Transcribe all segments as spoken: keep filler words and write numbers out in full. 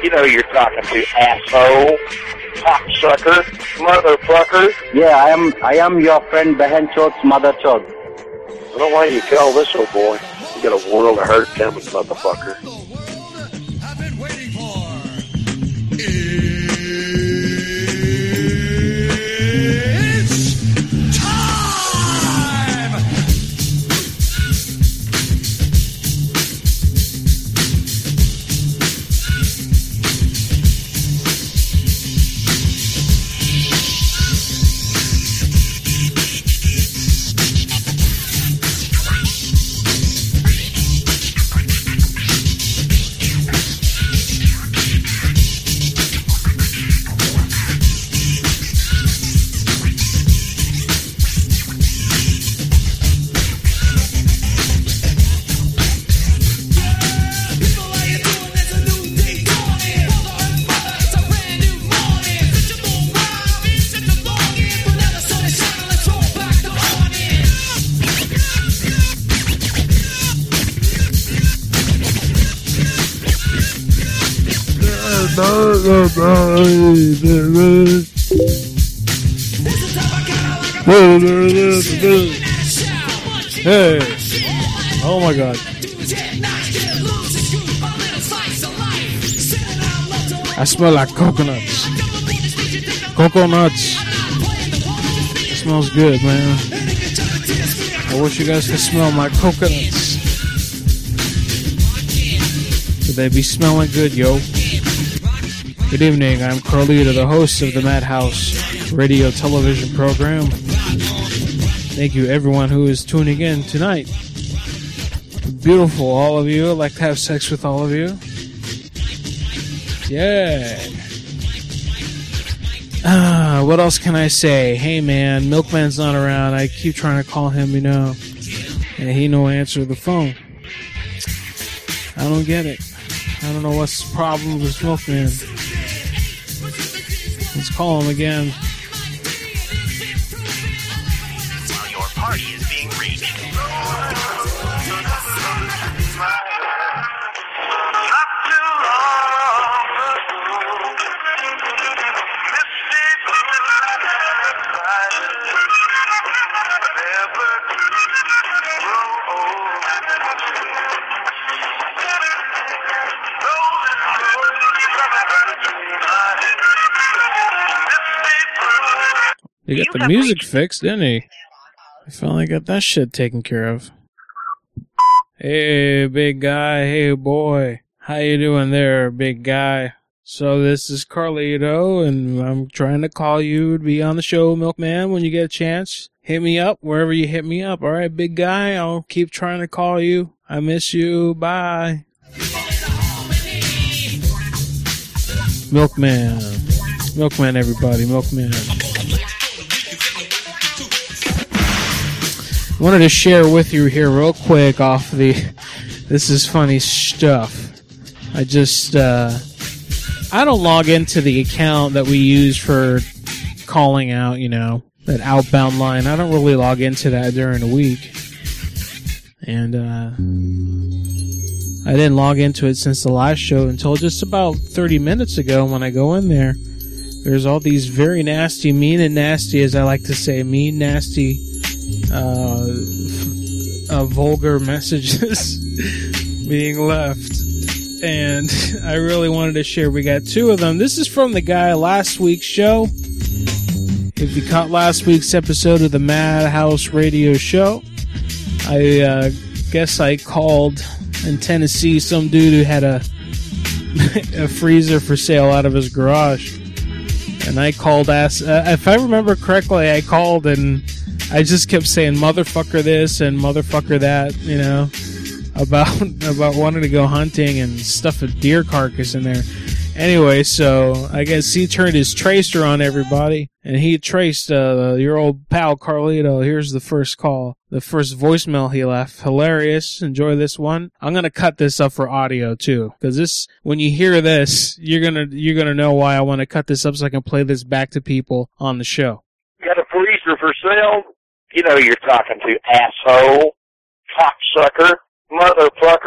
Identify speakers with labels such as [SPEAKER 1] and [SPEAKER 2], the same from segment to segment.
[SPEAKER 1] You know you're talking to, asshole, cocksucker, motherfucker.
[SPEAKER 2] Yeah, I am I am your friend Behan Chod's mother Chod.
[SPEAKER 1] I don't want you to call this old boy. You got a world of hurt coming, motherfucker.
[SPEAKER 3] I've been waiting for. It's time!
[SPEAKER 4] Hey. Oh my God. I smell like coconuts. Coconuts. It smells good, man. I wish you guys could smell my coconuts. Would they be smelling good, yo? Good evening, I'm Carlito, the host of the Madhouse radio television program. Thank you everyone who is tuning in tonight. Beautiful, all of you. I'd like to have sex with all of you. Yeah. Ah, what else can I say? Hey man, Milkman's not around. I keep trying to call him, you know, and he no answer the phone. I don't get it. I don't know what's the problem with Milkman. Let's call him again.
[SPEAKER 5] While your party is being reached.
[SPEAKER 4] He got the music fixed, didn't he? I finally got that shit taken care of. Hey, big guy. Hey, boy. How you doing there, big guy? So this is Carlito, and I'm trying to call you to be on the show, Milkman, when you get a chance. Hit me up wherever you hit me up. All right, big guy? I'll keep trying to call you. I miss you. Bye. Milkman. Milkman, everybody. Milkman. Wanted to share with you here real quick off the, this is funny stuff. I just, uh, I don't log into the account that we use for calling out, you know, that outbound line. I don't really log into that during the week. And, uh, I didn't log into it since the last show until just about thirty minutes ago when I go in there. There's all these very nasty, mean and nasty, as I like to say, mean, nasty, Uh, uh, vulgar messages being left, and I really wanted to share. We got two of them. This is from the guy last week's show. If you caught last week's episode of the Madhouse Radio Show, I uh, guess I called in Tennessee some dude who had a a freezer for sale out of his garage, and I called. Ask uh, if I remember correctly, I called and I just kept saying motherfucker this and motherfucker that, you know, about about wanting to go hunting and stuff a deer carcass in there. Anyway, so I guess he turned his tracer on everybody, and he traced uh, your old pal Carlito. Here's the first call, the first voicemail he left. Hilarious. Enjoy this one. I'm gonna cut this up for audio too, because this, when you hear this, you're gonna you're gonna know why I want to cut this up so I can play this back to people on the show.
[SPEAKER 1] Got a freezer for sale? You know you're talking to, asshole, cocksucker, motherfucker.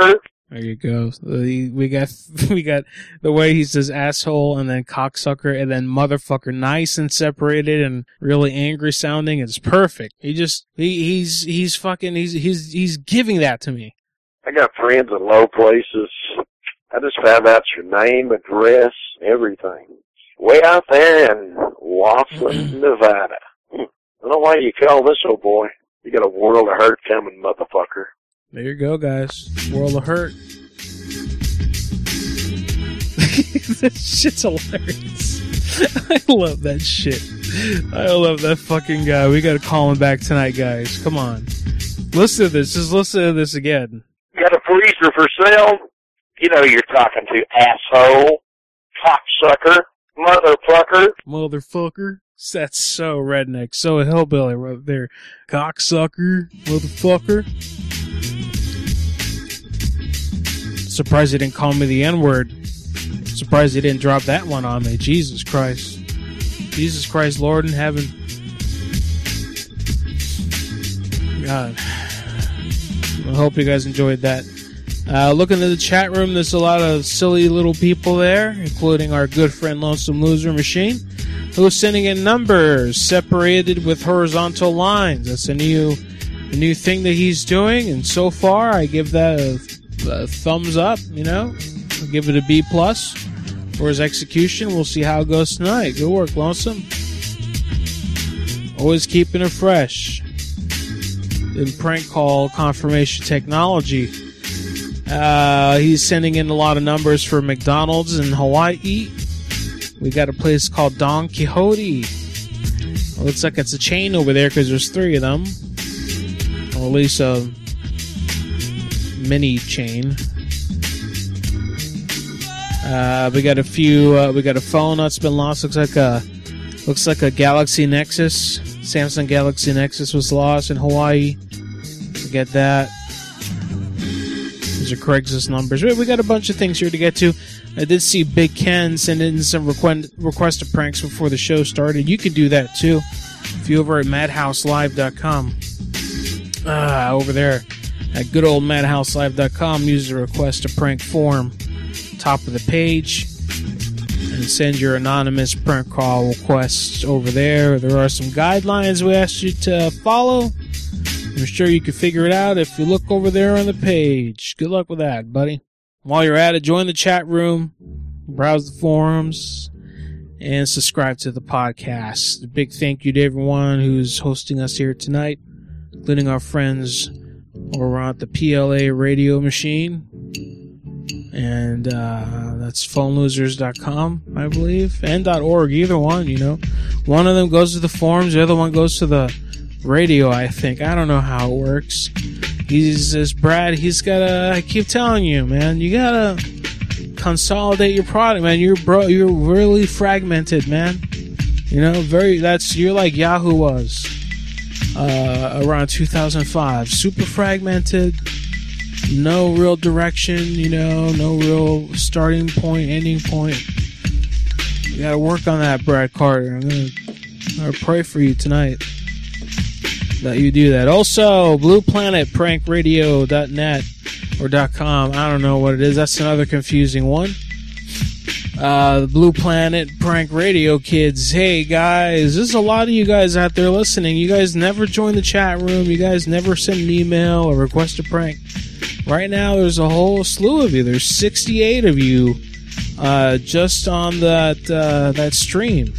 [SPEAKER 4] There you go. We we got we got the way he says asshole and then cocksucker and then motherfucker, nice and separated and really angry sounding. It's perfect. He just he he's he's fucking he's he's he's giving that to me.
[SPEAKER 1] I got friends in low places. I just found out your name, address, everything. Way out there in Laughlin, Nevada. I don't know why you call this old boy. You got a world of hurt coming, motherfucker.
[SPEAKER 4] There you go, guys. World of Hurt. That shit's hilarious. I love that shit. I love that fucking guy. We gotta call him back tonight, guys. Come on. Listen to this. Just listen to this again.
[SPEAKER 1] Got a freezer for sale? You know you're talking to, asshole, cocksucker, motherfucker.
[SPEAKER 4] Motherfucker. That's so redneck. So hillbilly right there. Cocksucker. Motherfucker. Surprised he didn't call me the N-word. Surprised he didn't drop that one on me. Jesus Christ. Jesus Christ, Lord in heaven. God. I hope you guys enjoyed that. Uh, looking at the chat room, there's a lot of silly little people there, including our good friend Lonesome Loser Machine, who's sending in numbers separated with horizontal lines. That's a new, a new thing that he's doing, and so far I give that a, a thumbs up. You know, I'll give it a B plus for his execution. We'll see how it goes tonight. Good work, Lonesome. Always keeping it fresh in prank call confirmation technology. Uh, he's sending in a lot of numbers for McDonald's in Hawaii. We got a place called Don Quixote. It looks like it's a chain over there because there's three of them. Or at least a mini chain. Uh, we got a few, uh, we got a phone that's been lost. Looks like a, looks like a Galaxy Nexus. Samsung Galaxy Nexus was lost in Hawaii. We get that. These are Craigslist numbers. We got a bunch of things here to get to. I did see Big Ken send in some request, request of pranks before the show started. You can do that too. If you over at madhouse live dot com. Ah, over there at good old madhouse live dot com, use the request a prank form. Top of the page. And send your anonymous prank call requests over there. There are some guidelines we asked you to follow. I'm sure you can figure it out if you look over there on the page. Good luck with that, buddy. While you're at it, join the chat room, browse the forums, and subscribe to the podcast. A big thank you to everyone who's hosting us here tonight, including our friends over at the P L A radio machine. And uh, that's phone losers dot com, I believe, and .org, either one, you know. One of them goes to the forums, the other one goes to the radio, I think. I don't know how it works. He says, Brad, he's gotta, I keep telling you, man, you gotta consolidate your product, man. You're bro, you're really fragmented, man. You know, very, that's, you're like Yahoo was uh, around two thousand five. Super fragmented, no real direction, you know, no real starting point, ending point. You gotta work on that, Brad Carter. I'm gonna, I'm gonna pray for you tonight that you do that. Also, Blue Planet Prank Radio dot net or .com. I don't know what it is. That's another confusing one. Uh, the Blue Planet Prank Radio kids. Hey, guys. There's a lot of you guys out there listening. You guys never join the chat room. You guys never send an email or request a prank. Right now, there's a whole slew of you. There's sixty-eight of you uh, just on that uh, that stream.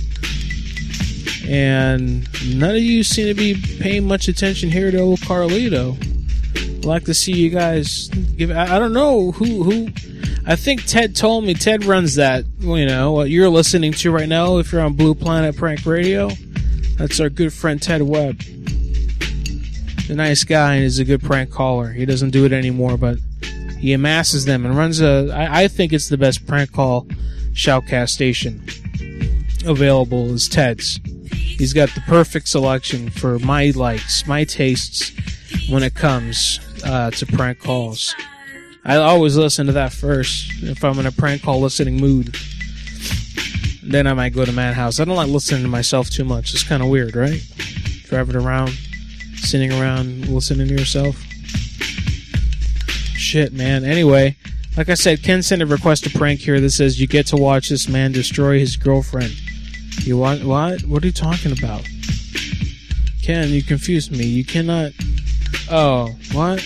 [SPEAKER 4] And none of you seem to be paying much attention here to old Carlito. I'd like to see you guys give. I, I don't know who who. I think Ted told me. Ted runs that. You know what you're listening to right now. If you're on Blue Planet Prank Radio, that's our good friend Ted Webb. A nice guy and is a good prank caller. He doesn't do it anymore, but he amasses them and runs a. I, I think it's the best prank call shoutcast station available is Ted's. He's got the perfect selection for my likes, my tastes when it comes uh, to prank calls. I always listen to that first if I'm in a prank call listening mood. Then I might go to Madhouse. I don't like listening to myself too much. It's kind of weird, right? Driving around, sitting around, listening to yourself. shit, man. Anyway, like I said, Ken sent a request to prank here that says you get to watch this man destroy his girlfriend. You want what? What are you talking about? Ken, you confused me. You cannot... Oh, what?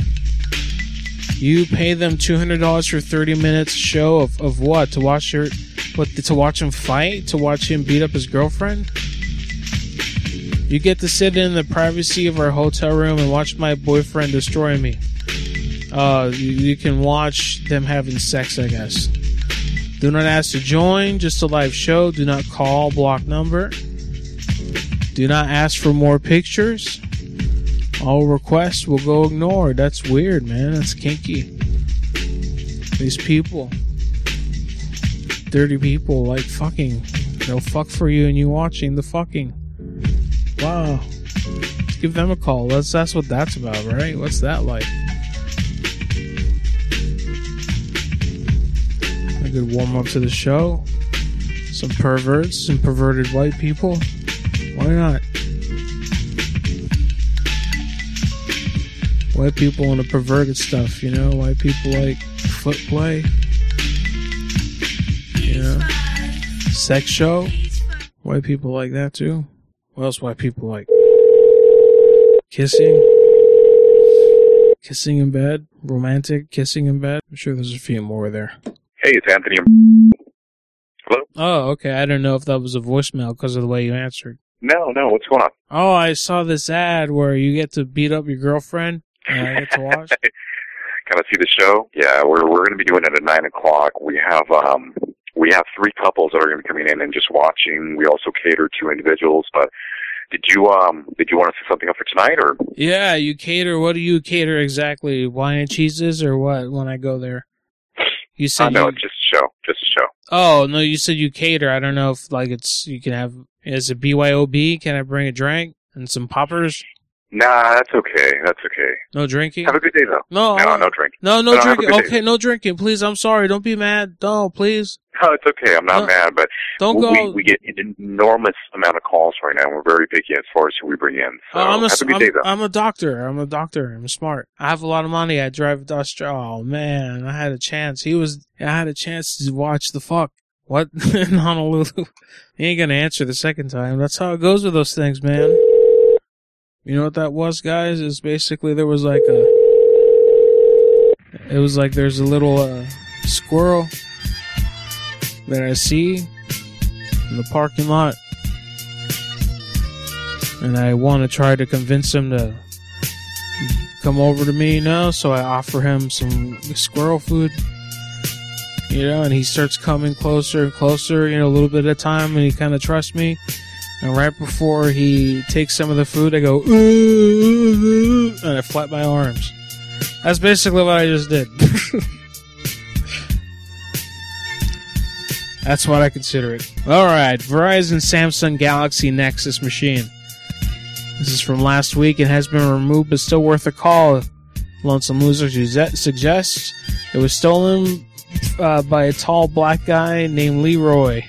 [SPEAKER 4] You pay them two hundred dollars for thirty minutes show of, of what? To watch her... What, to watch him fight? To watch him beat up his girlfriend? You get to sit in the privacy of our hotel room and watch my boyfriend destroy me. Uh, you, you can watch them having sex, I guess. Do not ask to join, just a live show. Do not call, block number. Do not ask for more pictures. All requests will go ignored. That's weird, man. That's kinky. These people. Dirty people like fucking. They'll fuck for you and you watching the fucking. Wow. Let's give them a call. That's, that's what that's about, right? What's that like? A good warm up to the show. Some perverts, some perverted white people. Why not? White people into perverted stuff, you know? White people like foot play. You know? Sex show. White people like that too. What else white people like? Kissing. Kissing in bed. Romantic kissing in bed. I'm sure there's a few more there.
[SPEAKER 6] Hey, it's Anthony. Hello?
[SPEAKER 4] Oh, okay. I didn't know if that was a voicemail because of the way you answered.
[SPEAKER 6] No, no, what's going on?
[SPEAKER 4] Oh, I saw this ad where you get to beat up your girlfriend. And I get to watch.
[SPEAKER 6] Can I see the show? Yeah, we're we're going to be doing it at nine o'clock. We have um we have three couples that are going to be coming in and just watching. We also cater to individuals. But did you um did you want to set something up for tonight or?
[SPEAKER 4] Yeah, you cater. What do you cater exactly? Wine and cheeses or what? When I go there, you said
[SPEAKER 6] uh, no,
[SPEAKER 4] you...
[SPEAKER 6] it's just a show, just a show.
[SPEAKER 4] Oh no, you said you cater. I don't know if like it's you can have. Is it B Y O B? Can I bring a drink and some poppers?
[SPEAKER 6] Nah, that's okay. That's okay.
[SPEAKER 4] No drinking?
[SPEAKER 6] Have a good day, though.
[SPEAKER 4] No,
[SPEAKER 6] no, no drinking.
[SPEAKER 4] No, no
[SPEAKER 6] no,
[SPEAKER 4] drinking. Okay,
[SPEAKER 6] day.
[SPEAKER 4] no drinking. Please, I'm sorry. Don't be mad. No, please.
[SPEAKER 6] No, it's okay. I'm not
[SPEAKER 4] no,
[SPEAKER 6] mad, but
[SPEAKER 4] don't
[SPEAKER 6] we,
[SPEAKER 4] go.
[SPEAKER 6] we get an enormous amount of calls right now. We're very picky as far as who we bring in. So
[SPEAKER 4] uh, I'm, a,
[SPEAKER 6] have a good
[SPEAKER 4] I'm,
[SPEAKER 6] day, though.
[SPEAKER 4] I'm a doctor. I'm a doctor. I'm smart. I have a lot of money. I drive to Australia. Oh, man. I had a chance. He was, I had a chance to watch the fuck. What? In Honolulu. He ain't gonna answer the second time. That's how it goes with those things, man. You know what that was, guys? Is basically there was like a... It was like there's a little uh, squirrel that I see in the parking lot. And I want to try to convince him to come over to me, you know? So I offer him some squirrel food. You know, and he starts coming closer and closer, you know, a little bit at a time, and he kind of trusts me. And right before he takes some of the food, I go, ooh, ooh, ooh, and I flap my arms. That's basically what I just did. That's what I consider it. Alright, Verizon Samsung Galaxy Nexus machine. This is from last week. It has been removed, but still worth a call. Lonesome Loser suggests it was stolen uh, by a tall black guy named Leroy.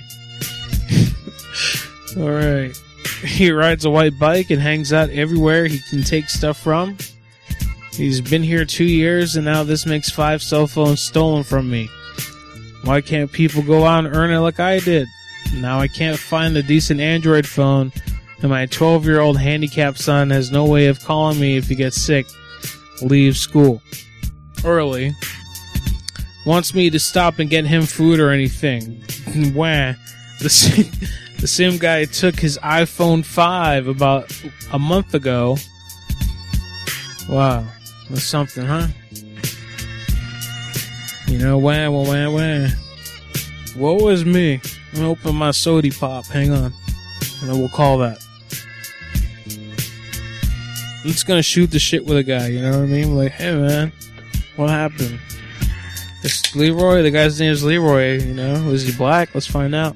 [SPEAKER 4] Alright. He rides a white bike and hangs out everywhere he can take stuff from. He's been here two years and now this makes five cell phones stolen from me. Why can't people go out and earn it like I did? Now I can't find a decent Android phone and my twelve-year-old handicapped son has no way of calling me if he gets sick. Leaves school early. Wants me to stop and get him food or anything. Wah. The same, the same guy took his iPhone five about a month ago. Wow. That's something, huh? You know, wah, wah, wah, wah. What was me? I'm gonna open my sody pop. Hang on. And then we'll call that. I'm just gonna shoot the shit with a guy, you know what I mean? Like, hey man, what happened? It's Leroy, the guy's name is Leroy, you know? Was he black? Let's find out.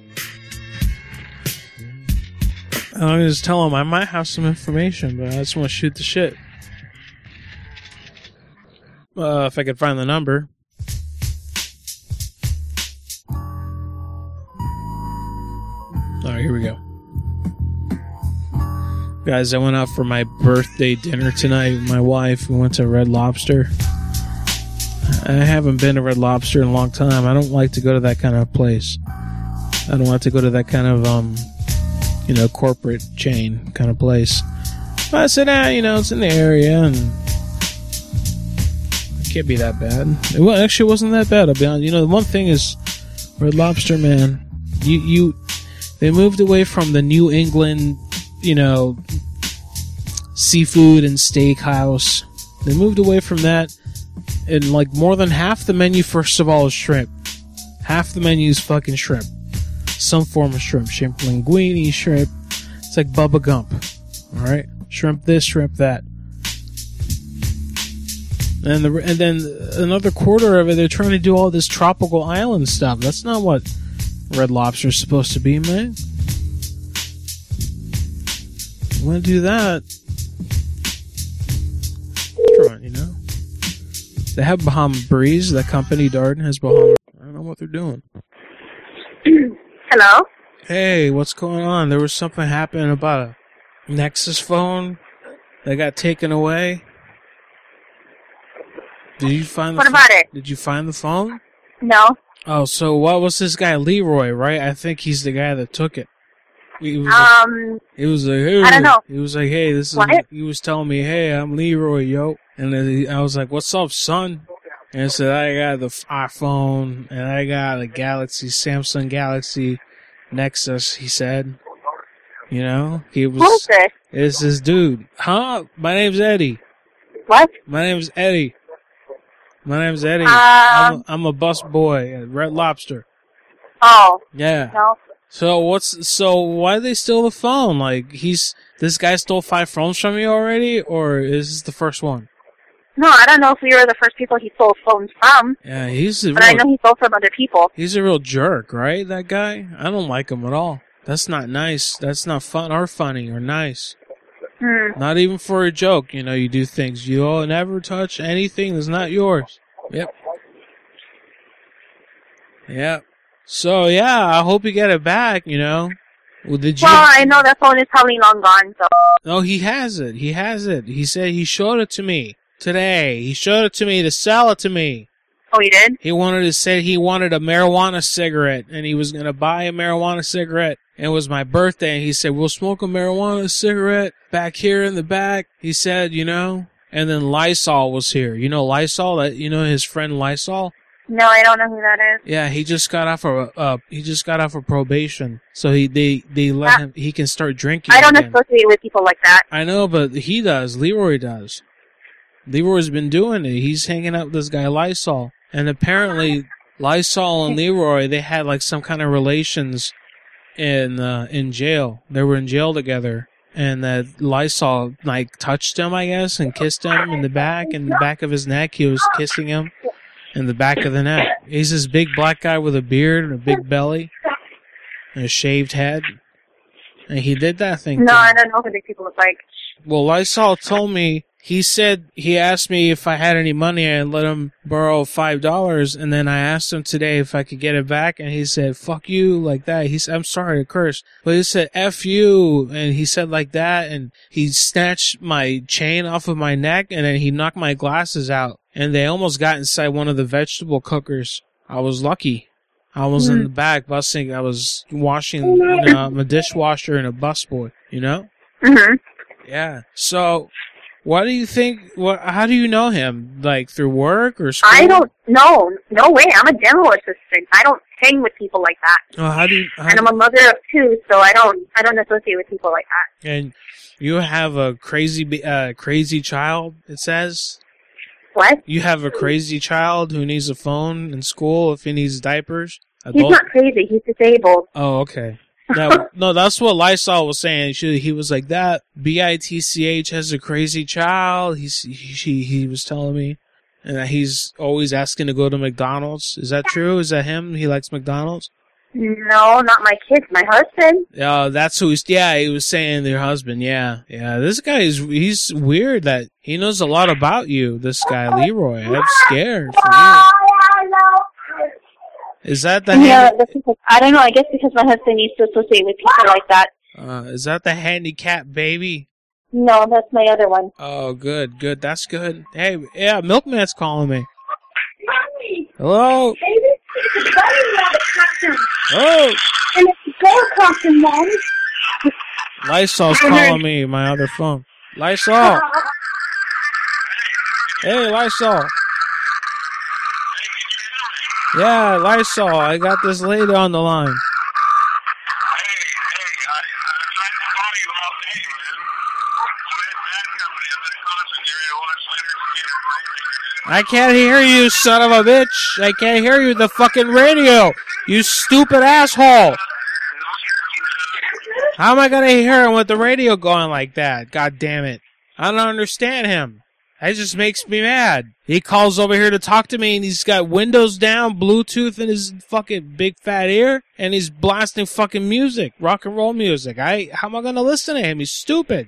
[SPEAKER 4] I'm gonna just tell him I might have some information, but I just wanna shoot the shit. Uh, if I could find the number. Alright, here we go. Guys, I went out for my birthday dinner tonight with my wife. We went to Red Lobster. I haven't been to Red Lobster in a long time. I don't like to go to that kind of place. I don't like to go to that kind of, um, you know, corporate chain kind of place. But I said, ah, you know, it's in the area, and it can't be that bad. It well, actually wasn't that bad, I'll be honest. You know, the one thing is, Red Lobster, man, you, you, they moved away from the New England, you know, seafood and steakhouse. They moved away from that. And like more than half the menu, first of all, is shrimp. Half the menu is fucking shrimp. Some form of shrimp. Shrimp linguine, shrimp. It's like Bubba Gump. Alright? Shrimp this, shrimp that. And the and then another quarter of it, they're trying to do all this tropical island stuff. That's not what Red Lobster is supposed to be, man. You want to do that? Try it, you know? They have Bahama Breeze. That company, Darden, has Bahama. I don't know what they're doing.
[SPEAKER 7] Hello?
[SPEAKER 4] Hey, what's going on? There was something happening about a Nexus phone that got taken away. Did you find the
[SPEAKER 7] What about it?
[SPEAKER 4] Did you find the phone?
[SPEAKER 7] No.
[SPEAKER 4] Oh, so what was this guy, Leroy, right? I think he's the guy that took it. He was
[SPEAKER 7] Um,
[SPEAKER 4] like, he was like, hey.
[SPEAKER 7] I don't know.
[SPEAKER 4] He was like, hey, this is,
[SPEAKER 7] What?
[SPEAKER 4] he was telling me, hey, I'm Leroy, yo. And then he, I was like, what's up, son? And he said, I got the f- iPhone, and I got a Galaxy, Samsung Galaxy Nexus, he said. You know? He was,
[SPEAKER 7] who is this?
[SPEAKER 4] it's this dude. Huh? My name's Eddie.
[SPEAKER 7] What?
[SPEAKER 4] My name's Eddie. My name's Eddie.
[SPEAKER 7] Um,
[SPEAKER 4] I'm, a, I'm a bus boy at Red Lobster.
[SPEAKER 7] Oh,
[SPEAKER 4] Yeah.
[SPEAKER 7] no.
[SPEAKER 4] So what's so why did they steal the phone? Like he's this guy stole five phones from you already, or is this the first one?
[SPEAKER 7] No, I don't know if we were the first people he stole phones from,
[SPEAKER 4] Yeah, he's a
[SPEAKER 7] but I
[SPEAKER 4] real,
[SPEAKER 7] know he stole from other people.
[SPEAKER 4] he's a real jerk, right? That guy. I don't like him at all. That's not nice. That's not fun or funny or nice.
[SPEAKER 7] Hmm.
[SPEAKER 4] Not even for a joke. You know, you do things. You all never touch anything that's not yours. Yep. Yep. So yeah, I hope you get it back. You know. Well, did you?
[SPEAKER 7] Well, I know that phone is probably long gone, so.
[SPEAKER 4] No, he has it. He has it. He said he showed it to me today. He showed it to me to sell it to me.
[SPEAKER 7] Oh, he did?
[SPEAKER 4] He wanted to say he wanted a marijuana cigarette, and he was going to buy a marijuana cigarette. And it was my birthday, and he said, we'll smoke a marijuana cigarette back here in the back. He said, you know. And then Lysol was here. You know Lysol? That you know his friend Lysol?
[SPEAKER 7] No, I don't know who that is.
[SPEAKER 4] Yeah, he just got off of uh he just got off of probation. So he they they let
[SPEAKER 7] Ah.
[SPEAKER 4] him he can start drinking
[SPEAKER 7] I don't
[SPEAKER 4] again.
[SPEAKER 7] associate with people like that.
[SPEAKER 4] I know, but he does. Leroy does. Leroy's been doing it. He's hanging out with this guy Lysol. And apparently Lysol and Leroy, they had like some kind of relations in uh, in jail. They were in jail together. And that Lysol like touched him, I guess, and kissed him in the back, in the back of his neck. He was kissing him in the back of the neck. He's this big black guy with a beard and a big belly and a shaved head. And he did that thing.
[SPEAKER 7] No,
[SPEAKER 4] to him.
[SPEAKER 7] I don't know who these people look like.
[SPEAKER 4] Well, Lysol told me, he said, he asked me if I had any money, and let him borrow five dollars, and then I asked him today if I could get it back, and he said, fuck you, like that. He said, I'm sorry to curse, but he said, F you, and he said like that, and he snatched my chain off of my neck, and then he knocked my glasses out, and they almost got inside one of the vegetable cookers. I was lucky. I was in the back busing, I was washing, you know, I'm a dishwasher and a busboy, you know?
[SPEAKER 7] Mm-hmm.
[SPEAKER 4] Yeah. So, what do you think? What? How do you know him? Like through work or school?
[SPEAKER 7] I don't know. No way. I'm a dental assistant. I don't hang with people like that.
[SPEAKER 4] Oh, how do you? How
[SPEAKER 7] And I'm a mother of two, so I don't. I don't associate with people like that.
[SPEAKER 4] and you have a crazy, ba- uh, crazy child. It says
[SPEAKER 7] What?
[SPEAKER 4] you have a crazy child who needs a phone in school if he needs diapers.
[SPEAKER 7] He's
[SPEAKER 4] Adult-
[SPEAKER 7] not crazy. He's disabled.
[SPEAKER 4] Oh, okay. No, no, that's what Lysol was saying. She, he was like that. B I T C H has a crazy child. He's he, he he was telling me, and that he's always asking to go to McDonald's. Is that true? Is that him? He likes McDonald's.
[SPEAKER 7] No, not my kids. My husband.
[SPEAKER 4] Yeah, that's who he's. Yeah, he was saying their husband. Yeah, yeah. This guy is. He's weird that he knows a lot about you. This guy Leroy. I'm scared for you. Is that the?
[SPEAKER 7] Yeah,
[SPEAKER 4] Handi-
[SPEAKER 7] that's because, I don't know. I guess because my husband used to associate with people like that.
[SPEAKER 4] uh, is that the handicapped baby?
[SPEAKER 7] No, that's my other one.
[SPEAKER 4] Oh, good, good. That's good. Hey, yeah, Milkman's calling me. Hello?
[SPEAKER 7] Baby, it's a bunny rabbit costume.
[SPEAKER 4] Oh!
[SPEAKER 7] And it's a bear costume, Mom.
[SPEAKER 4] Lysol's calling me, my other phone. Lysol! Hey, Lysol! Yeah, Lysol, I got this lady on the line. I can't hear you, son of a bitch. I can't hear you, the fucking radio. You stupid asshole. How am I going to hear him with the radio going like that? God damn it. I don't understand him. That just makes me mad. He calls over here to talk to me and he's got windows down, Bluetooth in his fucking big fat ear, and he's blasting fucking music, rock and roll music. I, how am I going to listen to him? He's stupid.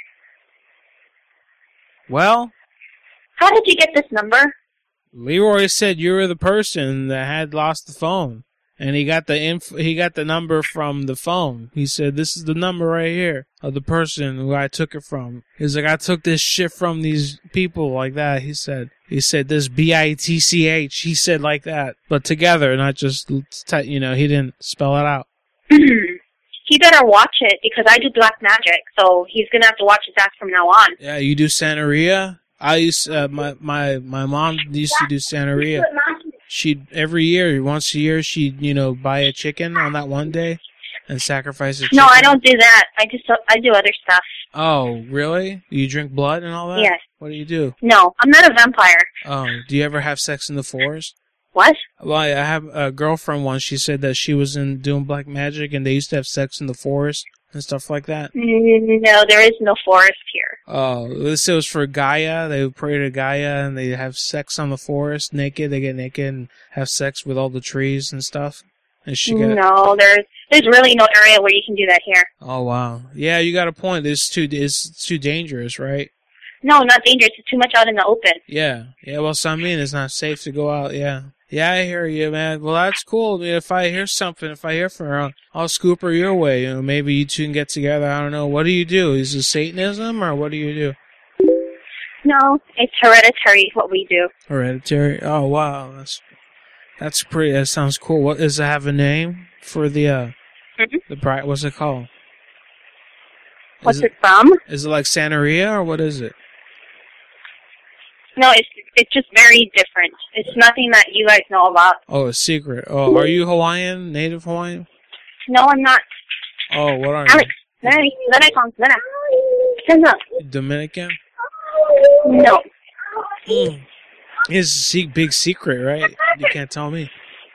[SPEAKER 4] Well...
[SPEAKER 7] How did you get this number?
[SPEAKER 4] Leroy said you were the person that had lost the phone, and he got the inf- he got the number from the phone. He said, "This is the number right here of the person who I took it from." He's like, "I took this shit from these people like that." He said, "He said this B I T C H." He said like that, but together, not just you know. He didn't spell it out.
[SPEAKER 7] He better watch it because I do black magic, so he's gonna have to watch his ass from now on.
[SPEAKER 4] Yeah, you do Santeria. I used uh, my my my mom used to do Santeria. She'd every year, once a year, she'd you know buy a chicken on that one day and sacrifice a chicken.
[SPEAKER 7] No, I don't do that. I just I do other stuff.
[SPEAKER 4] Oh, really? You drink blood and all that?
[SPEAKER 7] Yes.
[SPEAKER 4] What do you do?
[SPEAKER 7] No, I'm not a vampire.
[SPEAKER 4] Oh, do you ever have sex in the forest?
[SPEAKER 7] What?
[SPEAKER 4] Well, I have a girlfriend once. She said that she was in doing black magic and they used to have sex in the forest and stuff like that.
[SPEAKER 7] No, there is no forest here.
[SPEAKER 4] Oh, this was for Gaia. They would pray to Gaia and they have sex on the forest, naked. They get naked and have sex with all the trees and stuff. And she got
[SPEAKER 7] no, there's there's really no area where you can do that here.
[SPEAKER 4] Oh wow, yeah, you got a point. It's too it's too dangerous, right?
[SPEAKER 7] No, not dangerous. It's too much out in the open.
[SPEAKER 4] Yeah, yeah. Well, so I mean, it's not safe to go out. Yeah. Yeah, I hear you, man. Well, that's cool. I mean, if I hear something, if I hear from her, I'll, I'll scoop her your way. You know, maybe you two can get together. I don't know. What do you do? Is it Satanism, or what do you do?
[SPEAKER 7] No, it's hereditary, what we do.
[SPEAKER 4] Hereditary? Oh, wow. That's that's pretty, that sounds cool. What, does it have a name for the, uh,
[SPEAKER 7] Mm-hmm.
[SPEAKER 4] the bride? What's it called?
[SPEAKER 7] What's
[SPEAKER 4] is
[SPEAKER 7] it, it from?
[SPEAKER 4] Is it like Santeria, or what is it?
[SPEAKER 7] No, it's it's just very different. It's nothing that you guys know about.
[SPEAKER 4] Oh, a secret. Oh, are you Hawaiian? Native Hawaiian?
[SPEAKER 7] No, I'm not.
[SPEAKER 4] Oh, what are
[SPEAKER 7] Alex,
[SPEAKER 4] you?
[SPEAKER 7] Alex, Alex, Alex, Stand up.
[SPEAKER 4] Dominican?
[SPEAKER 7] No.
[SPEAKER 4] Mm. It's a se- big secret, right? You can't tell me.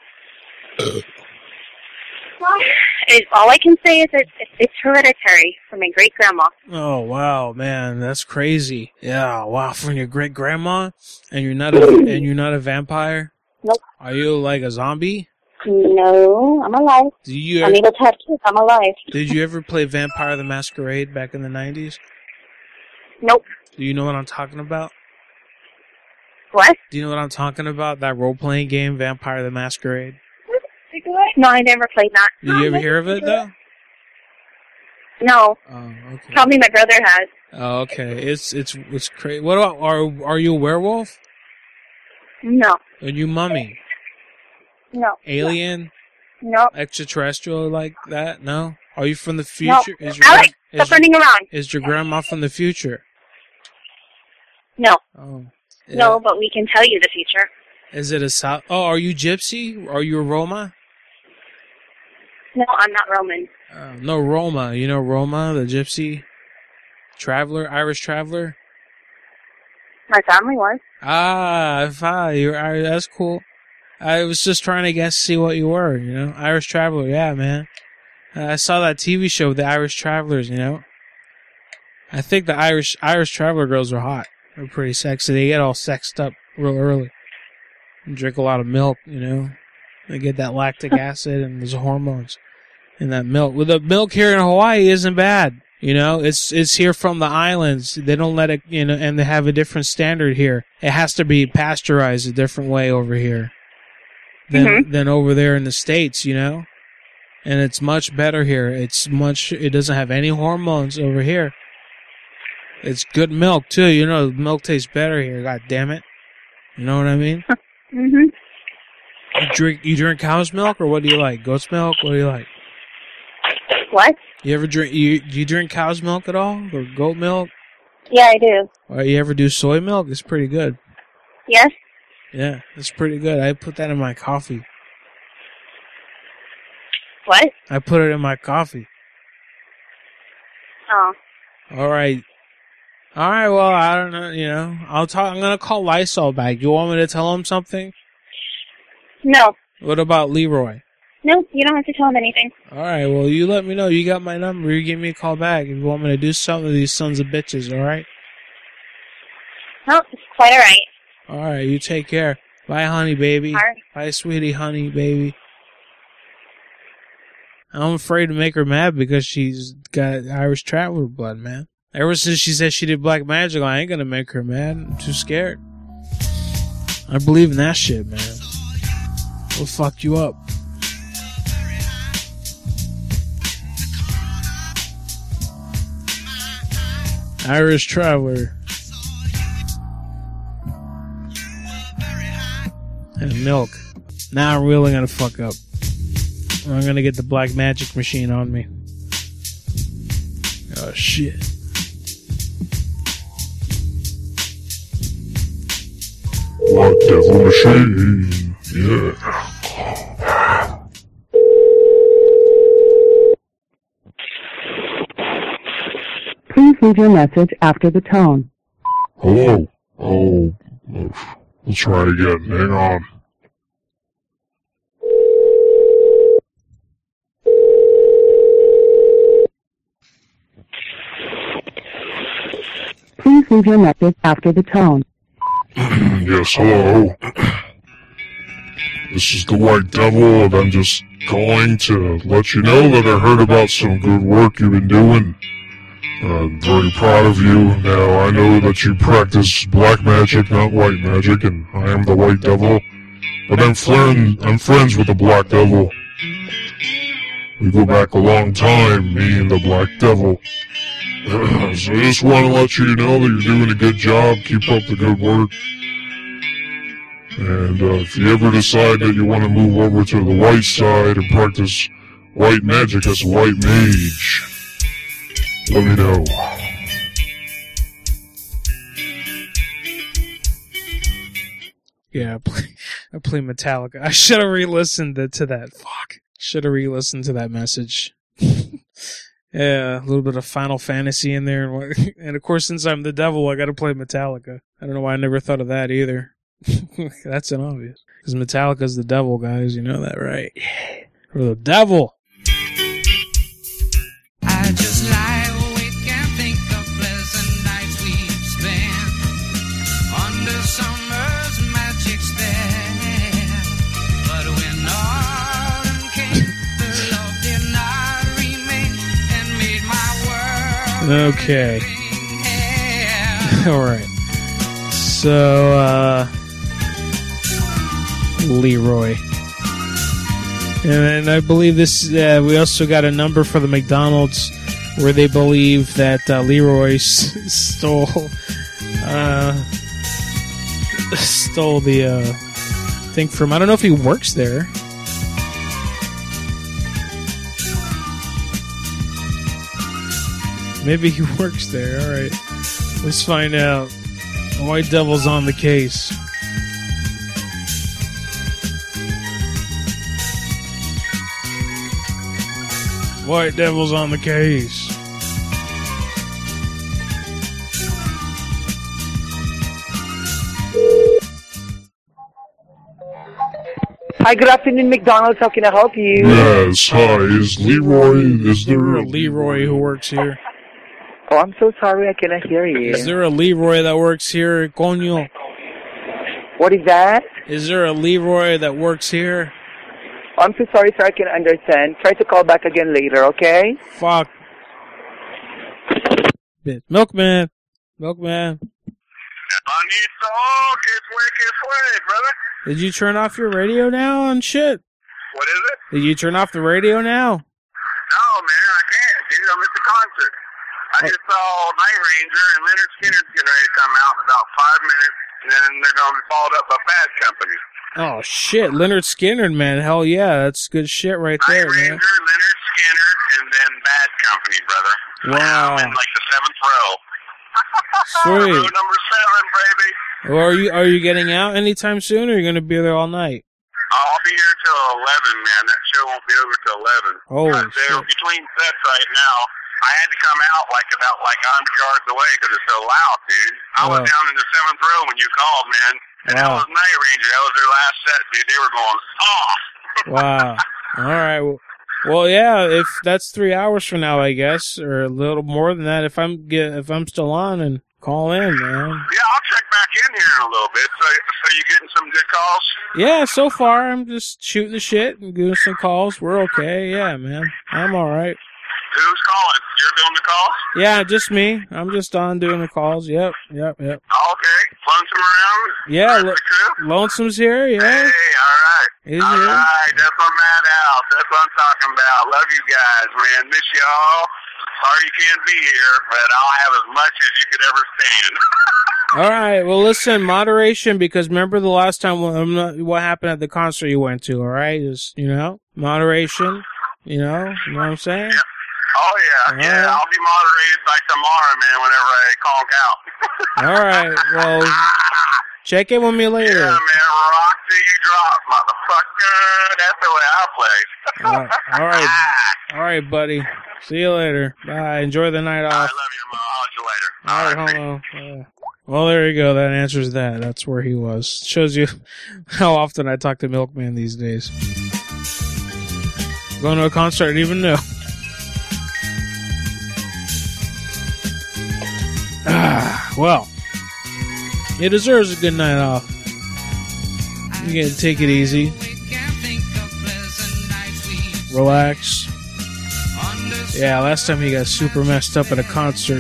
[SPEAKER 7] It, all I can say is that it's, it's hereditary from my great grandma.
[SPEAKER 4] Oh wow, man, that's crazy. Yeah, wow, from your great grandma, and you're not a and you're not a vampire.
[SPEAKER 7] Nope.
[SPEAKER 4] Are you like a zombie?
[SPEAKER 7] No, I'm alive.
[SPEAKER 4] Do you?
[SPEAKER 7] I'm able to have kids. I'm alive.
[SPEAKER 4] Did you ever play Vampire the Masquerade back in the nineties?
[SPEAKER 7] Nope.
[SPEAKER 4] Do you know what I'm talking about?
[SPEAKER 7] What?
[SPEAKER 4] Do you know what I'm talking about? That role-playing game, Vampire the Masquerade.
[SPEAKER 7] No, I never played that.
[SPEAKER 4] Did you ever hear of it though?
[SPEAKER 7] No.
[SPEAKER 4] Oh, okay.
[SPEAKER 7] Probably my brother has.
[SPEAKER 4] Oh, okay. It's it's it's crazy. What about are are you a werewolf?
[SPEAKER 7] No.
[SPEAKER 4] Are you mummy?
[SPEAKER 7] No.
[SPEAKER 4] Alien?
[SPEAKER 7] No.
[SPEAKER 4] Extraterrestrial like that? No. Are you from the future?
[SPEAKER 7] No.
[SPEAKER 4] Is your
[SPEAKER 7] Alex,
[SPEAKER 4] is
[SPEAKER 7] stop running around.
[SPEAKER 4] Is your grandma from the future?
[SPEAKER 7] No.
[SPEAKER 4] Oh. Yeah.
[SPEAKER 7] No, but we can tell you the future.
[SPEAKER 4] Is it a South? Oh, are you Gypsy? Are you a Roma?
[SPEAKER 7] No, I'm not Roman.
[SPEAKER 4] Uh, no, Roma. You know Roma, the Gypsy traveler, Irish traveler.
[SPEAKER 7] My family was.
[SPEAKER 4] Ah, fine. You're Irish. That's cool. I was just trying to guess, see what you were. You know, Irish traveler. Yeah, man. Uh, I saw that T V show, The Irish Travelers. You know, I think the Irish Irish traveler girls are hot. They're pretty sexy. They get all sexed up real early and drink a lot of milk. You know, they get that lactic acid and those hormones in that milk. Well, the milk here in Hawaii isn't bad. You know, it's it's here from the islands. They don't let it, you know, and they have a different standard here. It has to be pasteurized a different way over here than
[SPEAKER 7] Mm-hmm.
[SPEAKER 4] than over there in the States, you know. And it's much better here. It's much. It doesn't have any hormones over here. It's good milk too. You know, milk tastes better here. God damn it. You know what I mean?
[SPEAKER 7] Mhm.
[SPEAKER 4] You drink you drink cow's milk, or what do you like? Goat's milk? What do you like?
[SPEAKER 7] What?
[SPEAKER 4] You ever drink you do you drink cow's milk at all, or goat milk?
[SPEAKER 7] Yeah, I do.
[SPEAKER 4] Or you ever do soy milk? It's pretty good.
[SPEAKER 7] Yes?
[SPEAKER 4] Yeah, it's pretty good. I put that in my coffee.
[SPEAKER 7] What?
[SPEAKER 4] I put it in my coffee.
[SPEAKER 7] Oh.
[SPEAKER 4] All right. All right, well, I don't know, you know. I'll talk. I'm going to call Lysol back. You want me to tell him something?
[SPEAKER 7] No.
[SPEAKER 4] What about Leroy?
[SPEAKER 7] No, you don't have to tell him anything.
[SPEAKER 4] All right, well, you let me know. You got my number. You give me a call back if you want me to do something to these sons of bitches, all right?
[SPEAKER 7] No, it's quite all right.
[SPEAKER 4] All right, you take care. Bye, honey, baby.
[SPEAKER 7] All right.
[SPEAKER 4] Bye, sweetie, honey, baby. I'm afraid to make her mad because she's got Irish traveler blood, man. Ever since she said she did black magic, I ain't gonna make her mad. I'm too scared. I believe in that shit, man. It'll fuck you up. Irish traveler. And milk. Now I'm really gonna fuck up. I'm gonna get the black magic machine on me. Oh shit.
[SPEAKER 8] Black devil machine. Yeah.
[SPEAKER 9] Please leave your message after the tone.
[SPEAKER 8] Hello. Oh, we'll try again. Hang on.
[SPEAKER 9] Please leave your message after the tone.
[SPEAKER 8] Yes, hello. This is the White Devil, and I'm just calling to let you know that I heard about some good work you've been doing. I'm very proud of you. Now, I know that you practice black magic, not white magic, and I am the White Devil. But I'm, friend, I'm friends with the Black Devil. We go back a long time, me and the Black Devil. So I just want to let you know that you're doing a good job. Keep up the good work. And uh, if you ever decide that you want to move over to the white side and practice white magic as a white mage, let me know.
[SPEAKER 4] Yeah, I play, I play Metallica. I should have re-listened to, to that. Fuck. Should have re-listened to that message. Yeah, a little bit of Final Fantasy in there. And, and of course, since I'm the devil, I gotta play Metallica. I don't know why I never thought of that either. That's an obvious. Because Metallica's the devil, guys. You know that, right? Or the devil.
[SPEAKER 3] I just lie awake and think of pleasant nights we've spent under summer's magic spell. But when autumn came, the love did not remain and made my world.
[SPEAKER 4] Okay. All right. So, uh, Leroy. And then I believe this, uh, we also got a number for the McDonald's where they believe that uh, Leroy s- stole, uh, stole the, uh, thing from, I don't know if he works there. Maybe he works there, alright. Let's find out. The White Devil's on the case. White Devil's on the case.
[SPEAKER 10] Hi, good afternoon, McDonald's. How can I help you?
[SPEAKER 8] Yes, hi. Is Leroy, is there
[SPEAKER 4] a Leroy who works here?
[SPEAKER 10] Oh, I'm so sorry. I cannot hear you.
[SPEAKER 4] Is there a Leroy that works here, coño?
[SPEAKER 10] What is that?
[SPEAKER 4] Is there a Leroy that works here?
[SPEAKER 10] Oh, I'm so sorry, sir. I can understand. Try to call back again later, okay?
[SPEAKER 4] Fuck. Bit. Milkman. Milkman.
[SPEAKER 6] brother.
[SPEAKER 4] Did you turn off your radio now on shit?
[SPEAKER 6] What is it?
[SPEAKER 4] Did you turn off the radio now?
[SPEAKER 6] No, man, I can't, dude. I'm at the concert. I just saw Night Ranger, and Leonard Skinner's getting ready to come out in about five minutes.
[SPEAKER 11] and then they're going to be followed up by Bad Company.
[SPEAKER 4] Oh, shit. Leonard Skinner, man. Hell yeah. That's good shit right
[SPEAKER 11] Night
[SPEAKER 4] there,
[SPEAKER 11] Ranger,
[SPEAKER 4] man.
[SPEAKER 11] Leonard Skinner, and then Bad Company, brother.
[SPEAKER 4] Wow.
[SPEAKER 11] I'm in like the seventh row.
[SPEAKER 4] Sweet.
[SPEAKER 11] Row number seven, baby.
[SPEAKER 4] Well, are you are you getting out anytime soon, or are you going to be there all night?
[SPEAKER 11] I'll be here till eleven, man. That show won't be over till eleven.
[SPEAKER 4] Holy
[SPEAKER 11] Uh, they're
[SPEAKER 4] shit.
[SPEAKER 11] between sets right now. I had to come out like about like a hundred yards away because it's so loud, dude. I was
[SPEAKER 4] Wow.
[SPEAKER 11] down in the seventh row when you called, man. And that
[SPEAKER 4] Wow.
[SPEAKER 11] was Night Ranger. That was their last set, dude. They were going off.
[SPEAKER 4] Wow. All right. Well, well, yeah. If that's three hours from now, I guess, or a little more than that. If I'm get if I'm still on, and call in, man.
[SPEAKER 11] Yeah, I'll check back in here in a little bit. So, so you getting some good calls?
[SPEAKER 4] Yeah. So far, I'm just shooting the shit and doing some calls. We're okay. Yeah, man. I'm all right.
[SPEAKER 11] Who's calling? You're doing the calls?
[SPEAKER 4] Yeah, just me. I'm just on doing the calls. Yep. Yep. Yep.
[SPEAKER 11] Okay. Lonesome around?
[SPEAKER 4] Yeah.
[SPEAKER 11] Rest of
[SPEAKER 4] Lo-
[SPEAKER 11] the crew?
[SPEAKER 4] Lonesome's here. Yeah.
[SPEAKER 11] Hey, all right.
[SPEAKER 4] He's
[SPEAKER 11] all
[SPEAKER 4] here.
[SPEAKER 11] right. That's my madhouse. That's what I'm talking about. Love you guys, man. Miss y'all. Sorry you can't be here, but I'll have as much as you could ever stand.
[SPEAKER 4] All right. Well, listen, moderation, because remember the last time I'm not, what happened at the concert you went to. All right, just you know, moderation. You know, you know what I'm saying?
[SPEAKER 11] Oh, yeah.
[SPEAKER 4] All
[SPEAKER 11] yeah,
[SPEAKER 4] right.
[SPEAKER 11] I'll be moderated by tomorrow, man, whenever I conk out.
[SPEAKER 4] All right. Well, check in with me later.
[SPEAKER 11] Yeah, man. Rock till you drop, motherfucker. That's the way I play.
[SPEAKER 4] All right. All right. All right, buddy. See you later. Bye. Enjoy the night off.
[SPEAKER 11] I love you, man. I'll see you later.
[SPEAKER 4] All right, hello. Yeah. Well, there you go. That answers that. That's where he was. Shows you how often I talk to Milkman these days. Going to a concert, I didn't even know. Ah, well, he deserves a good night off. You can take it easy. Relax. Yeah, last time he got super messed up at a concert.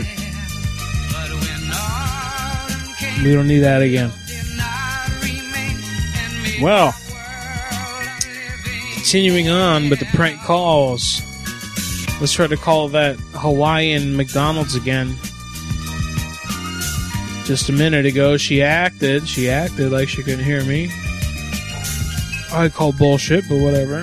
[SPEAKER 4] We don't need that again. Well, continuing on with the prank calls. Let's try to call that Hawaiian McDonald's again. Just a minute ago, she acted. She acted like she couldn't hear me. I call bullshit, but whatever.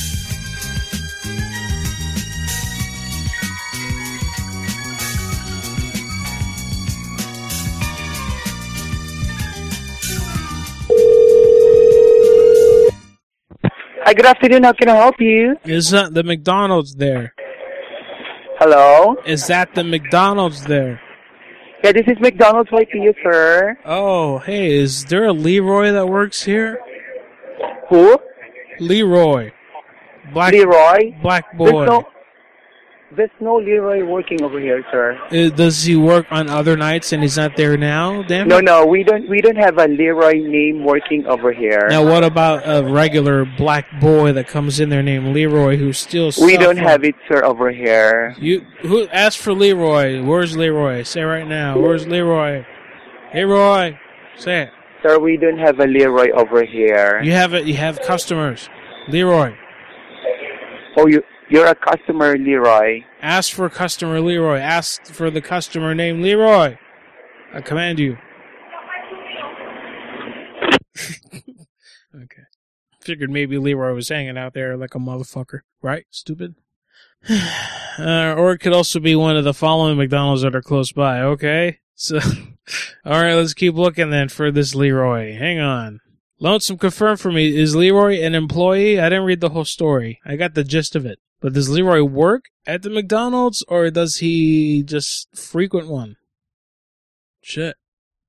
[SPEAKER 10] Hi, good afternoon. How can I help you?
[SPEAKER 4] Is that the McDonald's there?
[SPEAKER 10] Hello?
[SPEAKER 4] Is that the McDonald's there?
[SPEAKER 10] Yeah, this is McDonald's. Wait for you, sir.
[SPEAKER 4] Oh, hey, is there a Leroy that works here?
[SPEAKER 10] Who?
[SPEAKER 4] Leroy. Black
[SPEAKER 10] Leroy?
[SPEAKER 4] Black
[SPEAKER 10] There's
[SPEAKER 4] boy.
[SPEAKER 10] no, there's no Leroy working over here, sir.
[SPEAKER 4] Uh, does he work on other nights and he's not there now? Damn
[SPEAKER 10] No,
[SPEAKER 4] it.
[SPEAKER 10] no, we don't. We don't have a Leroy name working over here.
[SPEAKER 4] Now, what about a regular black boy that comes in there named Leroy who steals
[SPEAKER 10] we
[SPEAKER 4] stuff
[SPEAKER 10] don't
[SPEAKER 4] from-
[SPEAKER 10] have it, sir, over here.
[SPEAKER 4] You who ask for Leroy? Where's Leroy? Say right now. Where's Leroy? Leroy, say it.
[SPEAKER 10] Sir, we don't have a Leroy over here.
[SPEAKER 4] You have it. You have customers. Leroy.
[SPEAKER 10] Oh, you you're a customer, Leroy.
[SPEAKER 4] Ask for customer Leroy. Ask for the customer named Leroy. I command you. Okay. Figured maybe Leroy was hanging out there like a motherfucker. Right? Stupid. uh, or it could also be one of the following McDonald's that are close by. Okay? So, alright, let's keep looking then for this Leroy. Hang on. Lonesome, confirm for me, is Leroy an employee? I didn't read the whole story. I got the gist of it. But does Leroy work at the McDonald's, or does he just frequent one? Shit.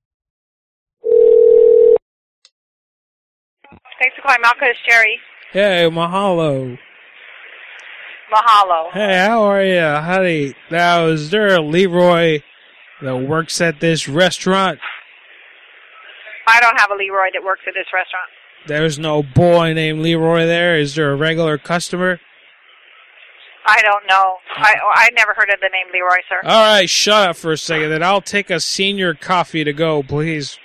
[SPEAKER 12] Thanks for calling Malco. It's Sherry.
[SPEAKER 4] Hey, mahalo.
[SPEAKER 12] Mahalo.
[SPEAKER 4] Hey, how are you, honey? Now, is there a Leroy that works at this restaurant?
[SPEAKER 12] I don't have a Leroy that works at this restaurant.
[SPEAKER 4] There's no boy named Leroy there? Is there a regular customer?
[SPEAKER 12] I don't know. I I never heard of the name Leroy, sir.
[SPEAKER 4] All right, shut up for a second. Then I'll take a senior coffee to go, please.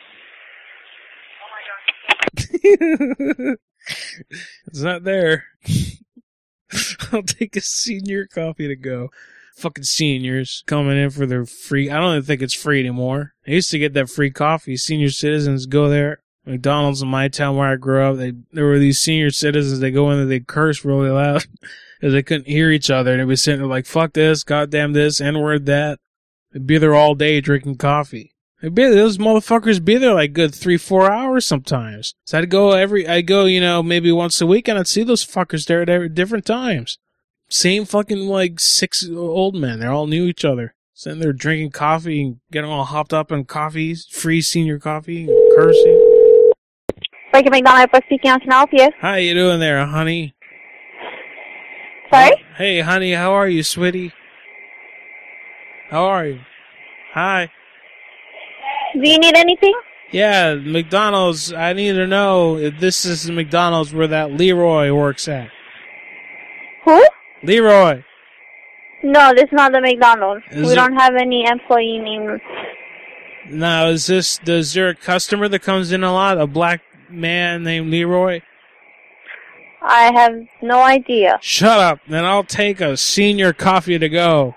[SPEAKER 4] It's not there. I'll take a senior coffee to go. Fucking seniors coming in for their free. I don't even think it's free anymore. I used to get that free coffee. Senior citizens go there. McDonald's in my town where I grew up, they there were these senior citizens. They go in there, they curse really loud because they couldn't hear each other. And they'd be sitting there like, "Fuck this, goddamn this, N-word that." They'd be there all day drinking coffee. They'd be those motherfuckers be there like good three, four hours sometimes. So I'd go every, I'd go, you know, maybe once a week, and I'd see those fuckers there at every, different times. Same fucking like six old men. They all knew each other. Sitting there drinking coffee and getting all hopped up on coffee, free senior coffee, and cursing.
[SPEAKER 7] Frankie McDonald, for speaking. How can I help you?
[SPEAKER 4] How you doing there, honey?
[SPEAKER 7] Sorry?
[SPEAKER 4] Hey, honey, how are you, sweetie? How are you? Hi.
[SPEAKER 7] Do you need anything?
[SPEAKER 4] Yeah, McDonald's. I need to know if this is the McDonald's where that Leroy works at.
[SPEAKER 7] Who?
[SPEAKER 4] Leroy.
[SPEAKER 7] No, this is not the McDonald's.
[SPEAKER 4] Is
[SPEAKER 7] we
[SPEAKER 4] it-
[SPEAKER 7] don't have any employee named.
[SPEAKER 4] Now, is this, is there a customer that comes in a lot? A black man named Leroy?
[SPEAKER 7] I have no idea.
[SPEAKER 4] Shut up. Then I'll take a senior coffee to go.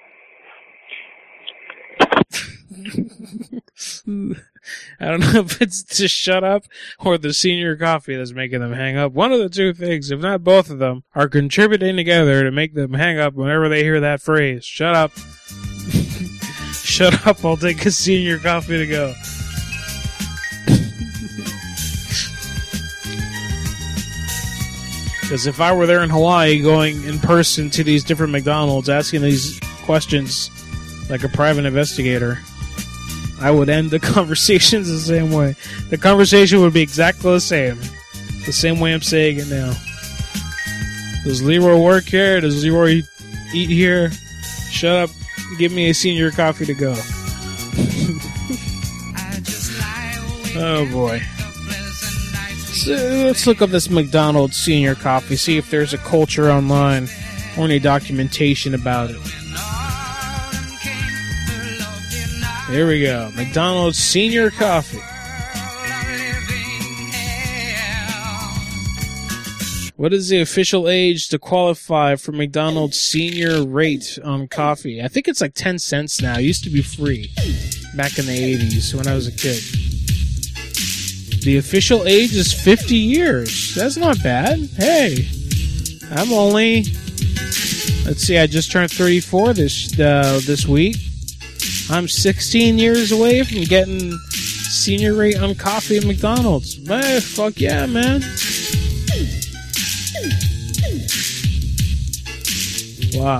[SPEAKER 4] I don't know if it's to shut up or the senior coffee that's making them hang up. One of the two things, if not both of them, are contributing together to make them hang up whenever they hear that phrase. Shut up. Shut up, I'll take a senior coffee to go. Because if I were there in Hawaii going in person to these different McDonald's asking these questions like a private investigator, I would end the conversations the same way. The conversation would be exactly the same. The same way I'm saying it now. Does Leroy work here? Does Leroy eat here? Shut up. Give me a senior coffee to go. Oh boy. So let's look up this McDonald's senior coffee, see if there's a culture online or any documentation about it. Here we go. McDonald's senior coffee. What is the official age to qualify for McDonald's senior rate on coffee? I think it's like ten cents now. It used to be free back in the eighties when I was a kid. The official age is fifty years. That's not bad. Hey, I'm only, let's see, I just turned thirty-four this uh, this week. I'm sixteen years away from getting senior rate on coffee at McDonald's. Man, fuck yeah, man. Wow.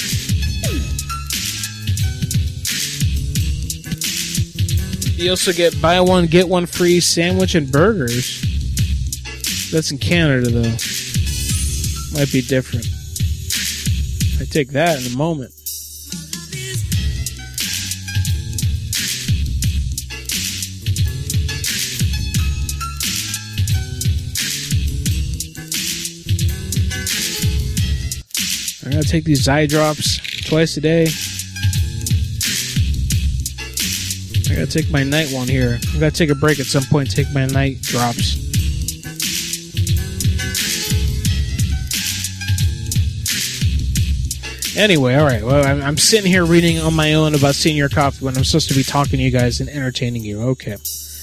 [SPEAKER 4] You also get buy one, get one free sandwich and burgers. That's in Canada, though. Might be different. I take that in a moment. I gotta take these eye drops twice a day. I gotta take my night one here. I gotta take a break at some point and take my night drops. Anyway, alright. Well, I'm, I'm sitting here reading on my own about senior coffee when I'm supposed to be talking to you guys and entertaining you. Okay.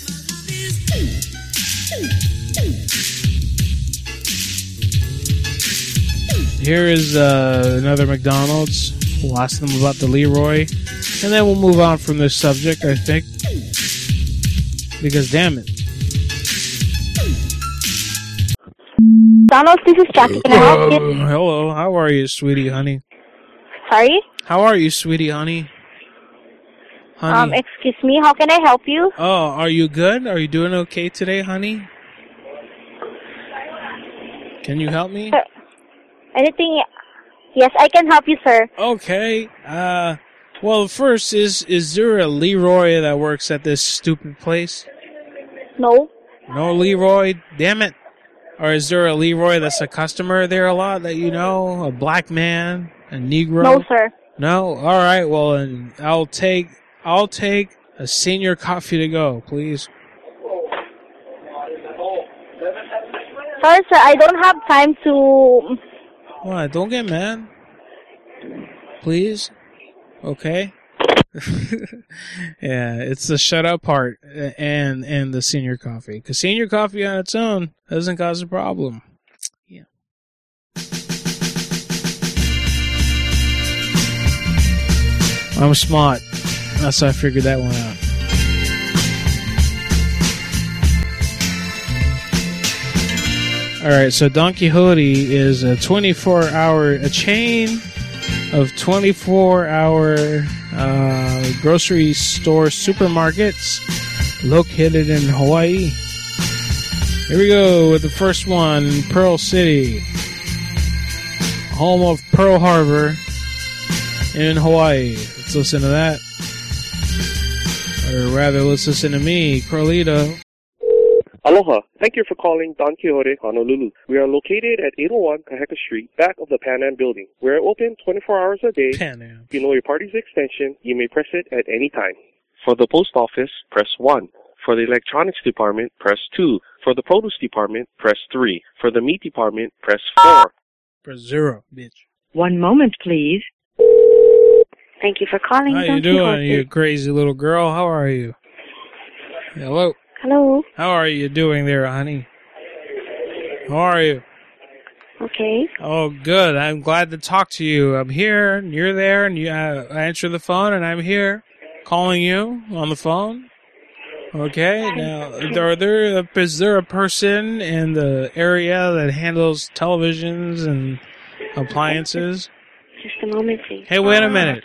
[SPEAKER 4] Here is uh, another McDonald's. We'll ask them about the Leroy. And then we'll move on from this subject, I think. Because, damn it.
[SPEAKER 7] McDonald's, this is Jackie. Can I help you?
[SPEAKER 4] Uh, hello, how are you, sweetie, honey?
[SPEAKER 7] Sorry?
[SPEAKER 4] How are you, sweetie, honey? Honey?
[SPEAKER 7] Um, excuse me, how can I help you?
[SPEAKER 4] Oh, are you good? Are you doing okay today, honey? Can you help me?
[SPEAKER 7] Sir, anything? Yes, I can help you, sir.
[SPEAKER 4] Okay. Uh, well, first, is is there a Leroy that works at this stupid place?
[SPEAKER 7] No.
[SPEAKER 4] No Leroy? Damn it. Or is there a Leroy that's a customer there a lot that you know? A black man? A Negro?
[SPEAKER 7] No, sir.
[SPEAKER 4] No? Alright, well, then I'll take, I'll take a senior coffee to go, please.
[SPEAKER 7] Sorry, sir, I don't have time to...
[SPEAKER 4] What? Don't get mad. please? Okay. Yeah, it's the shut up part and and the senior coffee. Because senior coffee on its own doesn't cause a problem. Yeah. I'm smart. That's how I figured that one out. Alright, so Don Quixote is a twenty-four hour, a chain of twenty-four hour uh, grocery store supermarkets located in Hawaii. Here we go with the first one, Pearl City, home of Pearl Harbor in Hawaii. Let's listen to that. Or rather, let's listen to me, Carlito.
[SPEAKER 13] Aloha. Thank you for calling Don Quixote Honolulu. We are located at eight oh one Kaheka Street, back of the Pan Am building. We are open twenty-four hours a day.
[SPEAKER 4] Pan Am.
[SPEAKER 13] If you know your party's extension, you may press it at any time. For the post office, press one. For the electronics department, press two. For the produce department, press three. For the meat department, press four.
[SPEAKER 4] Press zero, bitch.
[SPEAKER 14] One moment, please. Thank you for calling.
[SPEAKER 4] How you doing, you crazy little girl? How are you? Hello.
[SPEAKER 14] Hello.
[SPEAKER 4] How are you doing there, honey? How are you?
[SPEAKER 14] Okay.
[SPEAKER 4] Oh, good. I'm glad to talk to you. I'm here, and you're there, and you uh, I answer the phone, and I'm here calling you on the phone. Okay. Now, are there a, is there a person in the area that handles televisions and appliances?
[SPEAKER 14] Just a moment, please.
[SPEAKER 4] Hey, wait a minute.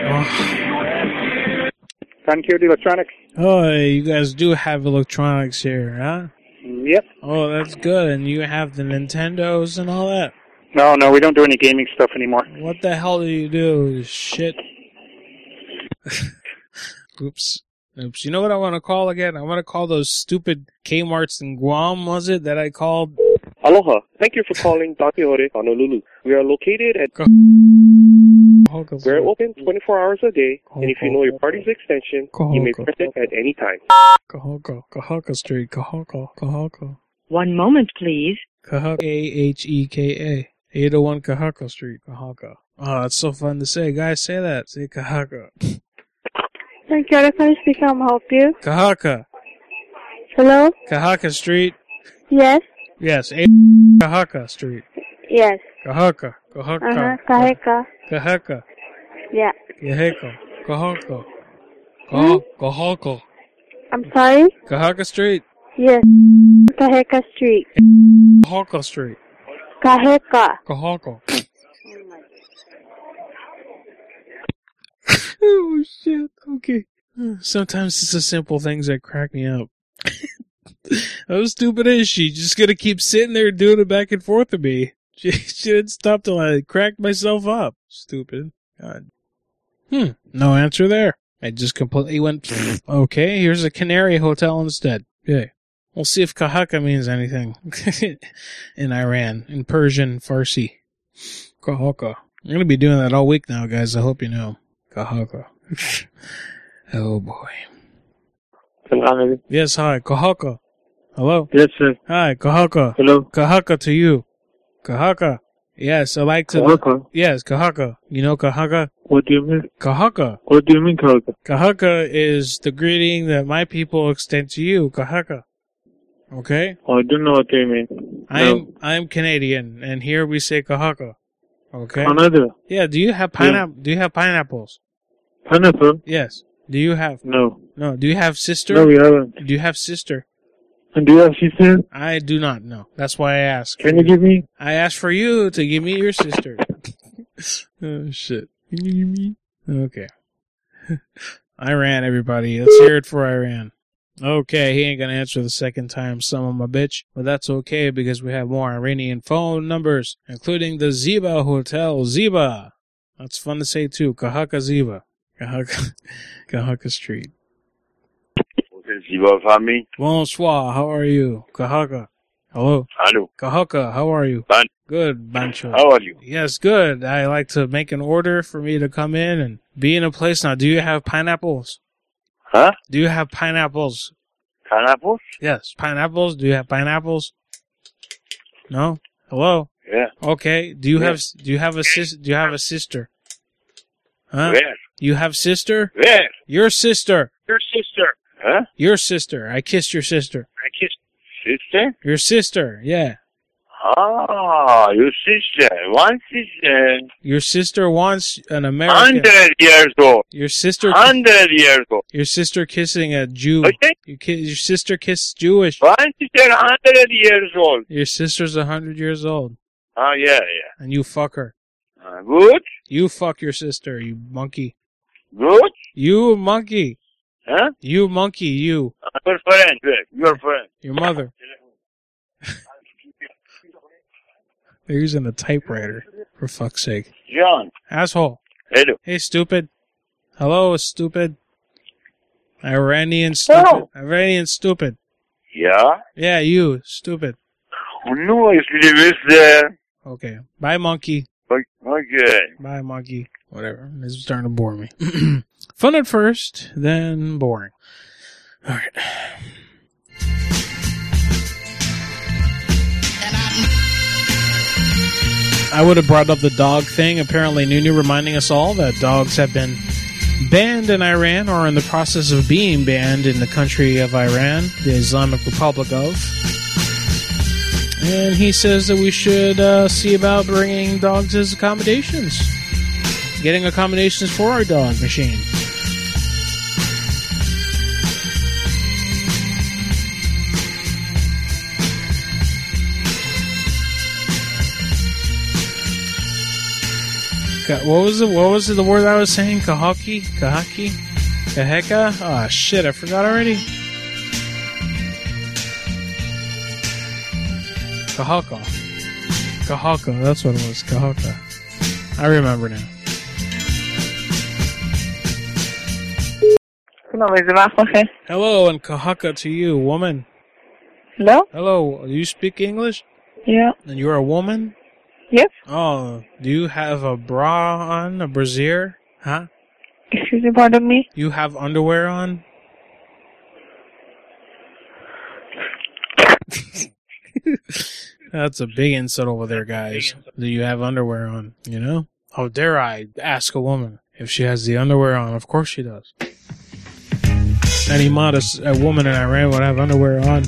[SPEAKER 4] Oh.
[SPEAKER 15] Don Quixote Electronics.
[SPEAKER 4] Oh, you guys do have electronics here, huh?
[SPEAKER 15] Yep.
[SPEAKER 4] Oh, that's good. And you have the Nintendos and all that?
[SPEAKER 15] No, no, we don't do any gaming stuff anymore.
[SPEAKER 4] What the hell do you do? Shit. Oops. Oops. You know what I want to call again? I want to call those stupid Kmarts in Guam, was it, that I called?
[SPEAKER 13] Aloha. Thank you for calling Don Quixote Honolulu. We are located at... We're open twenty-four hours a day, and if you know your party's extension, you may press it at any time.
[SPEAKER 4] Kahaka, Kahaka Street, Kahaka, Kahaka.
[SPEAKER 14] One moment, please.
[SPEAKER 4] Kahaka, A H E K A. eight oh one Kahaka Street, Kahaka. Oh, that's so fun to say. Guys, say that. Say Kahaka.
[SPEAKER 16] Thank you. Can I speak? I'll help you.
[SPEAKER 4] Kahaka.
[SPEAKER 16] Hello?
[SPEAKER 4] Kahaka Street.
[SPEAKER 16] Yes?
[SPEAKER 4] Yes, eight Kahaka Street.
[SPEAKER 16] Yes.
[SPEAKER 4] Kahaka, Kahaka.
[SPEAKER 16] Uh-huh. Kaheka.
[SPEAKER 4] Kahaka.
[SPEAKER 16] Yeah.
[SPEAKER 4] Kahaka. Kahaka. Kahaka. Kahaka.
[SPEAKER 16] I'm sorry?
[SPEAKER 4] Kahaka Street.
[SPEAKER 16] Yes. Kaheka Street.
[SPEAKER 4] Kahaka Street.
[SPEAKER 16] Kaheka.
[SPEAKER 4] Kahaka. Oh, shit. Okay. Sometimes it's the simple things that crack me up. How stupid is she? Just gonna keep sitting there doing it back and forth to me. She, she didn't stop till I cracked myself up. Stupid. God. Hmm. No answer there. I just completely went, okay, here's a Canary Hotel instead. Yay. We'll see if Kahaka means anything. In Iran. In Persian, Farsi. Kahaka. I'm gonna be doing that all week now, guys. I hope you know. Kahaka. Oh, boy.
[SPEAKER 15] Hello.
[SPEAKER 4] Yes, hi. Kahaka. Hello?
[SPEAKER 15] Yes, sir.
[SPEAKER 4] Hi, Kahaka.
[SPEAKER 15] Hello.
[SPEAKER 4] Kahaka to you. Kahaka. Yes, I like to...
[SPEAKER 15] Kahaka?
[SPEAKER 4] Yes, Kahaka. You know Kahaka?
[SPEAKER 15] What do you mean?
[SPEAKER 4] Kahaka.
[SPEAKER 15] What do you mean, Kahaka?
[SPEAKER 4] Kahaka is the greeting that my people extend to you. Kahaka. Okay?
[SPEAKER 15] Oh, I don't know what you mean.
[SPEAKER 4] I'm
[SPEAKER 15] No.
[SPEAKER 4] I'm Canadian, and here we say Kahaka. Okay?
[SPEAKER 15] Canada?
[SPEAKER 4] Yeah, do you have pineapple? Do you have pineapples?
[SPEAKER 15] Pineapple?
[SPEAKER 4] Yes. Do you have...
[SPEAKER 15] No.
[SPEAKER 4] No. Do you have sister?
[SPEAKER 15] No, we haven't.
[SPEAKER 4] Do you have sister?
[SPEAKER 15] And do you have sister?
[SPEAKER 4] I do not know. That's why I asked.
[SPEAKER 15] Can you give me?
[SPEAKER 4] I asked for you to give me your sister. Oh, shit. Can you give me? Okay. Iran, everybody. Let's hear it for Iran. Okay, he ain't gonna answer the second time, son of my bitch. But that's okay, because we have more Iranian phone numbers, including the Ziba Hotel. Ziba! That's fun to say, too. Kahaka Ziba. Kahaka, Kahaka Street.
[SPEAKER 17] Ziba family.
[SPEAKER 4] Bonsoir, how are you? Kahaka. Hello.
[SPEAKER 17] Hello.
[SPEAKER 4] Kahaka, how are you?
[SPEAKER 17] Ban.
[SPEAKER 4] Good, Bancho.
[SPEAKER 17] How are you?
[SPEAKER 4] Yes, good. I like to make an order for me to come in and be in a place now. Do you have pineapples?
[SPEAKER 17] Huh?
[SPEAKER 4] Do you have pineapples?
[SPEAKER 17] Pineapples?
[SPEAKER 4] Yes, pineapples. Do you have pineapples? No? Hello?
[SPEAKER 17] Yeah.
[SPEAKER 4] Okay. Do you
[SPEAKER 17] Yeah.
[SPEAKER 4] have do you have a sis do you have a sister? Huh?
[SPEAKER 17] Where?
[SPEAKER 4] You have sister?
[SPEAKER 17] Where?
[SPEAKER 4] Your sister.
[SPEAKER 17] Your sister. Huh?
[SPEAKER 4] Your sister. I kissed your sister.
[SPEAKER 17] I kissed sister?
[SPEAKER 4] Your sister, yeah.
[SPEAKER 17] Ah, your sister. One sister.
[SPEAKER 4] Your sister wants an American.
[SPEAKER 17] Hundred years old.
[SPEAKER 4] Your sister.
[SPEAKER 17] Hundred years old.
[SPEAKER 4] Your sister kissing a Jew.
[SPEAKER 17] Okay.
[SPEAKER 4] You ki- your sister kissed Jewish.
[SPEAKER 17] One sister, hundred years old.
[SPEAKER 4] Your sister's a hundred years old.
[SPEAKER 17] Oh, yeah, yeah.
[SPEAKER 4] And you fuck her.
[SPEAKER 17] Uh, good?
[SPEAKER 4] You fuck your sister, you monkey.
[SPEAKER 17] Good?
[SPEAKER 4] You monkey.
[SPEAKER 17] Huh?
[SPEAKER 4] You monkey, you.
[SPEAKER 17] Uh, your friend, good. Your friend.
[SPEAKER 4] Your mother. They're using a typewriter, for fuck's sake.
[SPEAKER 17] John.
[SPEAKER 4] Asshole.
[SPEAKER 17] Hello.
[SPEAKER 4] Hey, stupid. Hello, stupid. Iranian stupid.
[SPEAKER 17] Hello.
[SPEAKER 4] Iranian stupid.
[SPEAKER 17] Yeah?
[SPEAKER 4] Yeah, you, stupid.
[SPEAKER 17] No, if you live there.
[SPEAKER 4] Okay. Bye, monkey.
[SPEAKER 17] Okay.
[SPEAKER 4] Bye, monkey. Whatever. This is starting to bore me. Fun at first, then boring. All right. I would have brought up the dog thing. Apparently, Nunu reminding us all that dogs have been banned in Iran or in the process of being banned in the country of Iran, the Islamic Republic of. And he says that we should uh, see about bringing dogs as accommodations. Getting accommodations for our dog machine. What was it? What was it? The word I was saying? Kahaki? Kahaki? Kaheka? Oh shit! I forgot already. Kahaka. Kahaka. That's what it was. Kahaka. I remember now. Hello and Kahaka to you, woman.
[SPEAKER 16] Hello?
[SPEAKER 4] Hello. Do you speak English?
[SPEAKER 16] Yeah.
[SPEAKER 4] And you're a woman?
[SPEAKER 16] Yes.
[SPEAKER 4] Oh, do you have a bra on, a brassiere? Huh?
[SPEAKER 16] Excuse me, pardon me?
[SPEAKER 4] You have underwear on? That's a big insult over there, guys. Do you have underwear on, you know? How dare I ask a woman if she has the underwear on? Of course she does. Any modest a woman in Iran would have underwear on.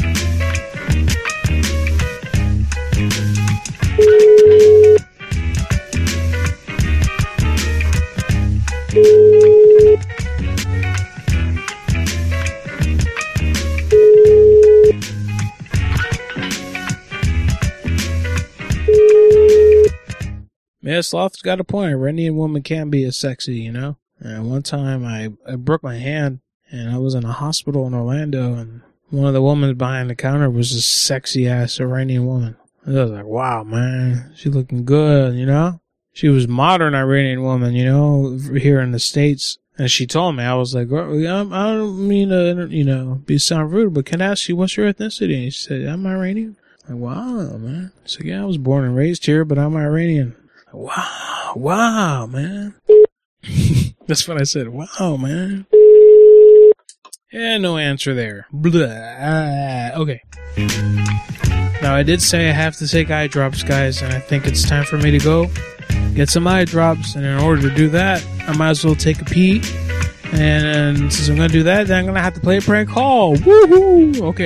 [SPEAKER 4] Yeah, Sloth's got a point. Iranian woman can be as sexy, you know? And one time I, I broke my hand and I was in a hospital in Orlando and one of the women behind the counter was this sexy ass Iranian woman. I was like, wow, man, she looking good, you know? She was modern Iranian woman, you know, here in the States. And she told me, I was like, well, I don't mean to, you know, be sound rude, but can I ask you what's your ethnicity? And she said, I'm Iranian. I'm like, wow, man. I said, yeah, I was born and raised here, but I'm Iranian. Wow, wow, man. That's what I said. Wow, man. Yeah, no answer there. Blah. Okay. Now, I did say I have to take eye drops, guys, and I think it's time for me to go get some eye drops. And in order to do that, I might as well take a pee. And since I'm going to do that, then I'm going to have to play a prank call. Woohoo! Okay.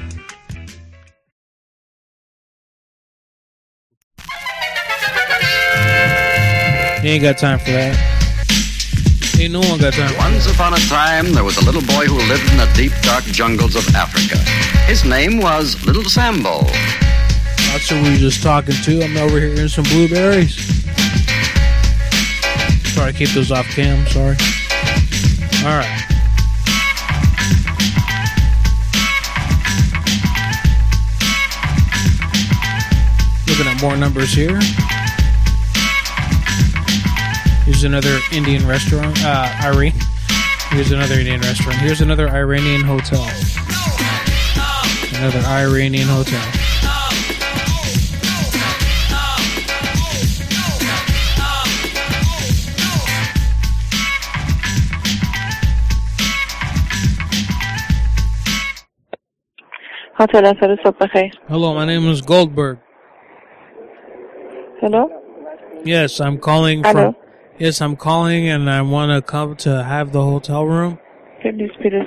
[SPEAKER 4] He ain't got time for that. Ain't no one got time.
[SPEAKER 18] Once upon a time, there was a little boy who lived in the deep, dark jungles of Africa. His name was Little Sambo.
[SPEAKER 4] That's who we were just talking to. I'm over here eating some blueberries. Try to keep those off cam, sorry. Alright. Looking at more numbers here. Here's another Indian restaurant. Uh, Irene. Here's another Indian restaurant. Here's another Iranian hotel. Another Iranian hotel. Hello, my name is Goldberg.
[SPEAKER 16] Hello?
[SPEAKER 4] Yes, I'm calling
[SPEAKER 16] Hello?
[SPEAKER 4] from... Yes, I'm calling and I want to come to have the hotel room.
[SPEAKER 16] Can you speak it?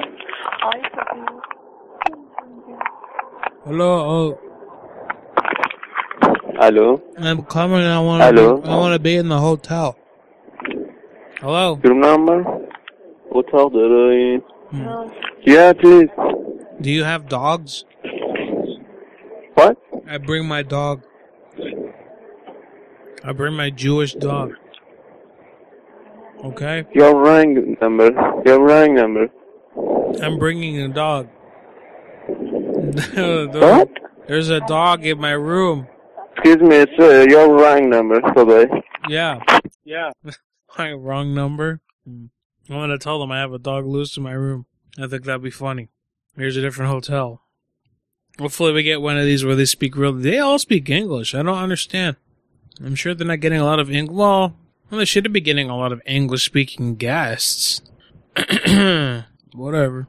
[SPEAKER 4] Hello. Oh,
[SPEAKER 19] Hello.
[SPEAKER 4] I'm coming. I want.
[SPEAKER 19] Hello.
[SPEAKER 4] I want to be in the hotel. Hello.
[SPEAKER 19] Room number? Hotel دارین.
[SPEAKER 4] Hmm.
[SPEAKER 19] Yeah, please.
[SPEAKER 4] Do you have dogs?
[SPEAKER 19] What?
[SPEAKER 4] I bring my dog. I bring my Jewish dog. Okay.
[SPEAKER 19] Your wrong number. Your wrong number.
[SPEAKER 4] I'm bringing a dog.
[SPEAKER 19] What?
[SPEAKER 4] There's a dog in my room.
[SPEAKER 19] Excuse me, sir. Your wrong number. Bye-bye.
[SPEAKER 4] Yeah. Yeah. My wrong number. Hmm. I'm gonna tell them I have a dog loose in my room. I think that'd be funny. Here's a different hotel. Hopefully we get one of these where they speak real. They all speak English. I don't understand. I'm sure they're not getting a lot of English. Well, well, they should be getting a lot of English-speaking guests. Whatever.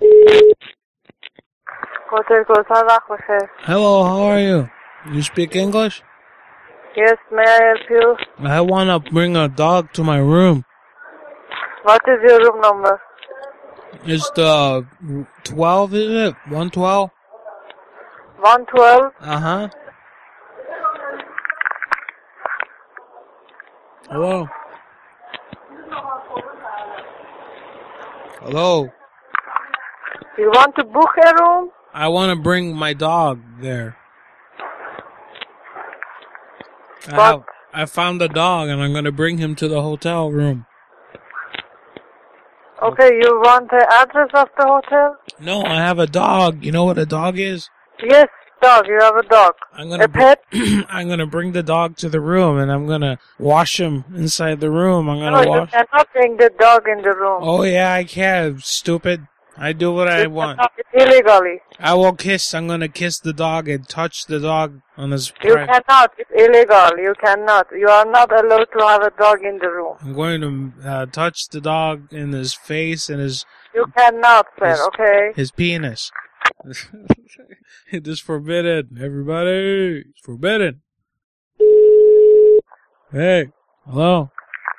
[SPEAKER 16] Hotel Kosa, وقت بخیر.
[SPEAKER 4] Hello, how are you? You speak English?
[SPEAKER 16] Yes, may I help you?
[SPEAKER 4] I want to bring a dog to my room.
[SPEAKER 16] What is your room number?
[SPEAKER 4] It's the twelve, is it? one twelve?
[SPEAKER 16] one twelve?
[SPEAKER 4] Uh-huh. Hello? Hello?
[SPEAKER 16] You want to book a room?
[SPEAKER 4] I want to bring my dog there. I, have, I found a dog and I'm going to bring him to the hotel room.
[SPEAKER 16] Okay, you want the address of the hotel?
[SPEAKER 4] No, I have a dog. You know what a dog is?
[SPEAKER 16] Yes, dog. You have a dog.
[SPEAKER 4] I'm gonna
[SPEAKER 16] a pet?
[SPEAKER 4] I'm gonna bring the dog to the room and I'm gonna wash him inside the room. I'm
[SPEAKER 16] No,
[SPEAKER 4] gonna
[SPEAKER 16] you
[SPEAKER 4] wash.
[SPEAKER 16] cannot bring the dog in the room.
[SPEAKER 4] Oh yeah, I can. Stupid. I do what I want.
[SPEAKER 16] It's illegally.
[SPEAKER 4] I will kiss. I'm gonna kiss the dog and touch the dog on his.
[SPEAKER 16] You
[SPEAKER 4] pri-
[SPEAKER 16] cannot. It's illegal. You cannot. You are not allowed to have a dog in the room.
[SPEAKER 4] I'm going to uh, touch the dog in his face and his
[SPEAKER 16] You cannot, sir.
[SPEAKER 4] his,
[SPEAKER 16] Okay.
[SPEAKER 4] his penis. It is forbidden, everybody. It's forbidden. Hey, hello.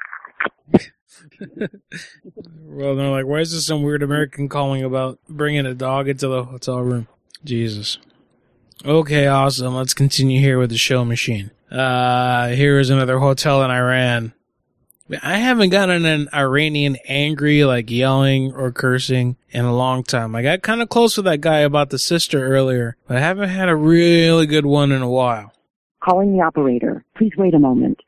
[SPEAKER 4] Well, they're like, why is this some weird American calling about bringing a dog into the hotel room? Jesus. Okay, awesome. Let's continue here with the show machine. Uh, here is another hotel in Iran. I haven't gotten an Iranian angry, like yelling or cursing, in a long time. I got kind of close with that guy about the sister earlier, but I haven't had a really good one in a while.
[SPEAKER 9] Calling the operator. Please wait a moment.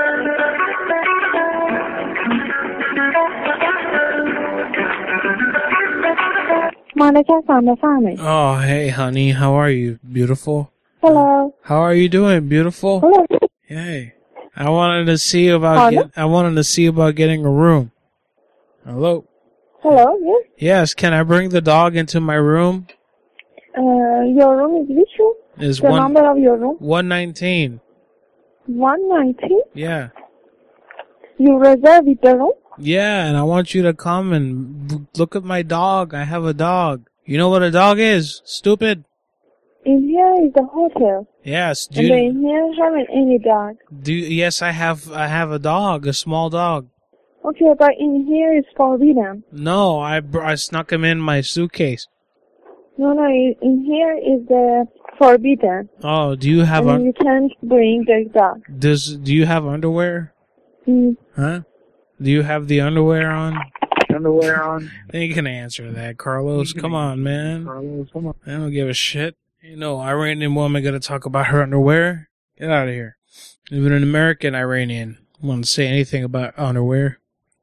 [SPEAKER 4] Oh, hey, honey. How are you? Beautiful?
[SPEAKER 16] Hello.
[SPEAKER 4] How are you doing? Beautiful?
[SPEAKER 16] Hello.
[SPEAKER 4] Hey. I wanted to see about
[SPEAKER 16] Hello?
[SPEAKER 4] get, I wanted to see about getting a room. Hello?
[SPEAKER 16] Hello, yes.
[SPEAKER 4] Yes, can I bring the dog into my room?
[SPEAKER 16] Uh, your room is which room?
[SPEAKER 4] Is
[SPEAKER 16] the
[SPEAKER 4] one
[SPEAKER 16] number of your room?
[SPEAKER 4] one nineteen.
[SPEAKER 16] one nineteen?
[SPEAKER 4] Yeah.
[SPEAKER 16] You reserve it the room?
[SPEAKER 4] Yeah, and I want you to come and l- look at my dog. I have a dog. You know what a dog is? Stupid.
[SPEAKER 16] In here is the hotel.
[SPEAKER 4] Yes. Do
[SPEAKER 16] And
[SPEAKER 4] you,
[SPEAKER 16] in here haven't any dog.
[SPEAKER 4] do you- yes, I have I have a dog, a small dog.
[SPEAKER 16] Okay, but in here is forbidden.
[SPEAKER 4] No, I br- I snuck him in my suitcase.
[SPEAKER 16] No, no, in in here is the forbidden.
[SPEAKER 4] Oh, do you have
[SPEAKER 16] and
[SPEAKER 4] un-
[SPEAKER 16] you can't bring the dog.
[SPEAKER 4] does do you have underwear?
[SPEAKER 16] Mm.
[SPEAKER 4] Huh? Do you have the underwear on?
[SPEAKER 15] Underwear on.
[SPEAKER 4] You can answer that, Carlos. Come on, man.
[SPEAKER 15] Carlos, come on.
[SPEAKER 4] I don't give a shit. You know, Iranian woman gonna talk about her underwear? Get out of here. Even an American Iranian won't say anything about underwear.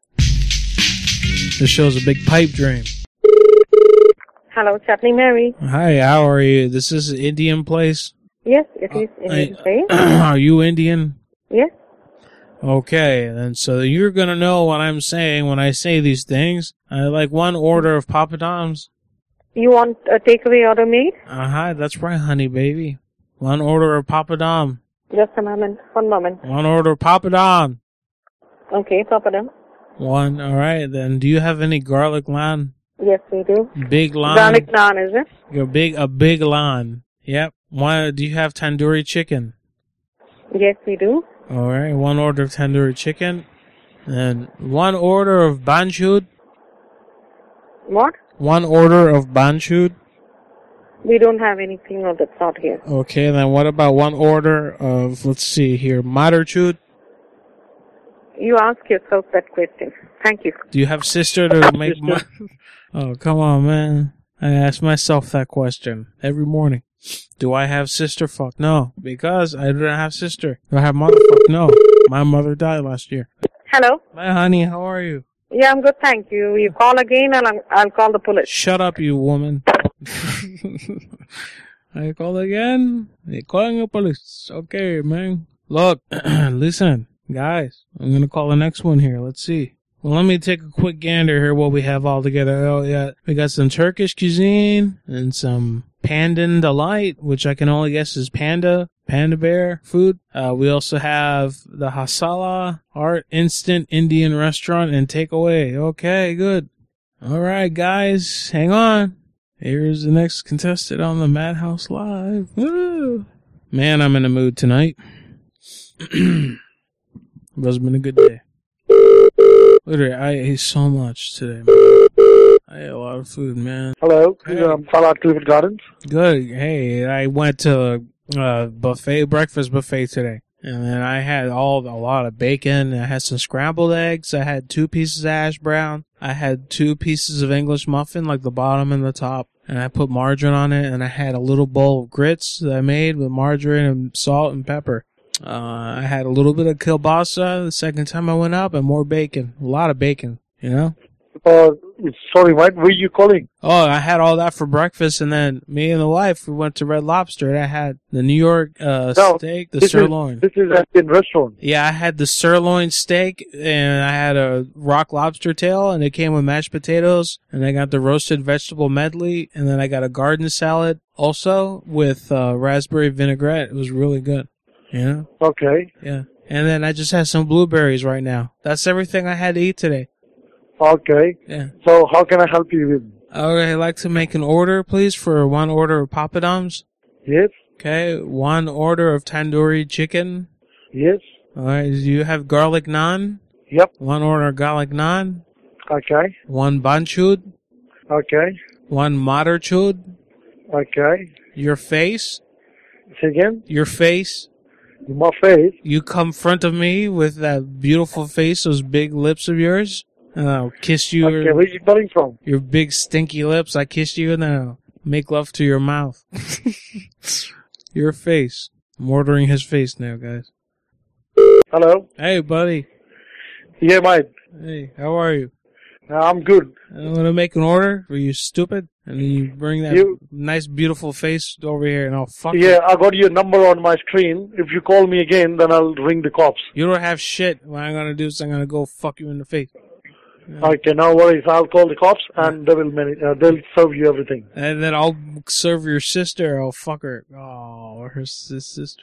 [SPEAKER 4] This show's a big pipe dream.
[SPEAKER 16] Hello, Chaplain Mary.
[SPEAKER 4] Hi, how are you? This is an Indian place?
[SPEAKER 16] Yes, it is in
[SPEAKER 4] I-
[SPEAKER 16] this place.
[SPEAKER 4] Are you Indian?
[SPEAKER 16] Yes.
[SPEAKER 4] Okay, then so you're gonna know what I'm saying when I say these things. I like one order of papadums.
[SPEAKER 16] You want a takeaway order made?
[SPEAKER 4] Uh-huh, that's right, honey baby. One order of papadum.
[SPEAKER 16] Just a moment. One moment.
[SPEAKER 4] One order of papadum.
[SPEAKER 16] Okay, Papadam.
[SPEAKER 4] One, alright, then do you have any garlic naan?
[SPEAKER 16] Yes, we do.
[SPEAKER 4] Big naan?
[SPEAKER 16] Garlic naan, is it?
[SPEAKER 4] Your big, a big naan. Yep. One, do you have tandoori chicken?
[SPEAKER 16] Yes, we do.
[SPEAKER 4] Alright, one order of tandoori chicken. And one order of banchud.
[SPEAKER 16] What?
[SPEAKER 4] One order of banchud.
[SPEAKER 16] We don't have anything of that sort here.
[SPEAKER 4] Okay, then what about one order of, let's see here, madarchud?
[SPEAKER 16] You ask yourself that question. Thank you.
[SPEAKER 4] Do you have sister to make my... Oh, come on, man. I ask myself that question every morning. Do I have sister? Fuck no. Because I don't have sister. Do I have mother? Fuck no. My mother died last year.
[SPEAKER 16] Hello?
[SPEAKER 4] Hi, honey. How are you?
[SPEAKER 16] Yeah, I'm good, thank you. You call again and I'll, I'll call the police.
[SPEAKER 4] Shut up, you woman. I call again. They calling the police. Okay, man. Look, listen, guys. I'm gonna call the next one here. Let's see. Well, let me take a quick gander here what we have all together. Oh, yeah. We got some Turkish cuisine and some Pandan Delight, which I can only guess is panda, panda bear food. Uh, we also have the Hasala Art Instant Indian Restaurant and Takeaway. Okay, good. All right, guys, hang on. Here's the next contestant on the Madhouse Live. Woo! Man, I'm in the mood tonight. It's been a good day. Literally, I ate so much today, man. I ate a lot of food, man.
[SPEAKER 15] Hello,
[SPEAKER 4] Hey.
[SPEAKER 15] um, Salah Clifford Gardens.
[SPEAKER 4] Good. Hey, I went to a uh, buffet, breakfast buffet today. And then I had all a lot of bacon. I had some scrambled eggs. I had two pieces of hash brown. I had two pieces of English muffin, like the bottom and the top. And I put margarine on it. And I had a little bowl of grits that I made with margarine and salt and pepper. Uh, I had a little bit of kielbasa the second time I went up and more bacon. A lot of bacon, you know?
[SPEAKER 15] Uh, sorry, Mike, where are you calling?
[SPEAKER 4] Oh, I had all that for breakfast, and then me and the wife, we went to Red Lobster, and I had the New York uh,
[SPEAKER 15] No,
[SPEAKER 4] steak, the
[SPEAKER 15] this
[SPEAKER 4] sirloin.
[SPEAKER 15] Is, this is an restaurant.
[SPEAKER 4] Yeah, I had the sirloin steak, and I had a rock lobster tail, and it came with mashed potatoes, and I got the roasted vegetable medley, and then I got a garden salad also with uh, raspberry vinaigrette. It was really good. Yeah.
[SPEAKER 15] Okay.
[SPEAKER 4] Yeah. And then I just had some blueberries right now. That's everything I had to eat today.
[SPEAKER 15] Okay.
[SPEAKER 4] Yeah.
[SPEAKER 15] So how can I help you with?
[SPEAKER 4] Okay, I'd like to make an order, please, for one order of papadums.
[SPEAKER 15] Yes.
[SPEAKER 4] Okay, one order of tandoori chicken.
[SPEAKER 15] Yes.
[SPEAKER 4] All right, do you have garlic naan?
[SPEAKER 15] Yep.
[SPEAKER 4] One order of garlic naan.
[SPEAKER 15] Okay.
[SPEAKER 4] One banchud.
[SPEAKER 15] Okay.
[SPEAKER 4] One madarchud.
[SPEAKER 15] Okay.
[SPEAKER 4] Your face.
[SPEAKER 15] Say again?
[SPEAKER 4] Your face.
[SPEAKER 15] My face?
[SPEAKER 4] You come front of me with that beautiful face, those big lips of yours. And I'll kiss you.
[SPEAKER 15] Okay, where are you calling from?
[SPEAKER 4] Your big stinky lips. I kiss you and then I'll make love to your mouth. Your face. I'm ordering his face now, guys.
[SPEAKER 15] Hello?
[SPEAKER 4] Hey, buddy.
[SPEAKER 15] Yeah, Mike.
[SPEAKER 4] Hey, how are you?
[SPEAKER 15] Uh, I'm good.
[SPEAKER 4] I'm gonna make an order. Are you stupid? And then you bring that
[SPEAKER 15] You-
[SPEAKER 4] nice, beautiful face over here, and I'll fuck
[SPEAKER 15] Yeah,
[SPEAKER 4] you.
[SPEAKER 15] I got your number on my screen. If you call me again, then I'll ring the cops.
[SPEAKER 4] You don't have shit. What I'm gonna do is I'm gonna go fuck you in the face.
[SPEAKER 15] Okay, no worries. I'll call the cops and they will manage, uh, they'll serve you everything.
[SPEAKER 4] And then I'll serve your sister. I'll fuck her. Oh, her sis- sister.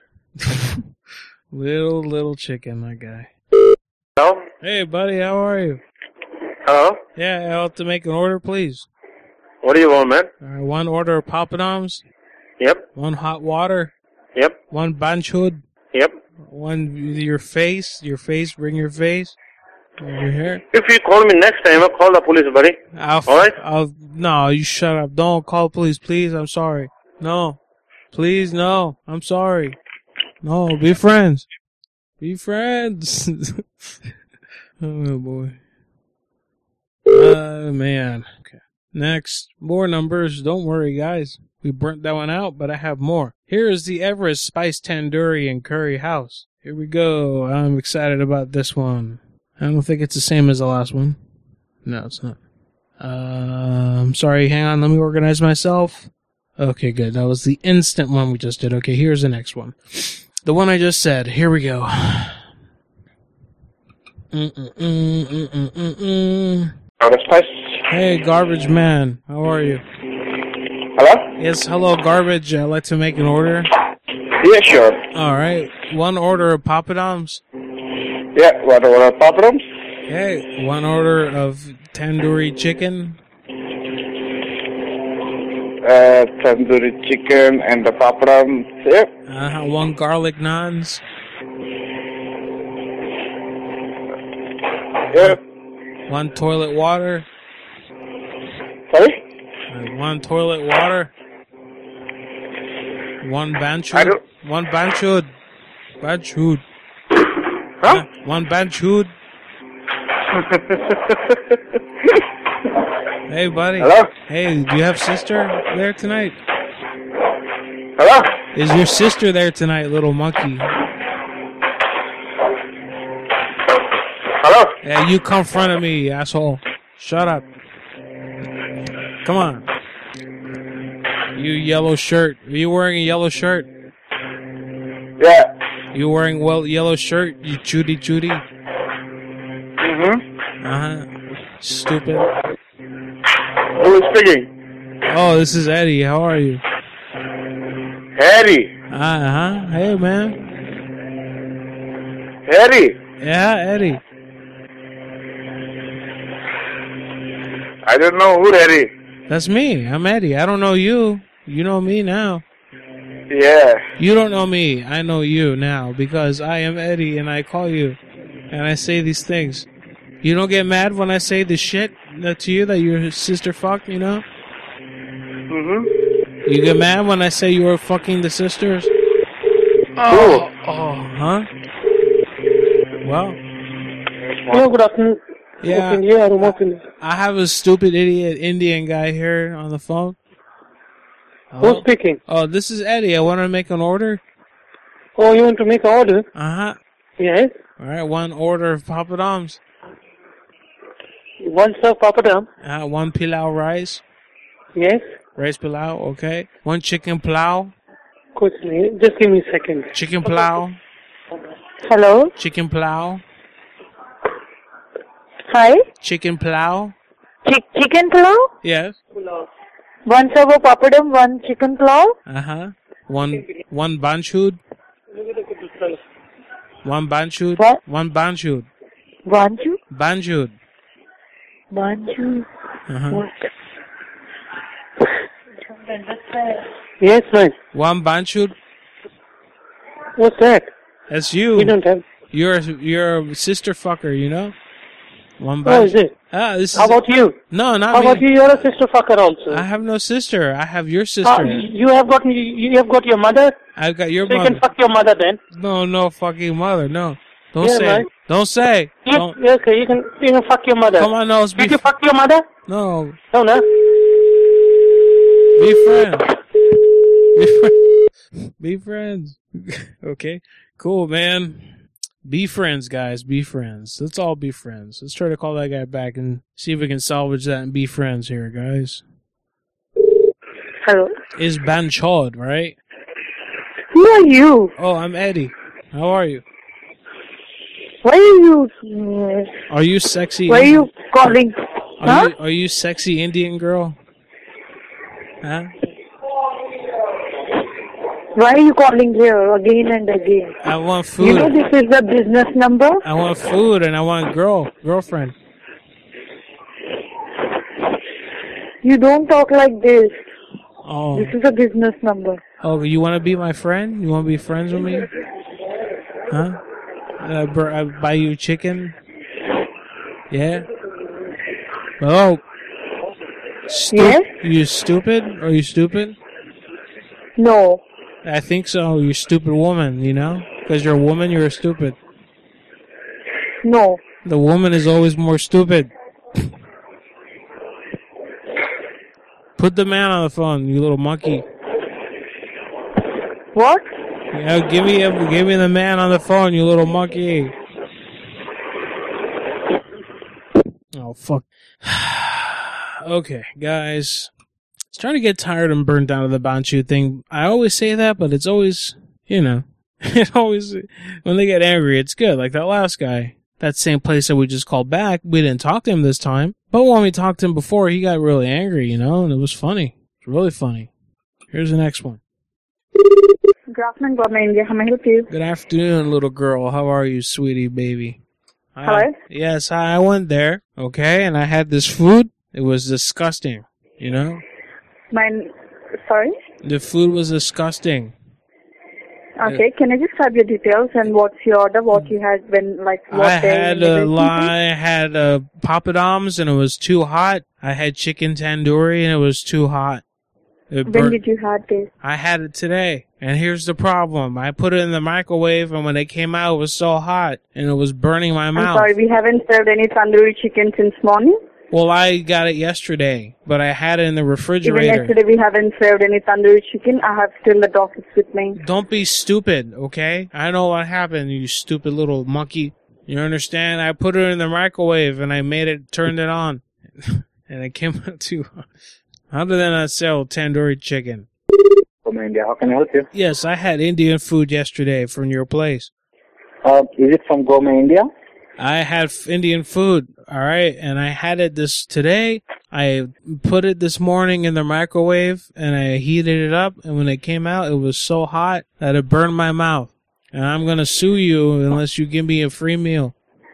[SPEAKER 4] Little, little chicken, my guy.
[SPEAKER 1] Hello?
[SPEAKER 4] Hey, buddy, how are you?
[SPEAKER 1] Hello?
[SPEAKER 4] Yeah, I'll have to make an order, please.
[SPEAKER 1] What do you want, man?
[SPEAKER 4] All right, one order of papadums.
[SPEAKER 1] Yep.
[SPEAKER 4] One hot water.
[SPEAKER 1] Yep.
[SPEAKER 4] One banchud.
[SPEAKER 1] Yep.
[SPEAKER 4] One, your face. Your face, bring your face. Over here.
[SPEAKER 1] If you call me next time, I'll call the police, buddy.
[SPEAKER 4] I'll,
[SPEAKER 1] All right?
[SPEAKER 4] I'll, no, you shut up. Don't call police, please. I'm sorry. No. Please, no. I'm sorry. No, be friends. Be friends. Oh, boy. Uh, man. Okay. Next. More numbers. Don't worry, guys. We burnt that one out, but I have more. Here is the Everest Spice Tandoori and Curry House. Here we go. I'm excited about this one. I don't think it's the same as the last one. No, it's not. Uh, I'm sorry, hang on, let me organize myself. Okay, good. That was the instant one we just did. Okay, here's the next one. The one I just said. Here we go. Mm-mm-mm-mm-mm-mm. Hey, Garbage Man. How are you?
[SPEAKER 1] Hello?
[SPEAKER 4] Yes, hello, Garbage. I'd like to make an order.
[SPEAKER 1] Yeah, sure.
[SPEAKER 4] All right. One order of papadums.
[SPEAKER 1] Yeah, what order of papadums?
[SPEAKER 4] Okay. One order of tandoori chicken.
[SPEAKER 1] Uh, tandoori chicken and the papadums. Yep.
[SPEAKER 4] Uh, one garlic naans.
[SPEAKER 15] Yeah.
[SPEAKER 4] One toilet water.
[SPEAKER 15] Sorry?
[SPEAKER 4] Uh, one toilet water. One banchud. One banchud. Banchud.
[SPEAKER 15] Huh?
[SPEAKER 4] One banchud. Hey, buddy.
[SPEAKER 15] Hello?
[SPEAKER 4] Hey, do you have sister there tonight?
[SPEAKER 15] Hello?
[SPEAKER 4] Is your sister there tonight, little monkey?
[SPEAKER 15] Hello?
[SPEAKER 4] Yeah, you come front of me, asshole. Shut up. Come on. You yellow shirt. Are you wearing a yellow shirt?
[SPEAKER 15] Yeah.
[SPEAKER 4] You wearing well yellow shirt? You chooty chooty?
[SPEAKER 15] Mm-hmm.
[SPEAKER 4] Uh-huh. Stupid.
[SPEAKER 15] Who is speaking?
[SPEAKER 4] Oh, this is Eddie. How are you?
[SPEAKER 15] Eddie.
[SPEAKER 4] Uh-huh. Hey, man.
[SPEAKER 15] Eddie.
[SPEAKER 4] Yeah, Eddie.
[SPEAKER 15] I don't know who Eddie.
[SPEAKER 4] That's me. I'm Eddie. I don't know you. You know me now.
[SPEAKER 15] Yeah.
[SPEAKER 4] You don't know me. I know you now because I am Eddie and I call you and I say these things. You don't get mad when I say the shit that to you that your sister fucked, you know?
[SPEAKER 15] Mm-hmm.
[SPEAKER 4] You get mad when I say you were fucking the sisters?
[SPEAKER 15] Oh.
[SPEAKER 4] Oh, huh? Well.
[SPEAKER 15] Hello, good afternoon.
[SPEAKER 4] Yeah.
[SPEAKER 15] Okay, yeah, I'm working.
[SPEAKER 4] I have a stupid idiot Indian guy here on the phone.
[SPEAKER 15] Who's speaking?
[SPEAKER 4] Oh, this is Eddie. I want to make an order.
[SPEAKER 15] Oh, you want to make an order?
[SPEAKER 4] Uh-huh.
[SPEAKER 15] Yes.
[SPEAKER 4] All right, one order of papadums.
[SPEAKER 15] One serve papadum.
[SPEAKER 4] Uh, one pilau rice.
[SPEAKER 15] Yes.
[SPEAKER 4] Rice pilau, okay. One chicken plow.
[SPEAKER 15] Quickly, just give me a second.
[SPEAKER 4] Chicken plow.
[SPEAKER 16] Hello?
[SPEAKER 4] Chicken plow.
[SPEAKER 16] Hi?
[SPEAKER 4] Chicken plow.
[SPEAKER 16] Chick chicken pulao?
[SPEAKER 4] Yes.
[SPEAKER 16] One serve of papadum, one chicken pulao.
[SPEAKER 4] Uh-huh. One one banchud. One banchud.
[SPEAKER 16] What?
[SPEAKER 4] One banchud.
[SPEAKER 16] Banchu?
[SPEAKER 4] Banchud.
[SPEAKER 16] Banchu.
[SPEAKER 4] Uh-huh.
[SPEAKER 16] What?
[SPEAKER 15] Yes, ma'am.
[SPEAKER 4] One banchud.
[SPEAKER 15] What's that?
[SPEAKER 4] That's you.
[SPEAKER 15] We don't have.
[SPEAKER 4] You're you're a sister fucker, you know? One
[SPEAKER 15] Oh,
[SPEAKER 4] banchud.
[SPEAKER 15] is it?
[SPEAKER 4] Ah, this
[SPEAKER 15] How
[SPEAKER 4] is
[SPEAKER 15] about you?
[SPEAKER 4] No, not
[SPEAKER 15] How
[SPEAKER 4] me.
[SPEAKER 15] about you? You're a sister fucker also.
[SPEAKER 4] I have no sister. I have your
[SPEAKER 15] Uh,
[SPEAKER 4] sister.
[SPEAKER 15] you have got you, you have got your mother.
[SPEAKER 4] I've got your
[SPEAKER 15] So you
[SPEAKER 4] mother.
[SPEAKER 15] can fuck your mother then.
[SPEAKER 4] No, no fucking mother. No. Don't
[SPEAKER 15] Yeah,
[SPEAKER 4] say.
[SPEAKER 15] man.
[SPEAKER 4] Don't say.
[SPEAKER 15] You,
[SPEAKER 4] Don't.
[SPEAKER 15] okay, you can you can fuck your mother.
[SPEAKER 4] Come on, no. Let's be
[SPEAKER 15] Did you fuck your mother?
[SPEAKER 4] No.
[SPEAKER 15] No, no.
[SPEAKER 4] Be friends. Be, fri- Be friends. Okay. Cool, man. Be friends, guys. Be friends. Let's all be friends. Let's try to call that guy back and see if we can salvage that and be friends here, guys.
[SPEAKER 16] Hello?
[SPEAKER 4] Is Banchod, right?
[SPEAKER 16] Who are you?
[SPEAKER 4] Oh, I'm Eddie. How are you?
[SPEAKER 16] Why are you... Uh,
[SPEAKER 4] Are you sexy?
[SPEAKER 16] why are
[SPEAKER 4] Indian-
[SPEAKER 16] you calling?
[SPEAKER 4] Are
[SPEAKER 16] Huh?
[SPEAKER 4] you, are you sexy Indian girl? Huh?
[SPEAKER 16] Why are you calling here again and again?
[SPEAKER 4] I want
[SPEAKER 16] You know
[SPEAKER 4] food.
[SPEAKER 16] this is the business number?
[SPEAKER 4] I want food and I want girl, girlfriend.
[SPEAKER 16] You don't talk like this.
[SPEAKER 4] Oh,
[SPEAKER 16] This is a business number.
[SPEAKER 4] oh, you want to be my friend? You want to be friends with me? Huh? Uh, br- I buy you chicken. Yeah. Oh. Stu-
[SPEAKER 16] Yes?
[SPEAKER 4] You stupid? Are you stupid?
[SPEAKER 16] No.
[SPEAKER 4] I think so. You stupid woman. You know, because you're a woman, you're stupid.
[SPEAKER 16] No.
[SPEAKER 4] The woman is always more stupid. Put the man on the phone, you little monkey.
[SPEAKER 16] What?
[SPEAKER 4] Yeah, give me a, give me the man on the phone, you little monkey. Oh fuck. Okay, guys. It's trying to get tired and burnt out of the Banchu thing. I always say that, but it's always, you know, it always when they get angry, it's good. Like that last guy, that same place that we just called back. We didn't talk to him this time, but when we talked to him before, he got really angry, you know, and it was funny. It's really funny. Here's the next one.
[SPEAKER 20] Good afternoon, Government India. How may I help you?
[SPEAKER 4] Good afternoon, little girl. How are you, sweetie baby? Hi.
[SPEAKER 20] Hello?
[SPEAKER 4] Yes, hi, I went there, okay, and I had this food. It was disgusting, you know?
[SPEAKER 20] My, sorry?
[SPEAKER 4] The food was disgusting.
[SPEAKER 20] Okay, can I just have your details and what's your order? What you had when, like, what
[SPEAKER 4] I
[SPEAKER 20] day
[SPEAKER 4] had
[SPEAKER 20] and
[SPEAKER 4] a
[SPEAKER 20] everything,
[SPEAKER 4] I had uh, papadums and it was too hot. I had chicken tandoori and it was too hot. It
[SPEAKER 20] When
[SPEAKER 4] burnt-
[SPEAKER 20] did you have this?
[SPEAKER 4] I had it today. And here's the problem. I put it in the microwave and when it came out it was so hot and it was burning my
[SPEAKER 20] I'm
[SPEAKER 4] mouth.
[SPEAKER 20] sorry, we haven't served any tandoori chicken since morning.
[SPEAKER 4] Well, I got it yesterday, but I had it in the
[SPEAKER 20] Even
[SPEAKER 4] refrigerator.
[SPEAKER 20] yesterday we haven't served any tandoori chicken. I have still the dockets with me.
[SPEAKER 4] Don't be stupid, okay? I know what happened, you stupid little monkey. You understand? I put it in the microwave and I made it, turned it on. And it came out too hot. How did they not sell tandoori chicken?
[SPEAKER 2] From India, how can I help you?
[SPEAKER 4] Yes, I had Indian food yesterday from your place.
[SPEAKER 2] Uh, is it from Gourmet India?
[SPEAKER 4] I had f- Indian food, all right, and I had it this today. I put it this morning in the microwave, and I heated it up, and when it came out, it was so hot that it burned my mouth. And I'm going to sue you unless you give me a free meal.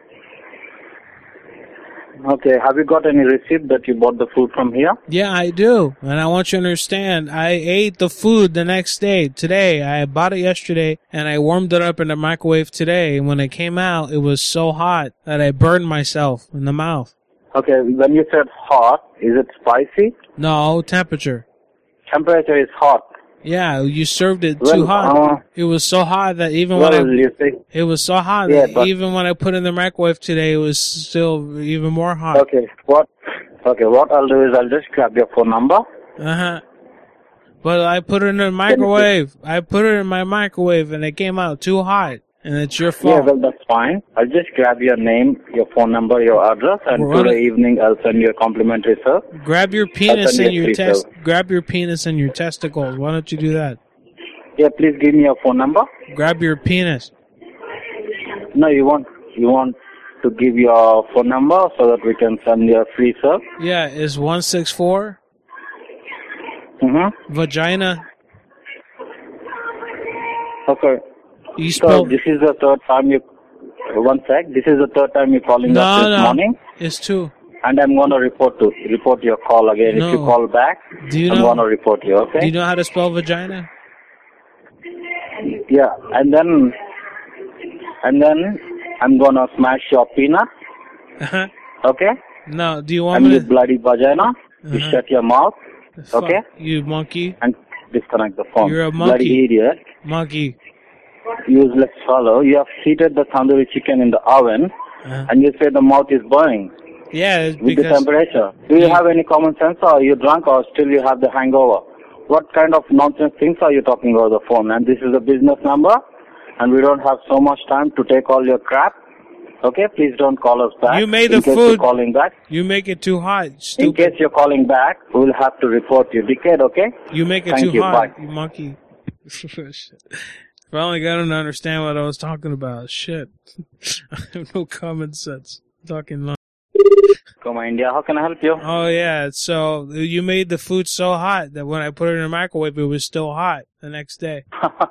[SPEAKER 2] Okay, have you got any receipt that you bought the food from here?
[SPEAKER 4] Yeah, I do, and I want you to understand, I ate the food the next day, today. I bought it yesterday, and I warmed it up in the microwave today, and when it came out, it was so hot that I burned myself in the mouth.
[SPEAKER 2] Okay, when you said hot, is it spicy?
[SPEAKER 4] No, temperature.
[SPEAKER 2] Temperature is hot.
[SPEAKER 4] Yeah, you served it
[SPEAKER 2] Well,
[SPEAKER 4] too hot.
[SPEAKER 2] uh,
[SPEAKER 4] it was so hot that even
[SPEAKER 2] well,
[SPEAKER 4] when I,
[SPEAKER 2] you see.
[SPEAKER 4] it was so hot
[SPEAKER 2] Yeah,
[SPEAKER 4] that
[SPEAKER 2] but-
[SPEAKER 4] even when I put it in the microwave today, it was still even more hot.
[SPEAKER 2] Okay, what? Okay, what I'll do is I'll just grab your phone number.
[SPEAKER 4] Uh huh. But I put it in the microwave. I put it in my microwave, and it came out too hot. And it's your
[SPEAKER 2] Yeah,
[SPEAKER 4] fault.
[SPEAKER 2] well, that's fine. I'll just grab your name, your phone number, your address, and
[SPEAKER 4] What
[SPEAKER 2] today
[SPEAKER 4] a-
[SPEAKER 2] evening I'll send you a complimentary serve.
[SPEAKER 4] Grab your
[SPEAKER 2] I'll
[SPEAKER 4] penis
[SPEAKER 2] send
[SPEAKER 4] and
[SPEAKER 2] you a
[SPEAKER 4] your
[SPEAKER 2] free
[SPEAKER 4] test.
[SPEAKER 2] serve.
[SPEAKER 4] Grab your penis and your testicles. Why don't you do that?
[SPEAKER 2] Yeah, please give me your phone number.
[SPEAKER 4] Grab your penis.
[SPEAKER 2] No, you want you want to give your phone number so that we can send you a free serve.
[SPEAKER 4] Yeah, it's one six four
[SPEAKER 2] Mm-hmm.
[SPEAKER 4] vagina.
[SPEAKER 2] Okay.
[SPEAKER 4] You
[SPEAKER 2] So
[SPEAKER 4] spell
[SPEAKER 2] this is the third time you. One sec. This is the third time you're calling
[SPEAKER 4] no,
[SPEAKER 2] us this
[SPEAKER 4] no.
[SPEAKER 2] morning,
[SPEAKER 4] It's two.
[SPEAKER 2] and I'm gonna report to report your call again.
[SPEAKER 4] No.
[SPEAKER 2] If you call back,
[SPEAKER 4] Do you
[SPEAKER 2] I'm
[SPEAKER 4] know?
[SPEAKER 2] gonna report you. Okay.
[SPEAKER 4] Do you know how to spell vagina?
[SPEAKER 2] Yeah, and then and then I'm gonna smash your peanut.
[SPEAKER 4] Uh-huh.
[SPEAKER 2] Okay.
[SPEAKER 4] No. Do you want
[SPEAKER 2] And
[SPEAKER 4] me
[SPEAKER 2] you
[SPEAKER 4] to?
[SPEAKER 2] bloody vagina, you
[SPEAKER 4] Uh-huh.
[SPEAKER 2] shut your mouth.
[SPEAKER 4] Fuck
[SPEAKER 2] Okay.
[SPEAKER 4] You monkey.
[SPEAKER 2] And disconnect the phone.
[SPEAKER 4] You're a
[SPEAKER 2] Bloody
[SPEAKER 4] monkey.
[SPEAKER 2] idiot.
[SPEAKER 4] Monkey.
[SPEAKER 2] Useless fellow. You have heated the tandoori chicken in the oven,
[SPEAKER 4] Uh-huh.
[SPEAKER 2] and you say the mouth is burning
[SPEAKER 4] Yeah, it's
[SPEAKER 2] with the
[SPEAKER 4] because
[SPEAKER 2] temperature. Do you have any common sense, or are you drunk, or still you have the hangover? What kind of nonsense things are you talking over the phone? And this is a business number, and we don't have so much time to take all your crap. Okay, please don't call us back.
[SPEAKER 4] You made
[SPEAKER 2] in
[SPEAKER 4] the
[SPEAKER 2] case
[SPEAKER 4] food.
[SPEAKER 2] You're calling back.
[SPEAKER 4] you make it too hot.
[SPEAKER 2] In
[SPEAKER 4] Stupid.
[SPEAKER 2] case you're calling back, we'll have to report you. Dickhead, okay?
[SPEAKER 4] You make it
[SPEAKER 2] Thank
[SPEAKER 4] too
[SPEAKER 2] you.
[SPEAKER 4] hot.
[SPEAKER 2] Bye.
[SPEAKER 4] You monkey. Finally got him to understand what I was talking about. Shit. I have no common sense. Talking long.
[SPEAKER 2] Come on, India. How can I help you?
[SPEAKER 4] Oh yeah, so you made the food so hot that when I put it in the microwave, it was still hot the next day.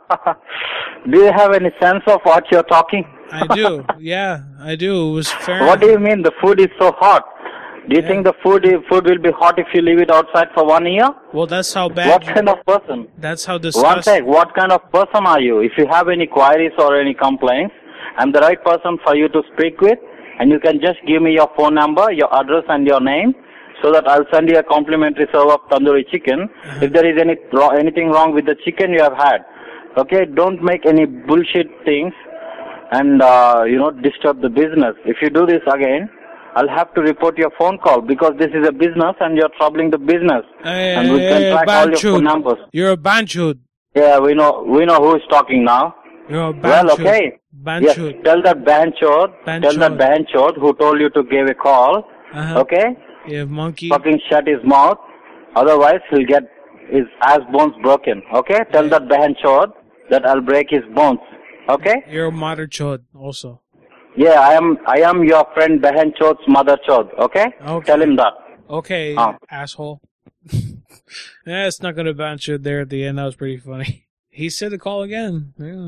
[SPEAKER 2] Do you have any sense of what you're talking?
[SPEAKER 4] I do. Yeah, I do. It was fair.
[SPEAKER 2] What do you mean the food is so hot? Do you think the food is, food will be hot if you leave it outside for one year?
[SPEAKER 4] Well, that's how bad.
[SPEAKER 2] What
[SPEAKER 4] you-
[SPEAKER 2] kind of person?
[SPEAKER 4] That's how
[SPEAKER 2] One
[SPEAKER 4] disgusting.
[SPEAKER 2] sec, what kind of person are you? If you have any queries or any complaints, I'm the right person for you to speak with, and you can just give me your phone number, your address, and your name, so that I'll send you a complimentary serve of tandoori chicken.
[SPEAKER 4] Uh-huh.
[SPEAKER 2] If there is any wro- anything wrong with the chicken you have had, okay, don't make any bullshit things and uh, you know disturb the business. If you do this again, I'll have to report your phone call because this is a business and you're troubling the business.
[SPEAKER 4] Hey,
[SPEAKER 2] and we
[SPEAKER 4] hey,
[SPEAKER 2] can
[SPEAKER 4] hey,
[SPEAKER 2] track all your
[SPEAKER 4] Banchud.
[SPEAKER 2] phone numbers.
[SPEAKER 4] You're a banchud.
[SPEAKER 2] Yeah, we know we know who is talking now.
[SPEAKER 4] You're a
[SPEAKER 2] Well,
[SPEAKER 4] banchud.
[SPEAKER 2] okay. Yes,
[SPEAKER 4] Banchud.
[SPEAKER 2] tell that banchod, tell that banchod who told you to give a call,
[SPEAKER 4] Uh-huh.
[SPEAKER 2] okay?
[SPEAKER 4] Yeah, monkey.
[SPEAKER 2] Fucking shut his mouth, otherwise he'll get his ass bones broken, okay? Tell that banchod that I'll break his bones, okay?
[SPEAKER 4] You're a mother chod also.
[SPEAKER 2] Yeah, I am I am your friend Behan Chod's mother chod, okay?
[SPEAKER 4] Okay.
[SPEAKER 2] Tell him that.
[SPEAKER 4] Okay,
[SPEAKER 2] Oh.
[SPEAKER 4] asshole. Yeah, it's not gonna banchud there at the end. That was pretty funny. He said to call again. Yeah.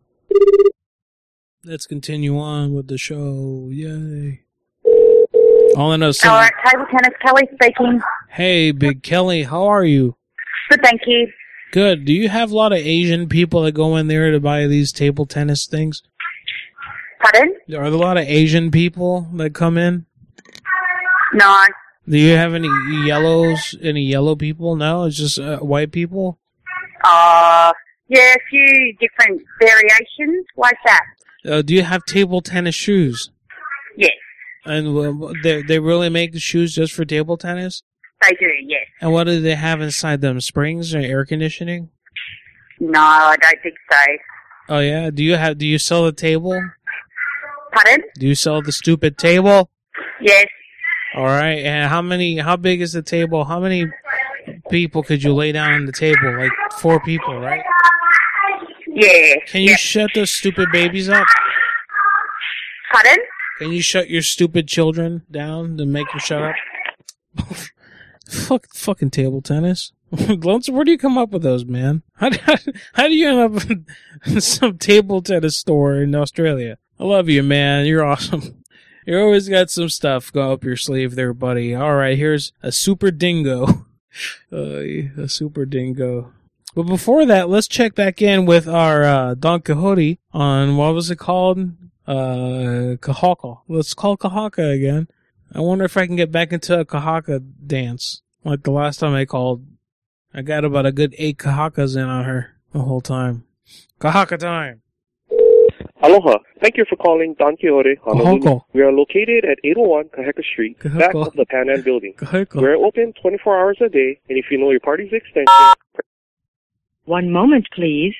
[SPEAKER 4] Let's continue on with the show. Yay. All I know is some-
[SPEAKER 7] All right, table tennis, Kelly speaking.
[SPEAKER 4] Hey, Big Kelly, how are you?
[SPEAKER 7] Good, thank you.
[SPEAKER 4] Good. Do you have a lot of Asian people that go in there to buy these table tennis things?
[SPEAKER 7] Pardon?
[SPEAKER 4] Are there a lot of Asian people that come in?
[SPEAKER 7] No.
[SPEAKER 4] Do you have any yellows, any yellow people? No, it's just uh, white people?
[SPEAKER 7] Uh, yeah, a few different variations. Why's that?
[SPEAKER 4] Uh, do you have table tennis shoes?
[SPEAKER 7] Yes,
[SPEAKER 4] And uh, they they really make the shoes just for table tennis?
[SPEAKER 7] they do, yes.
[SPEAKER 4] And what do they have inside them? Springs or air conditioning?
[SPEAKER 7] No, I don't think so.
[SPEAKER 4] Oh yeah. Do you have? Do you sell the table?
[SPEAKER 7] Pardon?
[SPEAKER 4] Do you sell the stupid table?
[SPEAKER 7] Yes.
[SPEAKER 4] All right. And how many? How big is the table? How many people could you lay down on the table? Like four people, right?
[SPEAKER 7] Yeah.
[SPEAKER 4] Can you shut those stupid babies up?
[SPEAKER 7] Pardon?
[SPEAKER 4] Can you shut your stupid children down to make them shut up? Fuck, fucking table tennis. Lance, where do you come up with those, man? How do, how do you end up in some table tennis store in Australia? I love you, man. You're awesome. You always got some stuff go up your sleeve there, buddy. All right, here's a super dingo. Uh, a super dingo. But before that, let's check back in with our uh, Don Quixote on, what was it called? Uh, Kahaka. Let's call Kahaka again. I wonder if I can get back into a Kahaka dance. Like the last time I called. I got about a good eight Kahakas in on her the whole time. Kahaka time!
[SPEAKER 13] Aloha. Thank you for calling Don Quixote Honolulu.
[SPEAKER 4] Kahako.
[SPEAKER 13] We are located at eight oh one Kahaka Street, back
[SPEAKER 4] Kahako.
[SPEAKER 13] of the Pan Am Building.
[SPEAKER 4] Kahako.
[SPEAKER 13] We're open twenty-four hours a day, and if you know your party's extension...
[SPEAKER 14] One moment, please.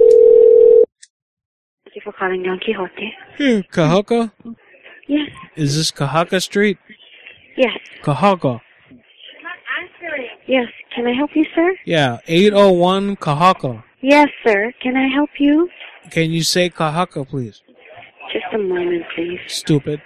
[SPEAKER 7] Thank you for calling Don Quixote.
[SPEAKER 4] Here, Kahaka?
[SPEAKER 7] Yes.
[SPEAKER 4] Is this Kahaka Street?
[SPEAKER 7] Yes.
[SPEAKER 4] Kahaka.
[SPEAKER 7] Yes. Can I help you, sir?
[SPEAKER 4] Yeah, eight oh one Kahaka.
[SPEAKER 7] Yes, sir. Can I help you?
[SPEAKER 4] Can you say Kahaka, please?
[SPEAKER 7] Just a moment, please.
[SPEAKER 4] Stupid.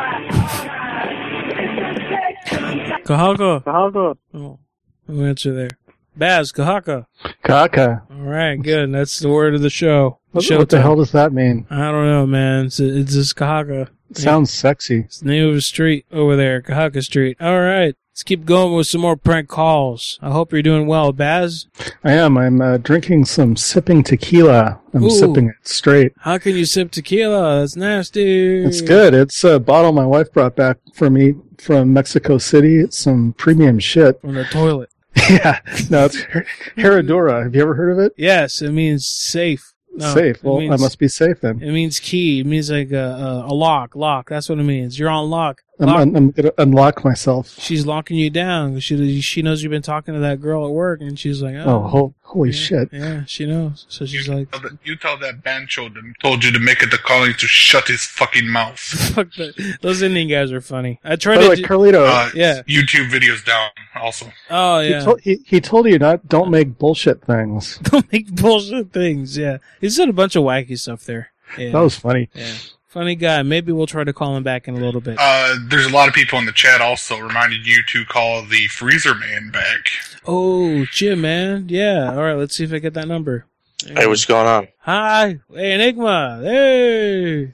[SPEAKER 4] Kahaka.
[SPEAKER 15] Kahaka.
[SPEAKER 4] Oh, no answer there. Baz, Kahaka.
[SPEAKER 15] Kaka.
[SPEAKER 4] All right, good. That's the word of the show.
[SPEAKER 15] What,
[SPEAKER 4] Show
[SPEAKER 15] what the
[SPEAKER 4] time.
[SPEAKER 15] hell does that mean?
[SPEAKER 4] I don't know, man. It's, it's just Kahaka.
[SPEAKER 15] It sounds sexy.
[SPEAKER 4] It's the name of a street over there, Kahaka Street. All right, let's keep going with some more prank calls. I hope you're doing well, Baz.
[SPEAKER 15] I am. I'm uh, drinking some sipping tequila. I'm
[SPEAKER 4] Ooh.
[SPEAKER 15] sipping it straight.
[SPEAKER 4] How can you sip tequila? That's nasty.
[SPEAKER 15] It's good. It's a bottle my wife brought back for me from Mexico City. It's some premium shit.
[SPEAKER 4] From the toilet.
[SPEAKER 15] Yeah. No, it's Her- Herradura. Have you ever heard of it?
[SPEAKER 4] Yes, it means safe. No,
[SPEAKER 15] safe.
[SPEAKER 4] it
[SPEAKER 15] Well,
[SPEAKER 4] means-
[SPEAKER 15] I must be safe then.
[SPEAKER 4] It means key. It means like a, a, a lock. Lock. That's what it means. You're on lock.
[SPEAKER 15] I'm,
[SPEAKER 4] Lock.
[SPEAKER 15] I'm, I'm going to unlock myself.
[SPEAKER 4] She's locking you down. She she knows you've been talking to that girl at work, and she's like,
[SPEAKER 15] Oh,
[SPEAKER 4] oh,
[SPEAKER 15] ho- holy
[SPEAKER 4] yeah,
[SPEAKER 15] shit.
[SPEAKER 4] Yeah, she knows. So she's like,
[SPEAKER 21] Tell that- You tell that bancho that told you to make it the calling to shut his fucking mouth.
[SPEAKER 4] fuck that. Those Indian guys are funny. I tried
[SPEAKER 15] By the
[SPEAKER 4] to
[SPEAKER 15] way,
[SPEAKER 4] do-
[SPEAKER 15] Carlito,
[SPEAKER 21] Uh,
[SPEAKER 4] Yeah.
[SPEAKER 21] YouTube videos down also.
[SPEAKER 4] Oh,
[SPEAKER 15] he,
[SPEAKER 4] yeah.
[SPEAKER 15] told, he, he told you not, don't make bullshit things.
[SPEAKER 4] Don't make bullshit things, yeah. He said a bunch of wacky stuff there. Yeah.
[SPEAKER 15] That was funny.
[SPEAKER 4] Yeah. Funny guy. Maybe we'll try to call him back in a little bit.
[SPEAKER 21] Uh, there's a lot of people in the chat also reminded you to call the Freezer Man back.
[SPEAKER 4] Oh, Jim, man. Yeah. All right, let's see if I get that number.
[SPEAKER 22] Hey, what's going on?
[SPEAKER 4] Hi. Hey, Enigma. Hey.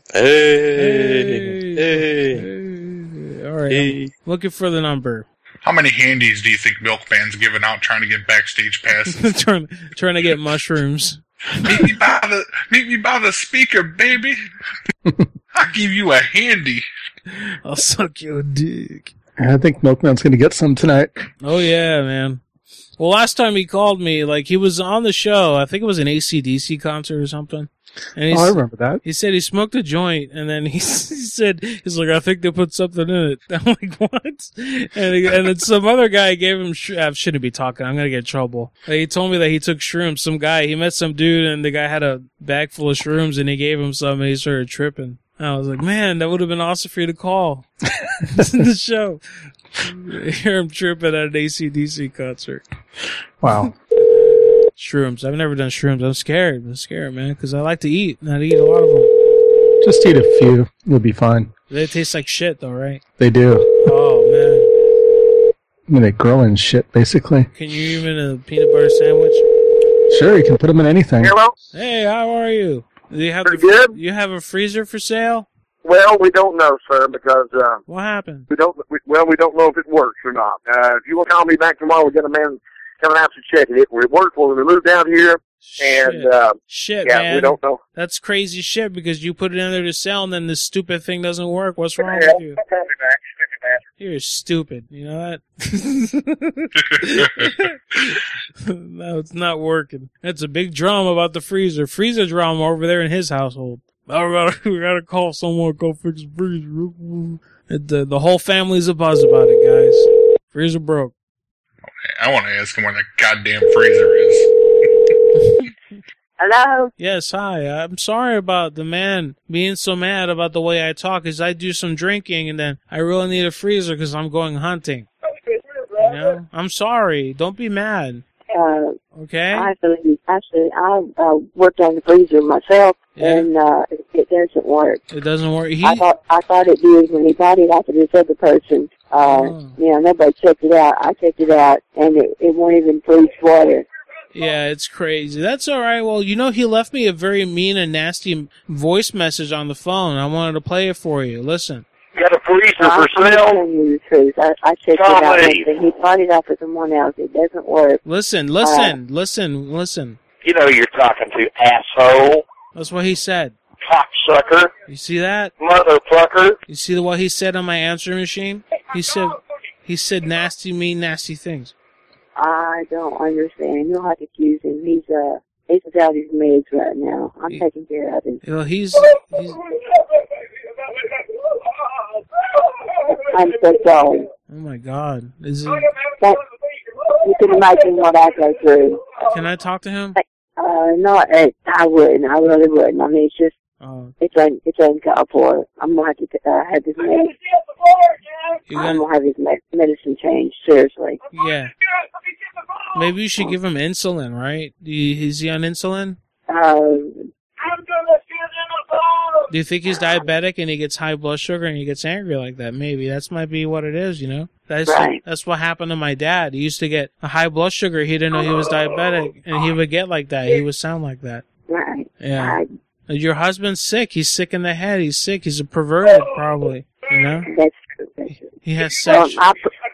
[SPEAKER 22] Hey, hey,
[SPEAKER 4] Hey. All right.
[SPEAKER 22] Hey.
[SPEAKER 4] I'm looking for the number.
[SPEAKER 21] How many handies do you think Milkman's giving out trying to get backstage passes?
[SPEAKER 4] trying, trying to get mushrooms.
[SPEAKER 21] meet me by the meet me by the speaker, baby. I'll give you a handy.
[SPEAKER 4] I'll suck your dick.
[SPEAKER 15] I think Milkman's going to get some tonight.
[SPEAKER 4] Oh, yeah, man. Well, last time he called me, like, he was on the show. I think it was an A C D C concert or something. And he
[SPEAKER 15] Oh, I
[SPEAKER 4] s-
[SPEAKER 15] remember that.
[SPEAKER 4] He said he smoked a joint, and then he, s- he said, he's like, I think they put something in it. I'm like, what? And, he, and then some other guy gave him, sh- I shouldn't be talking, I'm gonna get in trouble. Like, he told me that he took shrooms. Some guy, he met some dude, and the guy had a bag full of shrooms, and he gave him some, and he started tripping. And I was like, man, that would have been awesome for you to call. Listen to the show. Hear him tripping at an A C D C concert.
[SPEAKER 15] Wow.
[SPEAKER 4] Shrooms. I've never done shrooms. I'm scared. I'm scared, man, because I like to eat, and I eat a lot of them.
[SPEAKER 15] Just eat a few. You'll be fine.
[SPEAKER 4] They taste like shit, though, right?
[SPEAKER 15] They do.
[SPEAKER 4] Oh, man.
[SPEAKER 15] I mean, they grow in shit, basically.
[SPEAKER 4] Can you eat them in a peanut butter sandwich?
[SPEAKER 15] Sure, you can put them in anything.
[SPEAKER 1] Hello?
[SPEAKER 4] Hey, how are you? Do you have
[SPEAKER 1] Pretty
[SPEAKER 4] the,
[SPEAKER 1] good.
[SPEAKER 4] You have a freezer for sale?
[SPEAKER 1] Well, we don't know, sir, because uh,
[SPEAKER 4] What happened?
[SPEAKER 1] we don't. We, well, we don't know if it works or not. Uh, if you will call me back tomorrow, we'll get a man coming out to check it. It worked when we moved out here, and
[SPEAKER 4] Shit.
[SPEAKER 1] uh,
[SPEAKER 4] Shit,
[SPEAKER 1] yeah,
[SPEAKER 4] man.
[SPEAKER 1] we don't know.
[SPEAKER 4] That's crazy shit because you put it in there to sell and then this stupid thing doesn't work. What's wrong with you? You're stupid. You know that? No, it's not working. That's a big drama about the freezer. Freezer drama over there in his household. Oh, we gotta, we gotta call someone to go fix the freezer. It, the, the whole family's a buzz about it, guys. Freezer broke.
[SPEAKER 21] I want to ask him where that goddamn freezer is.
[SPEAKER 3] Hello?
[SPEAKER 4] Yes, hi. I'm sorry about the man being so mad about the way I talk, because I do some drinking and then I really need a freezer because I'm going hunting. You know? I'm sorry. Don't be mad.
[SPEAKER 3] Uh,
[SPEAKER 4] Okay?
[SPEAKER 3] actually, actually, I uh, worked on the freezer myself,
[SPEAKER 4] Yeah.
[SPEAKER 3] and uh, it, it doesn't work.
[SPEAKER 4] It doesn't work. He,
[SPEAKER 3] I thought I thought it did when he bought it after this other person. Uh,
[SPEAKER 4] Oh.
[SPEAKER 3] You know, nobody checked it out. I checked it out, and it, it won't even freeze water.
[SPEAKER 4] Yeah, it's crazy. That's all right. Well, you know, he left me a very mean and nasty voice message on the phone. I wanted to play it for you. Listen.
[SPEAKER 1] Got a freezer
[SPEAKER 3] I'm
[SPEAKER 1] for sale?
[SPEAKER 3] telling you the truth. I, I checked it out,
[SPEAKER 1] Golly.
[SPEAKER 3] and he bought it off of someone else. It doesn't work.
[SPEAKER 4] Listen, listen, listen, listen.
[SPEAKER 1] You know you're talking to, asshole,
[SPEAKER 4] That's what he said.
[SPEAKER 1] cocksucker,
[SPEAKER 4] You see that?
[SPEAKER 1] motherfucker.
[SPEAKER 4] You see what he said on my answering machine? He said, he said nasty, mean, nasty things.
[SPEAKER 3] I don't understand. You'll have to accuse him. He's uh, he's without his meds right now. I'm
[SPEAKER 4] He-
[SPEAKER 3] taking care of him.
[SPEAKER 4] Well, he's, he's
[SPEAKER 3] I'm so sorry.
[SPEAKER 4] oh my God. Is it,
[SPEAKER 3] That, you can imagine what I go through.
[SPEAKER 4] can I talk to him?
[SPEAKER 3] Uh, no, I, I wouldn't. I really wouldn't. I mean, it's just,
[SPEAKER 4] Oh,
[SPEAKER 3] it's un, it's uncalled for. I'm gonna have to uh, have his med.
[SPEAKER 4] you
[SPEAKER 3] I'm
[SPEAKER 4] gonna,
[SPEAKER 3] gonna have his med- medicine changed. Seriously.
[SPEAKER 4] yeah. Maybe you should give him insulin, right? Do you, is he on insulin?
[SPEAKER 3] Um,
[SPEAKER 4] Do you think he's diabetic and he gets high blood sugar and he gets angry like that? Maybe that's might be what it is. You know, that's
[SPEAKER 3] Right.
[SPEAKER 4] that's what happened to my dad. He used to get a high blood sugar. He didn't know he was diabetic, and he would get like that. He would sound like that.
[SPEAKER 3] right.
[SPEAKER 4] Yeah. Your husband's sick. He's sick in the head. He's sick. He's a perverted, probably. You know.
[SPEAKER 3] That's true. That's true.
[SPEAKER 4] He has
[SPEAKER 3] Um,
[SPEAKER 4] sex.
[SPEAKER 3] I,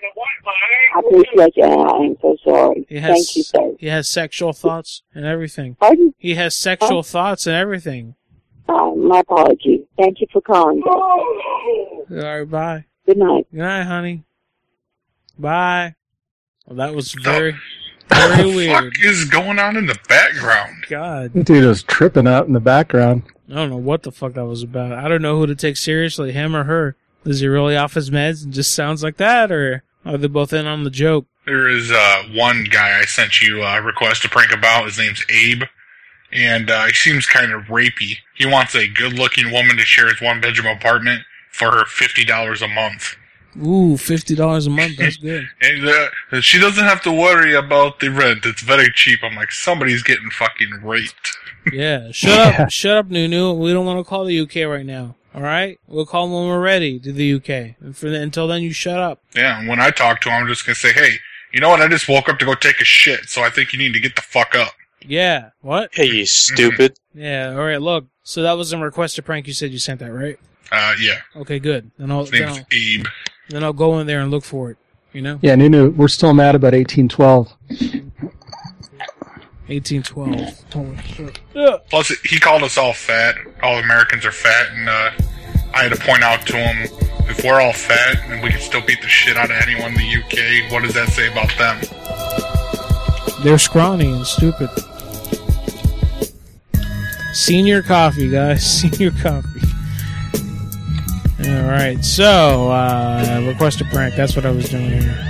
[SPEAKER 3] I appreciate you, and I am so sorry.
[SPEAKER 4] He has.
[SPEAKER 3] Thank you, sir.
[SPEAKER 4] He has sexual thoughts and everything.
[SPEAKER 3] Pardon?
[SPEAKER 4] He has sexual thoughts and everything.
[SPEAKER 3] Uh, my apology. Thank you for calling.
[SPEAKER 4] All right. Bye.
[SPEAKER 3] Good night.
[SPEAKER 4] Good night, honey. Bye. Well, that was very, very
[SPEAKER 21] What the
[SPEAKER 4] weird.
[SPEAKER 21] fuck is going on in the background?
[SPEAKER 4] God.
[SPEAKER 15] Dude was tripping out in the background.
[SPEAKER 4] I don't know what the fuck that was about. I don't know who to take seriously, him or her. Is he really off his meds and just sounds like that, or are they both in on the joke?
[SPEAKER 21] There is uh, one guy I sent you a request to prank about. His name's Abe, and uh, he seems kind of rapey. He wants a good-looking woman to share his one-bedroom apartment for fifty dollars a month.
[SPEAKER 4] Ooh, fifty dollars a month. That's good.
[SPEAKER 21] And uh, she doesn't have to worry about the rent. It's very cheap. I'm like, somebody's getting fucking raped.
[SPEAKER 4] Yeah. Shut up. Shut up, Nunu. We don't want to call the U K right now. All right? We'll call when we're ready to the U K. And for the, until then, you shut up.
[SPEAKER 21] Yeah, and when I talk to him, I'm just going to say, hey, you know what? I just woke up to go take a shit, so I think you need to get the fuck up.
[SPEAKER 4] Yeah. What?
[SPEAKER 22] Hey, you stupid.
[SPEAKER 4] Yeah. All right. Look. So that was a request to prank. You said you sent that, right?
[SPEAKER 21] Uh, yeah.
[SPEAKER 4] Okay. Good. Then I'll
[SPEAKER 21] His
[SPEAKER 4] then
[SPEAKER 21] name's
[SPEAKER 4] I'll,
[SPEAKER 21] Abe.
[SPEAKER 4] then I'll go in there and look for it. You know.
[SPEAKER 15] Yeah, Nunu, we're still mad about eighteen twelve.
[SPEAKER 4] eighteen twelve. Holy shit.
[SPEAKER 21] Plus, he called us all fat. All Americans are fat, and uh, I had to point out to him, if we're all fat and we can still beat the shit out of anyone in the U K, what does that say about them?
[SPEAKER 4] They're scrawny and stupid. Senior coffee, guys. Senior coffee. Alright, so, uh, request a prank. That's what I was doing here.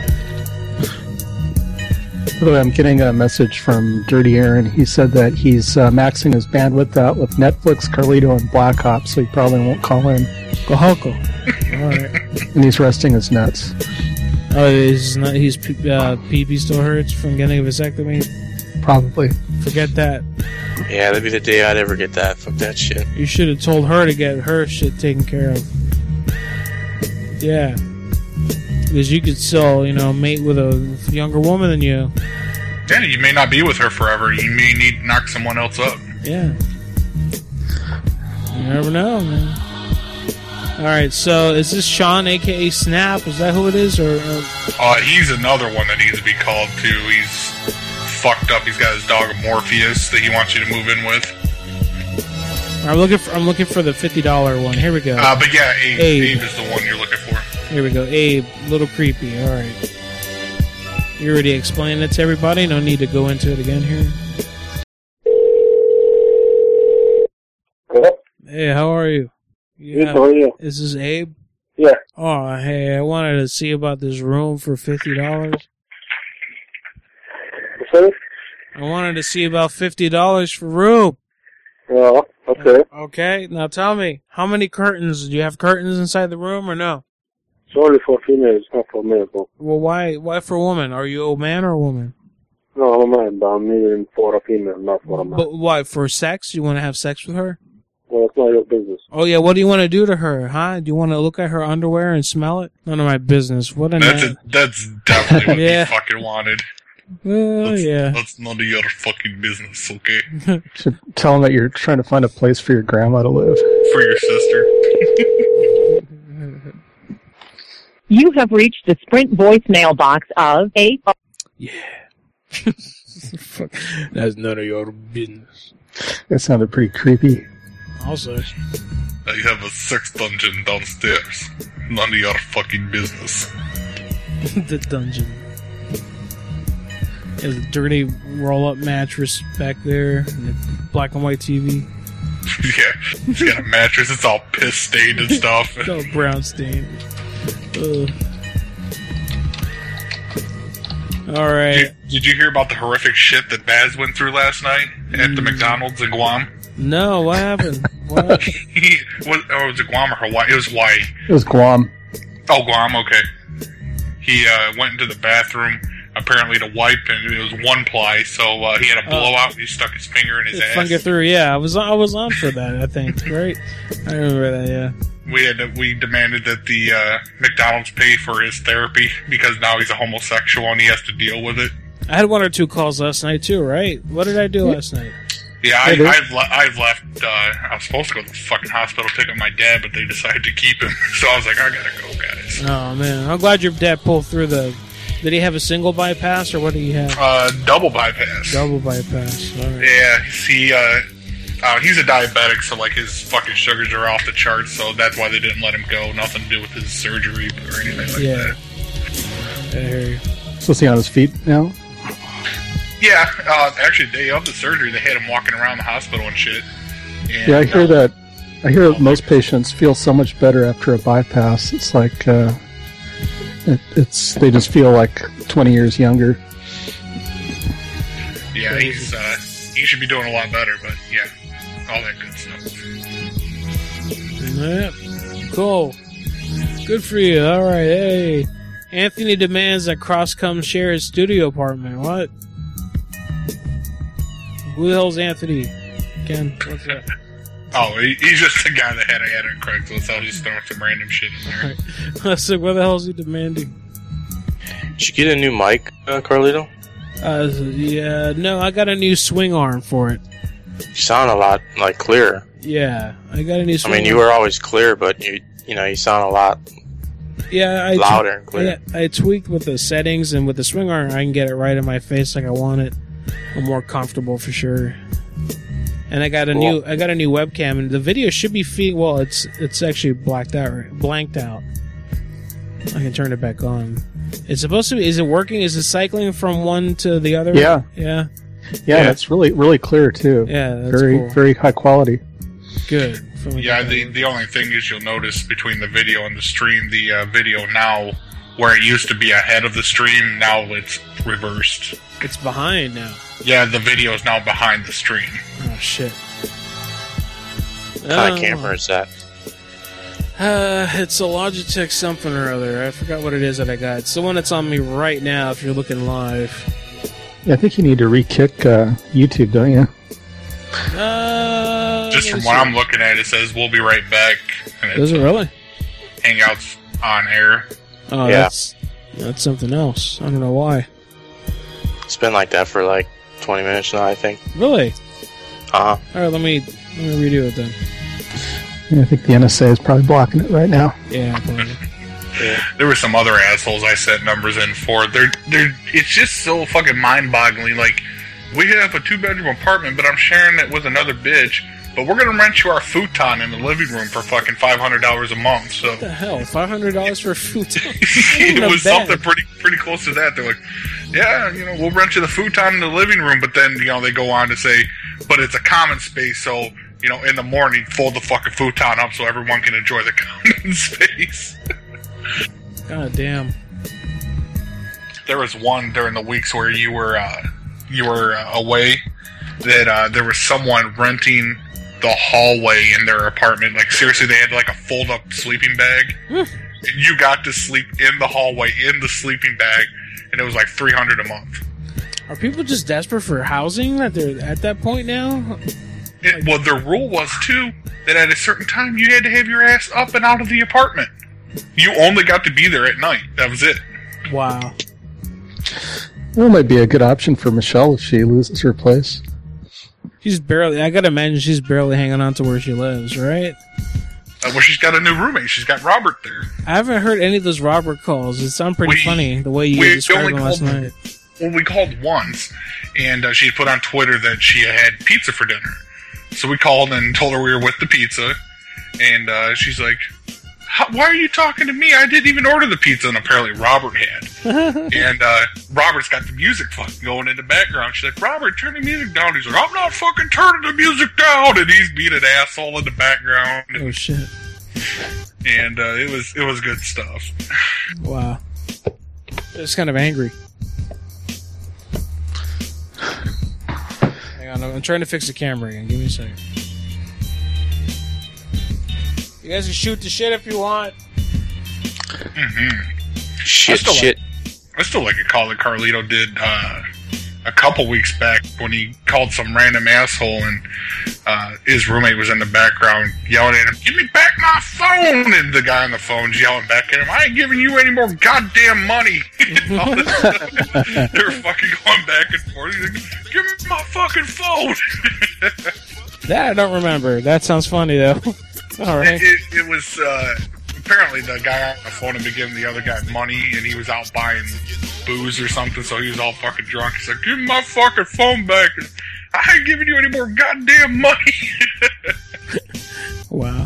[SPEAKER 15] By the way, I'm getting a message from Dirty Aaron. He said that he's uh, maxing his bandwidth out with Netflix, Carlito, and Black Ops, so he probably won't call in.
[SPEAKER 4] Kohoko. Alright.
[SPEAKER 15] And he's resting his nuts.
[SPEAKER 4] Oh, he's not, he's, uh, pee-pee still hurts from getting a vasectomy?
[SPEAKER 15] Probably.
[SPEAKER 4] Forget that.
[SPEAKER 22] Yeah, that'd be the day I'd ever get that. Fuck that shit.
[SPEAKER 4] You should have told her to get her shit taken care of. Yeah. Because you could still, you know, mate with a younger woman than you.
[SPEAKER 21] Yeah, you may not be with her forever. You may need to knock someone else up.
[SPEAKER 4] Yeah. You never know, man. All right, so is this Sean, a k a. Snap? Is that who it is? Or, or...
[SPEAKER 21] Uh, he's another one that needs to be called, too. He's fucked up. He's got his dog Morpheus that he wants you to move in with.
[SPEAKER 4] I'm looking for I'm looking for the fifty dollar one. Here we go.
[SPEAKER 21] Uh, but yeah, Abe,
[SPEAKER 4] Abe.
[SPEAKER 21] Abe is the one you're looking for.
[SPEAKER 4] Here we go. Abe, little creepy. All right. You already explained it to everybody. No need to go into it again here.
[SPEAKER 5] Hello?
[SPEAKER 4] Hey, how are you?
[SPEAKER 5] Good, how are you?
[SPEAKER 4] Is this Abe?
[SPEAKER 5] Yeah.
[SPEAKER 4] Oh, hey, I wanted to see about this room for fifty dollars.
[SPEAKER 5] Sorry?
[SPEAKER 4] I wanted to see about fifty dollars for room.
[SPEAKER 5] Yeah, okay.
[SPEAKER 4] Okay, now tell me, how many curtains? Do you have curtains inside the room or no?
[SPEAKER 5] It's only for females, not for males. No,
[SPEAKER 4] Well, why Why for a woman? Are you a man or a woman?
[SPEAKER 5] no I'm a man, but I'm needing for a female, not for a man.
[SPEAKER 4] But why? For sex? You want to have sex with her?
[SPEAKER 5] Well, it's not your business.
[SPEAKER 4] Oh, yeah, what do you want to do to her, huh? Do you want to look at her underwear and smell it? None of my business. What a
[SPEAKER 21] That's,
[SPEAKER 4] man.
[SPEAKER 21] a, that's definitely what
[SPEAKER 4] Yeah.
[SPEAKER 21] he fucking wanted.
[SPEAKER 4] Oh, yeah.
[SPEAKER 21] That's none of your fucking business, okay?
[SPEAKER 15] Should tell them that you're trying to find a place for your grandma to live.
[SPEAKER 21] For your sister.
[SPEAKER 14] You have reached the Sprint voicemail box of eight.
[SPEAKER 4] Fuck. That's none of your business.
[SPEAKER 15] That sounded pretty creepy.
[SPEAKER 4] Also,
[SPEAKER 21] I have a sex dungeon downstairs. None of your fucking business.
[SPEAKER 4] the dungeon. There's a dirty roll-up mattress back there, and a black and white T V.
[SPEAKER 21] Yeah, he's got a mattress. It's all piss stained and stuff.
[SPEAKER 4] It's all brown stained. Ugh. All right.
[SPEAKER 21] Did, did you hear about the horrific shit that Baz went through last night at the McDonald's in Guam?
[SPEAKER 4] No, what happened? What?
[SPEAKER 21] he, was, oh, was it Guam or Hawaii? It was Hawaii.
[SPEAKER 15] It was Guam.
[SPEAKER 21] Oh, Guam, okay. He uh, went into the bathroom, apparently to wipe, and it was one ply, so uh, he had a blowout, and he stuck his finger in his ass.
[SPEAKER 4] Finger through, yeah. I was I was on for that, I think, right? I remember that, yeah.
[SPEAKER 21] We had to, we demanded that the uh, McDonald's pay for his therapy, because now he's a homosexual and he has to deal with it.
[SPEAKER 4] I had one or two calls last night, too, right? What did I do last night?
[SPEAKER 21] Yeah, I,
[SPEAKER 4] Yeah, dude.
[SPEAKER 21] I've, le- I've left, uh, I was supposed to go to the fucking hospital to pick up my dad, but they decided to keep him, so I was like, I gotta go, guys.
[SPEAKER 4] Oh, man. I'm glad your dad pulled through the... Did he have a single bypass, or what did he have?
[SPEAKER 21] Uh, double bypass.
[SPEAKER 4] Double bypass. All right.
[SPEAKER 21] Yeah, he, uh, uh, he's a diabetic, so, like, his fucking sugars are off the charts, so that's why they didn't let him go. Nothing to do with his surgery or anything like
[SPEAKER 4] Yeah.
[SPEAKER 21] that.
[SPEAKER 4] I hear you.
[SPEAKER 15] So is he on his feet now?
[SPEAKER 21] Yeah, uh, actually, the day of the surgery, they had him walking around the hospital and shit. And,
[SPEAKER 15] Yeah, I hear
[SPEAKER 21] uh,
[SPEAKER 15] that. I hear most patients feel so much better after a bypass. It's like uh, it, it's they just feel like twenty years younger.
[SPEAKER 21] Yeah, he's, uh, he should be doing a lot better, but yeah, all that good stuff.
[SPEAKER 4] Yeah. Cool. Good for you. All right. Hey. Anthony demands that Crosscom share his studio apartment. What? Who the hell's Anthony? Ken, what's that?
[SPEAKER 21] Oh, he, he's just the guy that had a ad on Craigslist. I was just throwing some random shit in there.
[SPEAKER 4] I was like, what the hell is he demanding?
[SPEAKER 22] Did you get a new mic, uh, Carlito?
[SPEAKER 4] Uh, yeah, no, I got a new swing arm for it.
[SPEAKER 22] You sound a lot, like, clearer.
[SPEAKER 4] Yeah, I got a new
[SPEAKER 22] I
[SPEAKER 4] swing
[SPEAKER 22] mean, you
[SPEAKER 4] arm.
[SPEAKER 22] were always clear, but you, you know, you sound a lot
[SPEAKER 4] Yeah, I
[SPEAKER 22] louder and clear.
[SPEAKER 4] I, I tweaked with the settings, and with the swing arm, I can get it right in my face like I want it. I'm more comfortable for sure. And I got a
[SPEAKER 22] Cool.
[SPEAKER 4] new, I got a new webcam, and the video should be feed. Well, it's it's actually blacked out, right? blanked out. I can turn it back on. It's supposed to be. Is it working? Is it cycling from one to the other?
[SPEAKER 15] Yeah.
[SPEAKER 4] Yeah.
[SPEAKER 15] Yeah, it's really really clear too.
[SPEAKER 4] Yeah, that's
[SPEAKER 15] very
[SPEAKER 4] cool.
[SPEAKER 15] very high quality.
[SPEAKER 4] Good. From a-
[SPEAKER 21] Yeah, the the only thing is you'll notice between the video and the stream, the uh, video now, where it used to be ahead of the stream, now it's reversed.
[SPEAKER 4] It's behind now.
[SPEAKER 21] Yeah, the video is now behind the stream.
[SPEAKER 4] Oh shit.
[SPEAKER 22] What kind
[SPEAKER 4] Oh.
[SPEAKER 22] of camera is that?
[SPEAKER 4] Uh, it's a Logitech something or other. I forgot what it is that I got. It's the one that's on me right now. If you're looking live.
[SPEAKER 15] Yeah, I think you need to re-kick uh, YouTube, don't you?
[SPEAKER 4] Uh,
[SPEAKER 21] Just from what I'm looking at, it says we'll be right back. And
[SPEAKER 4] Does
[SPEAKER 21] it's
[SPEAKER 4] it really?
[SPEAKER 21] Hangouts on air.
[SPEAKER 4] Oh,
[SPEAKER 22] Yeah.
[SPEAKER 4] that's that's something else. I don't know why.
[SPEAKER 22] It's been like that for like twenty minutes now, I think.
[SPEAKER 4] Really?
[SPEAKER 22] Uh huh.
[SPEAKER 4] All right, let me let me redo it then.
[SPEAKER 15] I think the N S A is probably blocking it right now.
[SPEAKER 4] Yeah, probably.
[SPEAKER 21] Yeah. There were some other assholes I set numbers in for. They're, they're, it's just so fucking mind-boggling. Like, we have a two-bedroom apartment, but I'm sharing it with another bitch. But we're gonna rent you our futon in the living room for fucking five hundred dollars a month. So
[SPEAKER 4] What the hell? Five hundred dollars for a futon?
[SPEAKER 21] it was something pretty pretty close to that. They're like, yeah, you know, we'll rent you the futon in the living room. But then, you know, they go on to say, but it's a common space, so, you know, in the morning, fold the fucking futon up so everyone can enjoy the common space.
[SPEAKER 4] God damn.
[SPEAKER 21] There was one during the weeks where you were uh, you were uh, away that uh, there was someone renting the hallway in their apartment. Like, seriously, they had like a fold-up sleeping bag. And you got to sleep in the hallway in the sleeping bag, and it was like three hundred dollars a month.
[SPEAKER 4] Are people just desperate for housing that they're at that point now?
[SPEAKER 21] It, well, their rule was, too, that at a certain time you had to have your ass up and out of the apartment. You only got to be there at night. That was it.
[SPEAKER 4] Wow.
[SPEAKER 15] Well, it might be a good option for Michelle if she loses her place.
[SPEAKER 4] She's barely, I gotta imagine she's barely hanging on to where she lives, right?
[SPEAKER 21] Uh, well, she's got a new roommate. She's got Robert there.
[SPEAKER 4] I haven't heard any of those Robert calls. It sounded pretty
[SPEAKER 21] We-
[SPEAKER 4] funny, the way you
[SPEAKER 21] we
[SPEAKER 4] described
[SPEAKER 21] only
[SPEAKER 4] them last
[SPEAKER 21] called-
[SPEAKER 4] night.
[SPEAKER 21] Well, we called once, and uh, she put on Twitter that she had pizza for dinner. So we called and told her we were with the pizza, and uh, she's like, How, why are you talking to me? I didn't even order the pizza, and apparently Robert had. and uh, Robert's got the music fucking going in the background. She's like, Robert, turn the music down. He's like, I'm not fucking turning the music down, and he's being an asshole in the background.
[SPEAKER 4] Oh, shit.
[SPEAKER 21] And uh, it was it was good stuff.
[SPEAKER 4] Wow. It's kind of angry. Hang on, I'm trying to fix the camera again. Give me a second. You guys can shoot the shit if you want.
[SPEAKER 21] Mm-hmm.
[SPEAKER 22] Shit,
[SPEAKER 21] I still
[SPEAKER 22] shit.
[SPEAKER 21] Like, I still like a call that Carlito did uh, a couple weeks back when he called some random asshole and uh, his roommate was in the background yelling at him, "Give me back my phone!" And the guy on the phone's yelling back at him, "I ain't giving you any more goddamn money." All this stuff. They were fucking going back and forth. He's like, "Give me my fucking phone!"
[SPEAKER 4] That I don't remember. That sounds funny, though. All right.
[SPEAKER 21] It, it, it was, uh, apparently the guy on the phone had been giving the other guy money, and he was out buying booze or something, so he was all fucking drunk. He's like, "Give me my fucking phone back. I ain't giving you any more goddamn money."
[SPEAKER 4] Wow.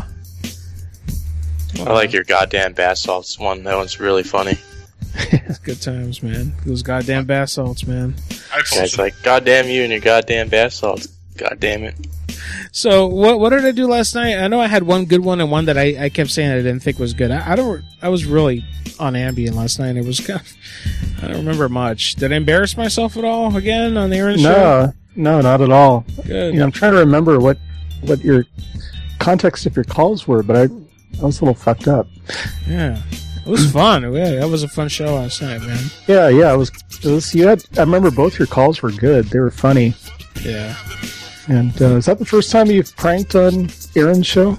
[SPEAKER 22] I like your goddamn bath salts one. That one's really funny.
[SPEAKER 4] It's good times, man. Those goddamn bath salts, man.
[SPEAKER 22] Yeah, it's like, goddamn you and your goddamn bath salts. God damn it.
[SPEAKER 4] So what what did I do last night? I know I had one good one and one that I, I kept saying I didn't think was good. I, I don't. I was really on Ambien last night. It was kind of, I don't remember much. Did I embarrass myself at all again on the Aaron show?
[SPEAKER 15] No, no, not at all.
[SPEAKER 4] Good.
[SPEAKER 15] You know, I'm trying to remember what what your context of your calls were, but I, I was a little fucked up.
[SPEAKER 4] Yeah, it was fun. Yeah, that was a fun show last night, man.
[SPEAKER 15] Yeah, yeah, it was. It was you had. I remember both your calls were good. They were funny.
[SPEAKER 4] Yeah.
[SPEAKER 15] And uh, is that the first time you've pranked on Aaron's show?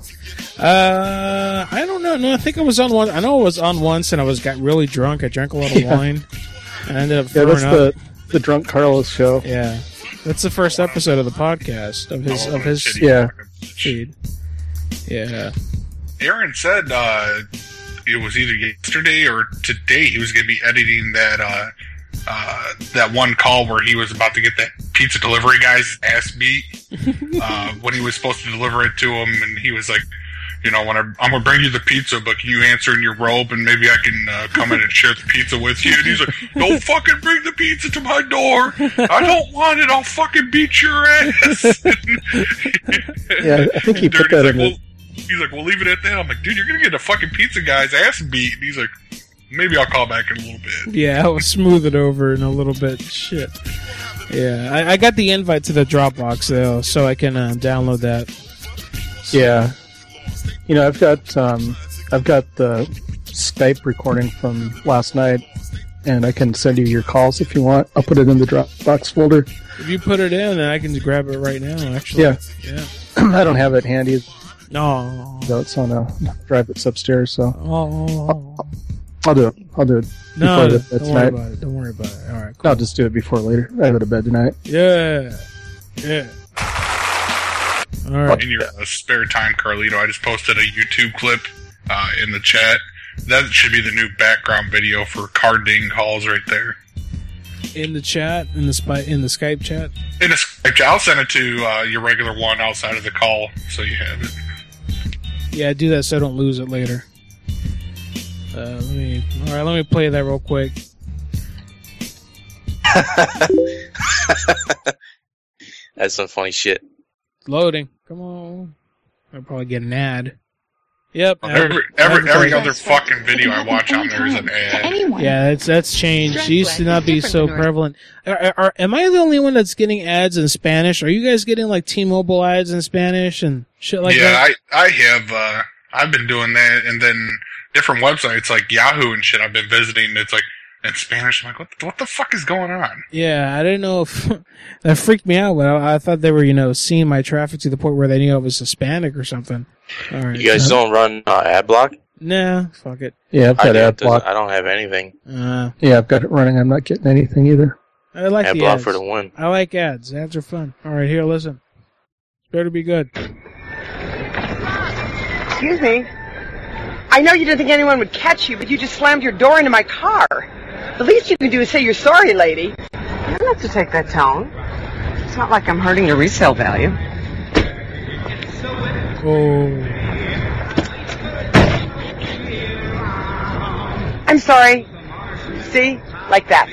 [SPEAKER 4] Uh, I don't know. No, I think I was on one. I know I was on once, and I was got really drunk. I drank a lot of
[SPEAKER 15] Yeah.
[SPEAKER 4] wine. I ended up
[SPEAKER 15] Yeah,
[SPEAKER 4] throwing
[SPEAKER 15] that's
[SPEAKER 4] up.
[SPEAKER 15] the the drunk Carlos show.
[SPEAKER 4] Yeah, that's the first episode of the podcast of his of his
[SPEAKER 15] Yeah.
[SPEAKER 4] feed. Yeah.
[SPEAKER 21] Aaron said uh, it was either yesterday or today he was going to be editing that uh, uh, that one call where he was about to get that pizza delivery guy's ass beat uh, when he was supposed to deliver it to him, and he was like, you know, when I, I'm gonna bring you the pizza, but can you answer in your robe and maybe I can uh, come in and share the pizza with you? And he's like, "Don't fucking bring the pizza to my door. I don't want it. I'll fucking beat your ass."
[SPEAKER 15] Yeah, I think he put
[SPEAKER 21] Dirty's
[SPEAKER 15] that
[SPEAKER 21] like,
[SPEAKER 15] in
[SPEAKER 21] well,
[SPEAKER 15] the-
[SPEAKER 21] he's like, "We'll leave it at that." I'm like, "Dude, you're gonna get the fucking pizza guy's ass beat." And he's like, "Maybe I'll call back in a little bit."
[SPEAKER 4] Yeah, I'll smooth it over in a little bit. Shit. Yeah, I, I got the invite to the Dropbox though, so I can uh, download that.
[SPEAKER 15] Yeah. You know, I've got um, I've got the Skype recording from last night, and I can send you your calls if you want. I'll put it in the Dropbox folder.
[SPEAKER 4] If you put it in, then I can grab it right now. Actually,
[SPEAKER 15] Yeah.
[SPEAKER 4] yeah.
[SPEAKER 15] I don't have it handy.
[SPEAKER 4] No,
[SPEAKER 15] no, it's on a drive. It's upstairs, so
[SPEAKER 4] Oh,
[SPEAKER 15] I'll do it. I'll do it
[SPEAKER 4] no,
[SPEAKER 15] before
[SPEAKER 4] don't
[SPEAKER 15] the,
[SPEAKER 4] worry
[SPEAKER 15] tonight.
[SPEAKER 4] about it. Don't worry about it. All right, cool.
[SPEAKER 15] I'll just do it before later. I go to bed tonight.
[SPEAKER 4] Yeah, yeah. All right.
[SPEAKER 21] In your uh, spare time, Carlito, I just posted a YouTube clip uh, in the chat. That should be the new background video for car ding calls right there.
[SPEAKER 4] In the chat, in the spy, in the Skype chat.
[SPEAKER 21] In the Skype chat, I'll send it to uh, your regular one outside of the call, so you have it.
[SPEAKER 4] Yeah, do that so I don't lose it later. Uh, let me. All right, let me play that real quick.
[SPEAKER 22] That's some funny shit.
[SPEAKER 4] It's loading. Come on. I'll probably get an ad. Yep.
[SPEAKER 21] Every every, every other fucking video I watch on there is an ad.
[SPEAKER 4] Yeah, it's that's changed. It used to not be so prevalent. Are, are, am I the only one that's getting ads in Spanish? Are you guys getting like T-Mobile ads in Spanish and shit like
[SPEAKER 21] yeah,
[SPEAKER 4] that?
[SPEAKER 21] I I have. Uh, I've been doing that, and then different websites like Yahoo and shit. I've been visiting. It's like in Spanish. I'm like, what? The, what the fuck is going on?
[SPEAKER 4] Yeah, I didn't know if that freaked me out. But I, I thought they were, you know, seeing my traffic to the point where they knew I was Hispanic or something. All right.
[SPEAKER 22] You guys don't run uh, ad block?
[SPEAKER 4] Nah, fuck it.
[SPEAKER 15] Yeah, I've
[SPEAKER 22] I
[SPEAKER 15] got
[SPEAKER 22] do.
[SPEAKER 15] ad block.
[SPEAKER 22] I don't have anything.
[SPEAKER 4] Uh,
[SPEAKER 15] Yeah, I've got it running. I'm not getting anything either.
[SPEAKER 4] I like
[SPEAKER 22] Ad
[SPEAKER 4] the
[SPEAKER 22] block
[SPEAKER 4] ads.
[SPEAKER 22] for the win.
[SPEAKER 4] I like ads. Ads are fun. All right, here, listen. It's better be good.
[SPEAKER 6] Excuse me. I know you didn't think anyone would catch you, but you just slammed your door into my car. The least you can do is say you're sorry, lady. You don't have to take that tone. It's not like I'm hurting your resale value.
[SPEAKER 4] Oh.
[SPEAKER 6] I'm sorry. See? Like that.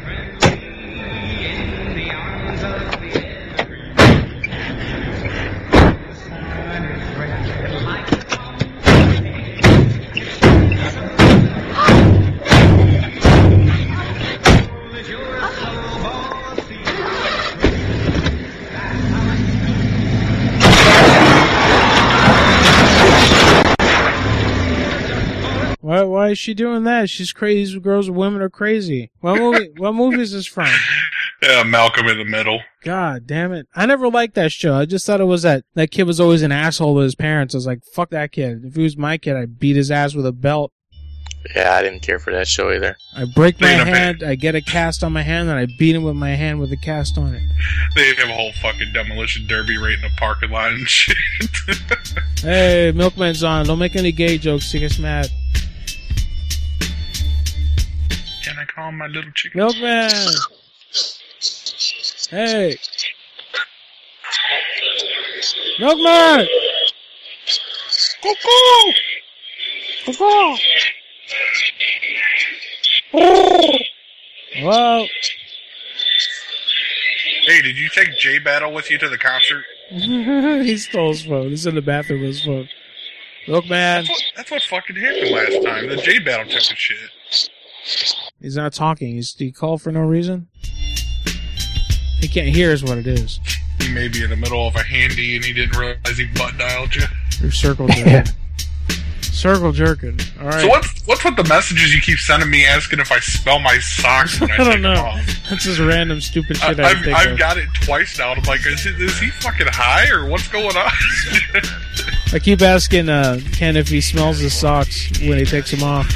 [SPEAKER 4] Why, why is she doing that? She's crazy. Girls and women are crazy. What movie? What movie is this from?
[SPEAKER 21] Yeah, Malcolm in the Middle.
[SPEAKER 4] God damn it! I never liked that show. I just thought it was that that kid was always an asshole to his parents. I was like, fuck that kid. If he was my kid, I'd beat his ass with a belt.
[SPEAKER 22] Yeah, I didn't care for that show either.
[SPEAKER 4] I break my
[SPEAKER 21] They have
[SPEAKER 4] hand. I get a cast on my hand, and I beat him with my hand with a cast on it.
[SPEAKER 21] They have a whole fucking demolition derby right in the parking lot and shit.
[SPEAKER 4] Hey, Milkman's on. Don't make any gay jokes. He gets mad.
[SPEAKER 21] Can I call my little chicken?
[SPEAKER 4] Milkman. Hey. Milkman.
[SPEAKER 21] Cuckoo.
[SPEAKER 4] Cuckoo. Whoa.
[SPEAKER 21] Hey, did you take J Battle with you to the concert?
[SPEAKER 4] He stole his phone. He's in the bathroom with his phone. Milkman.
[SPEAKER 21] That's what, that's what fucking happened last time. The J Battle took the shit.
[SPEAKER 4] He's not talking. He's, he called for no reason. He can't hear is what it is.
[SPEAKER 21] He may be in the middle of a handy and he didn't realize he butt dialed you.
[SPEAKER 4] You're circle jerking. Circle jerking. All right.
[SPEAKER 21] So what's what's with the messages you keep sending me asking if I smell my socks when I,
[SPEAKER 4] I
[SPEAKER 21] take
[SPEAKER 4] don't
[SPEAKER 21] them
[SPEAKER 4] know.
[SPEAKER 21] off?
[SPEAKER 4] That's just random stupid shit I,
[SPEAKER 21] I, I've,
[SPEAKER 4] think
[SPEAKER 21] I've
[SPEAKER 4] of.
[SPEAKER 21] got it twice now. And I'm like, is, he- is he fucking high or what's going on?
[SPEAKER 4] I keep asking uh, Ken if he smells his socks when he takes them off.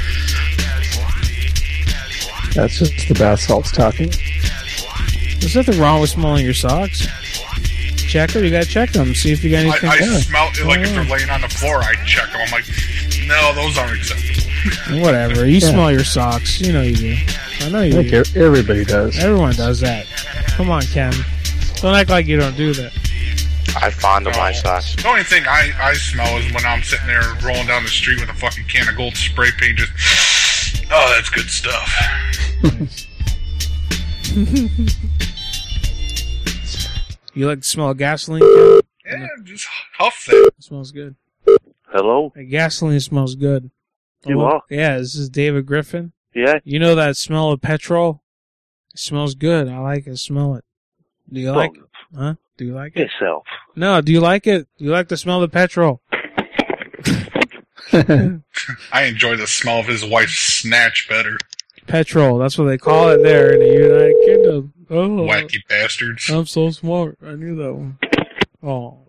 [SPEAKER 15] That's just the bath salts talking.
[SPEAKER 4] There's nothing wrong with smelling your socks. Check them. You gotta check them. See if you got
[SPEAKER 21] I,
[SPEAKER 4] anything.
[SPEAKER 21] I
[SPEAKER 4] there.
[SPEAKER 21] smell it like if
[SPEAKER 4] Oh.
[SPEAKER 21] they're laying on the floor. I check them. I'm like, no, those aren't acceptable.
[SPEAKER 4] Whatever. You
[SPEAKER 15] Yeah.
[SPEAKER 4] smell your socks. You know you do. I know
[SPEAKER 15] I
[SPEAKER 4] you
[SPEAKER 15] think
[SPEAKER 4] do.
[SPEAKER 15] e- everybody does.
[SPEAKER 4] Everyone does that. Come on, Ken. Don't act like you don't do that.
[SPEAKER 22] I fondle my socks.
[SPEAKER 21] The only thing I, I smell is when I'm sitting there rolling down the street with a fucking can of gold spray paint. Just, oh, that's good stuff.
[SPEAKER 4] You like the smell of gasoline, Ken?
[SPEAKER 21] Yeah, just huff that.
[SPEAKER 4] It smells good.
[SPEAKER 5] Hello?
[SPEAKER 4] Hey, gasoline smells good.
[SPEAKER 5] You
[SPEAKER 4] Hello?
[SPEAKER 5] are?
[SPEAKER 4] Yeah, this is David Griffin.
[SPEAKER 5] Yeah?
[SPEAKER 4] You know that smell of petrol? It smells good. I like it. Smell it. Do you like it? Huh? Do you like it?
[SPEAKER 5] Yourself.
[SPEAKER 4] No, do you like it? Do you like the smell of petrol?
[SPEAKER 21] I enjoy the smell of his wife's snatch better.
[SPEAKER 4] Petrol, that's what they call it there in the United Kingdom. Oh,
[SPEAKER 21] Wacky bastards.
[SPEAKER 4] I'm so smart. I knew that one. Oh.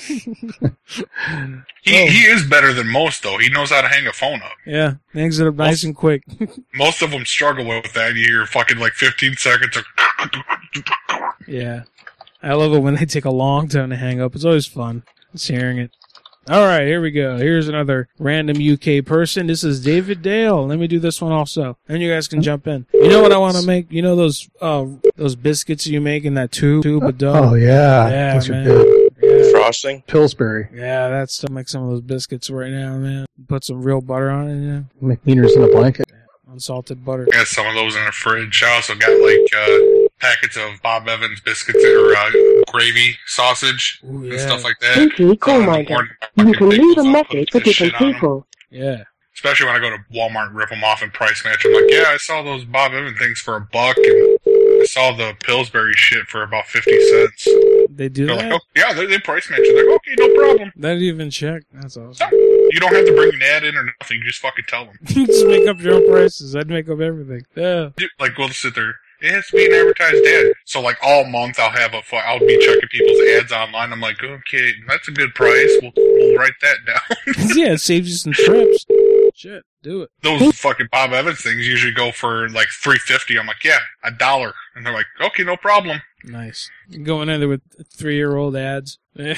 [SPEAKER 21] He he is better than most, though. He knows how to hang a phone up.
[SPEAKER 4] Yeah, hangs it up nice and quick.
[SPEAKER 21] Most of them struggle with that. You hear fucking like fifteen seconds of...
[SPEAKER 4] Yeah. I love it when they take a long time to hang up. It's always fun. It's hearing it. All right, here we go. Here's another random U K person. This is David Dale. Let me do this one also, and you guys can jump in. You know what I want to make? You know those uh those biscuits you make in that tube tube of dough?
[SPEAKER 15] Oh yeah,
[SPEAKER 4] yeah,
[SPEAKER 15] those
[SPEAKER 4] man.
[SPEAKER 15] are good.
[SPEAKER 4] Yeah.
[SPEAKER 22] Frosting.
[SPEAKER 15] Pillsbury.
[SPEAKER 4] Yeah, that's to make some of those biscuits right now, man. Put some real butter on it, yeah.
[SPEAKER 15] Make wieners in a blanket.
[SPEAKER 4] Unsalted butter.
[SPEAKER 21] I got some of those in the fridge. I also got like uh, packets of Bob Evans biscuits or uh, gravy sausage
[SPEAKER 4] Ooh, yeah.
[SPEAKER 21] and stuff like that.
[SPEAKER 9] Thank you, call minder. You can leave a message for different people.
[SPEAKER 4] Yeah.
[SPEAKER 21] Especially when I go to Walmart and rip them off and price match. I'm like, yeah, I saw those Bob Evans things for a buck, and I saw the Pillsbury shit for about fifty cents.
[SPEAKER 4] They do
[SPEAKER 21] They're
[SPEAKER 4] that?
[SPEAKER 21] like, oh, yeah, they, they price match it. They're like, okay, no problem.
[SPEAKER 4] They didn't even check. That's awesome.
[SPEAKER 21] You don't have to bring an ad in or nothing. You just fucking tell them.
[SPEAKER 4] Just make up your own prices. I'd make up everything. Yeah.
[SPEAKER 21] Like, we'll sit there. It has to be an advertised ad. So, like, all month I'll have a, I'll be checking people's ads online. I'm like, okay, that's a good price. We'll, we'll write that down.
[SPEAKER 4] Yeah, it saves you some trips. Shit, do it.
[SPEAKER 21] Those fucking Bob Evans things usually go for like three fifty. I'm like, yeah, a dollar, and they're like, okay, no problem.
[SPEAKER 4] Nice. Going in there with three-year-old ads. Yeah.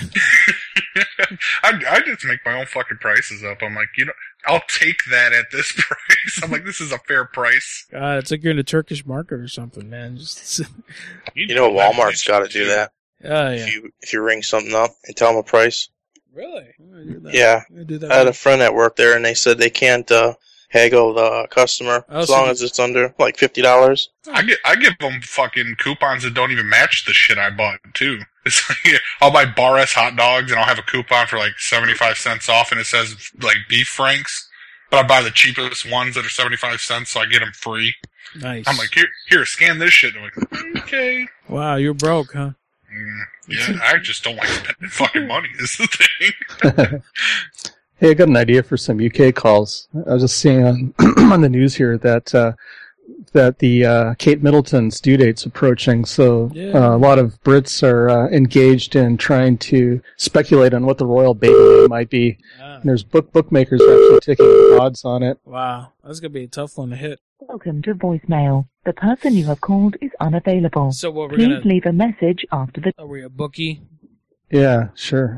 [SPEAKER 21] I, I just make my own fucking prices up. I'm like, you know, I'll take that at this price. I'm like, this is a fair price.
[SPEAKER 4] God, it's like you're in a Turkish market or something, man. Just
[SPEAKER 22] You know, Walmart's got to do that.
[SPEAKER 4] Oh, yeah.
[SPEAKER 22] If you if you ring something up and tell them a price.
[SPEAKER 4] Really?
[SPEAKER 22] Yeah.
[SPEAKER 4] Do that
[SPEAKER 22] I had a
[SPEAKER 4] right.
[SPEAKER 22] friend that worked there, and they said they can't uh, haggle the customer
[SPEAKER 4] Oh,
[SPEAKER 22] as
[SPEAKER 4] so
[SPEAKER 22] long
[SPEAKER 4] you-
[SPEAKER 21] Oh.
[SPEAKER 22] as it's under like fifty dollars.
[SPEAKER 21] I get I give them fucking coupons that don't even match the shit I bought too. It's like, I'll buy Bar S hot dogs and I'll have a coupon for like seventy-five cents off, and it says like beef franks, but I buy the cheapest ones that are seventy-five cents, so I get them free.
[SPEAKER 4] Nice.
[SPEAKER 21] I'm like, here, here, scan this shit. And I'm like, okay.
[SPEAKER 4] Wow, you're broke, huh?
[SPEAKER 21] Mm, yeah, I just don't like spending fucking money. Is the thing.
[SPEAKER 15] Hey, I got an idea for some U K calls. I was just seeing on on the news here that uh, that the uh, Kate Middleton's due date's approaching, so
[SPEAKER 4] Yeah.
[SPEAKER 15] uh, a lot of Brits are uh, engaged in trying to speculate on what the royal baby name might be.
[SPEAKER 4] Ah.
[SPEAKER 15] And there's book bookmakers actually taking odds on it.
[SPEAKER 4] Wow, that's gonna be a tough one to hit.
[SPEAKER 14] Welcome to voicemail. The person you have called is unavailable.
[SPEAKER 4] So what we're
[SPEAKER 14] Please
[SPEAKER 4] gonna?
[SPEAKER 14] leave a message after the...
[SPEAKER 4] Are we a bookie?
[SPEAKER 15] Yeah, sure.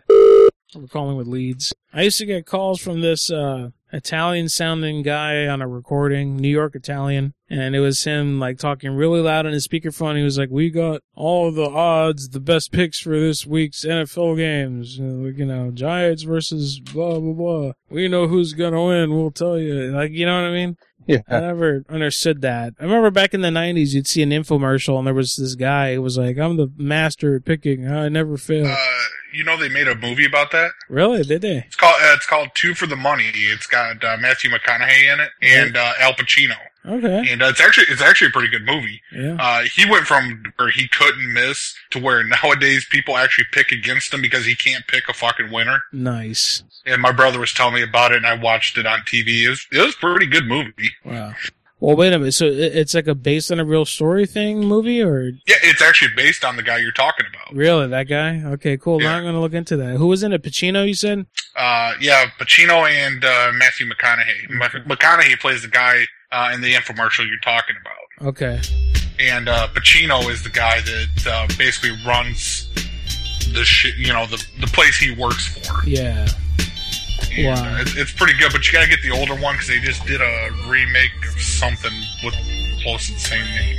[SPEAKER 4] We're calling with leads. I used to get calls from this uh Italian-sounding guy on a recording, New York Italian, and it was him like talking really loud on his speakerphone. He was like, "We got all the odds, the best picks for this week's N F L games. Uh, You know, Giants versus blah blah blah. We know who's gonna win. We'll tell you." Like, you know what I mean?
[SPEAKER 15] Yeah.
[SPEAKER 4] I never understood that. I remember back in the nineties, you'd see an infomercial, and there was this guy who was like, "I'm the master at picking. I never fail."
[SPEAKER 21] Uh, you know they made a movie about that.
[SPEAKER 4] Really? Did they?
[SPEAKER 21] It's called uh, it's called Two for the Money. It's got uh, Matthew McConaughey in it and uh, Al Pacino.
[SPEAKER 4] Okay.
[SPEAKER 21] And uh, it's actually it's actually a pretty good movie.
[SPEAKER 4] Yeah.
[SPEAKER 21] Uh, he went from where he couldn't miss to where nowadays people actually pick against him because he can't pick a fucking winner.
[SPEAKER 4] Nice.
[SPEAKER 21] And my brother was telling me about it, and I watched it on T V. It was, it was a pretty good movie.
[SPEAKER 4] Wow. Well, wait a minute. So it- it's like a based on a real story thing movie, or
[SPEAKER 21] Yeah, it's actually based on the guy you're talking about.
[SPEAKER 4] really that guy? Okay, cool. Now
[SPEAKER 21] Yeah.
[SPEAKER 4] I'm gonna look into that. Who was in it? Pacino, you said?
[SPEAKER 21] Uh, yeah, Pacino and uh, Matthew McConaughey. Mc- McConaughey plays the guy uh, in the infomercial you're talking about.
[SPEAKER 4] Okay.
[SPEAKER 21] And uh, Pacino is the guy that uh, basically runs the shit, you know, the the place he works for.
[SPEAKER 4] Yeah.
[SPEAKER 21] And,
[SPEAKER 4] Wow.
[SPEAKER 21] uh, it, it's pretty good, but you gotta get the older one because they just did a remake of something with close to the same name.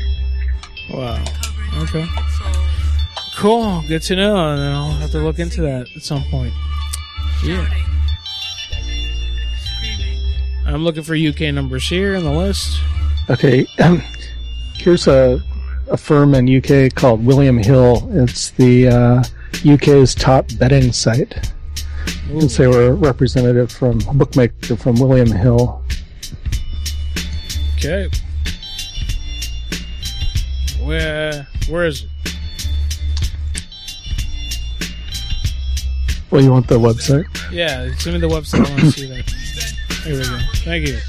[SPEAKER 4] Wow. Okay. Cool. Good to know. And then I'll have to look into that at some point. Yeah. I'm looking for U K numbers here in the list.
[SPEAKER 15] Okay, um, here's a a firm in U K called William Hill. It's the uh, U K's top betting site. You can say we're a representative from a bookmaker from William Hill.
[SPEAKER 4] Okay. Where where is it?
[SPEAKER 15] Well, you want the website?
[SPEAKER 4] Yeah, send me the website. I want to see that. Here we go. Thank you.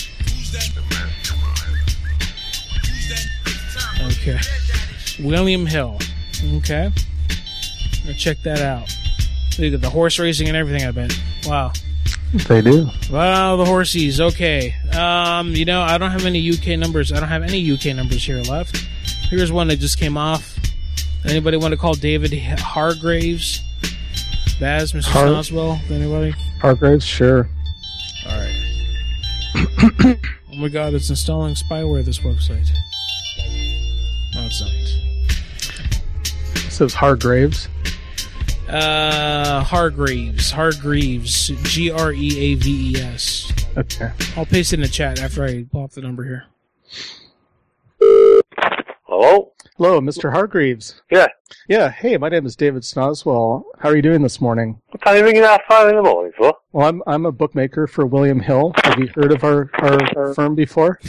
[SPEAKER 4] Okay. William Hill. Okay. I'll check that out. They got the horse racing and everything, I bet. Wow.
[SPEAKER 15] They do.
[SPEAKER 4] Wow, the horsies. Okay. Um, you know, I don't have any U K numbers. I don't have any U K numbers here left. Here's one that just came off. Anybody want to call David Hargraves? Baz, Mister
[SPEAKER 15] Har-
[SPEAKER 4] Snoswell, anybody?
[SPEAKER 15] Hargraves, sure.
[SPEAKER 4] All right. Oh my God, it's installing spyware, this website. No, it's not.
[SPEAKER 15] It says Hargraves.
[SPEAKER 4] Uh, Hargreaves. Hargreaves. G R E A V E S.
[SPEAKER 15] Okay.
[SPEAKER 4] I'll paste it in the chat after I pull up the number here.
[SPEAKER 15] Hello? Hello, Mister Hargreaves.
[SPEAKER 17] Yeah.
[SPEAKER 15] Yeah, hey, my name is David Snoswell. How are you doing this morning?
[SPEAKER 17] What time are you ringing that phone in the morning for?
[SPEAKER 15] Well, I'm I'm a bookmaker for William Hill. Have you heard of our, our, our firm before?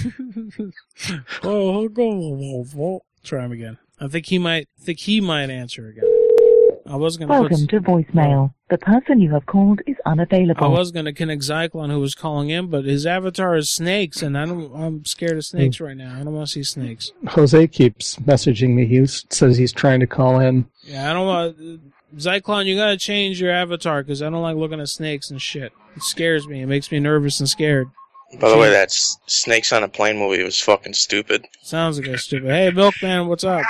[SPEAKER 4] Oh, go. Try him again. I think he might think he might answer again. I was gonna
[SPEAKER 14] Welcome
[SPEAKER 4] put,
[SPEAKER 14] to voicemail. The person you have called is unavailable.
[SPEAKER 4] I was gonna connect Zyklon, who was calling in, but his avatar is snakes, and I don't. I'm scared of snakes right now. I don't want to see snakes.
[SPEAKER 15] Jose keeps messaging me. He says he's trying to call in.
[SPEAKER 4] Yeah, I don't want. Zyklon, you gotta change your avatar because I don't like looking at snakes and shit. It scares me. It makes me nervous and scared.
[SPEAKER 22] By the way, that S- Snakes on a Plane movie was fucking stupid.
[SPEAKER 4] Sounds like a stupid. Hey, Milkman, what's up?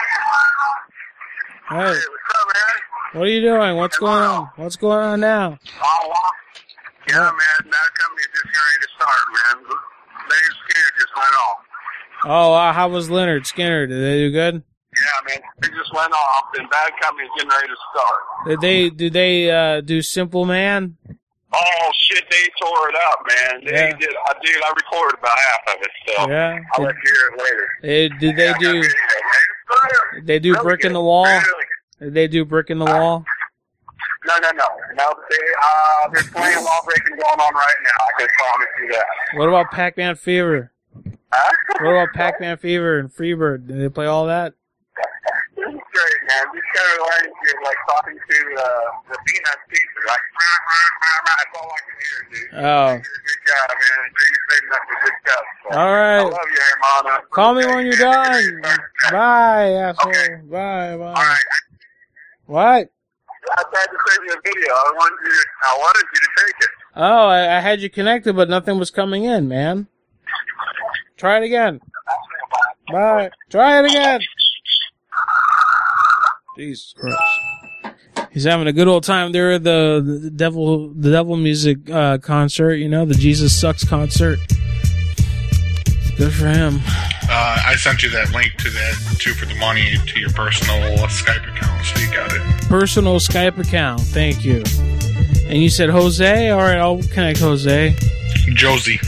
[SPEAKER 4] Hey. What are you doing? What's going on? What's going on now?
[SPEAKER 8] Oh, yeah, man. That company just ready to start, man. Leonard Skinner just went off.
[SPEAKER 4] Oh, uh, how was Leonard Skinner? Did they do good?
[SPEAKER 8] Yeah, man. They just went off, and Bad Company's getting ready to start.
[SPEAKER 4] Did they? Did they uh, do Simple Man?
[SPEAKER 8] Oh shit, they tore it up, man. They
[SPEAKER 4] Yeah.
[SPEAKER 8] did. I did. I recorded about half of it, so
[SPEAKER 4] Yeah.
[SPEAKER 8] I'll let you hear it later.
[SPEAKER 4] They, did they do? Did they do Brick in the Wall? Did they do Brick in the Wall?
[SPEAKER 8] No, no, no. No, they, uh, there's plenty of law breaking going on right now. I can promise you that.
[SPEAKER 4] What about Pac-Man Fever?
[SPEAKER 8] Huh?
[SPEAKER 4] What about Pac-Man Fever and Freebird? Did they play all that?
[SPEAKER 8] This is great, man. Just kind of learning to, like, talking to uh, the Peanuts pizza, like, that's all I can hear, dude.
[SPEAKER 4] Oh.
[SPEAKER 8] You're a good guy, man. You're saving up for good stuff. So.
[SPEAKER 4] All right.
[SPEAKER 8] I love you, Hermana.
[SPEAKER 4] Call me when you're done. Bye, asshole. Bye, bye.
[SPEAKER 8] All right.
[SPEAKER 4] What?
[SPEAKER 8] I tried to send you a video. I wanted you to, I wanted you to take it.
[SPEAKER 4] Oh, I, I had you connected, but nothing was coming in, man. Try it again. Bye. Try it again. Jesus Christ. He's having a good old time there at the, the devil the devil music uh, concert, you know, the Jesus Sucks concert. Good for him.
[SPEAKER 21] Uh, I sent you that link to that, too, for the money to your personal Skype account, so you got it.
[SPEAKER 4] Personal Skype account. Thank you. And you said Jose? All right, I'll connect Jose.
[SPEAKER 21] Josie.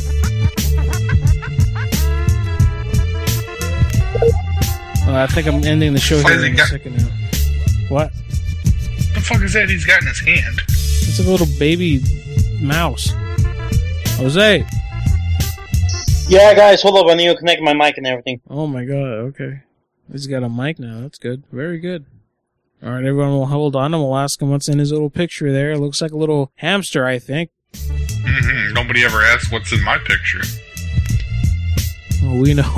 [SPEAKER 4] Uh, I think I'm ending the show
[SPEAKER 21] What
[SPEAKER 4] here
[SPEAKER 21] has he
[SPEAKER 4] in a
[SPEAKER 21] got?
[SPEAKER 4] second now. What?
[SPEAKER 21] What the fuck is that he's got in his hand?
[SPEAKER 4] It's a little baby mouse. Jose.
[SPEAKER 11] Yeah, guys, hold up. I need to connect my mic and everything.
[SPEAKER 4] Oh my god, okay. He's got a mic now. That's good. Very good. All right, everyone will hold on and we'll ask him what's in his little picture there. It looks like a little hamster, I think.
[SPEAKER 21] Mm-hmm. Nobody ever asks what's in my picture.
[SPEAKER 4] Well, we know.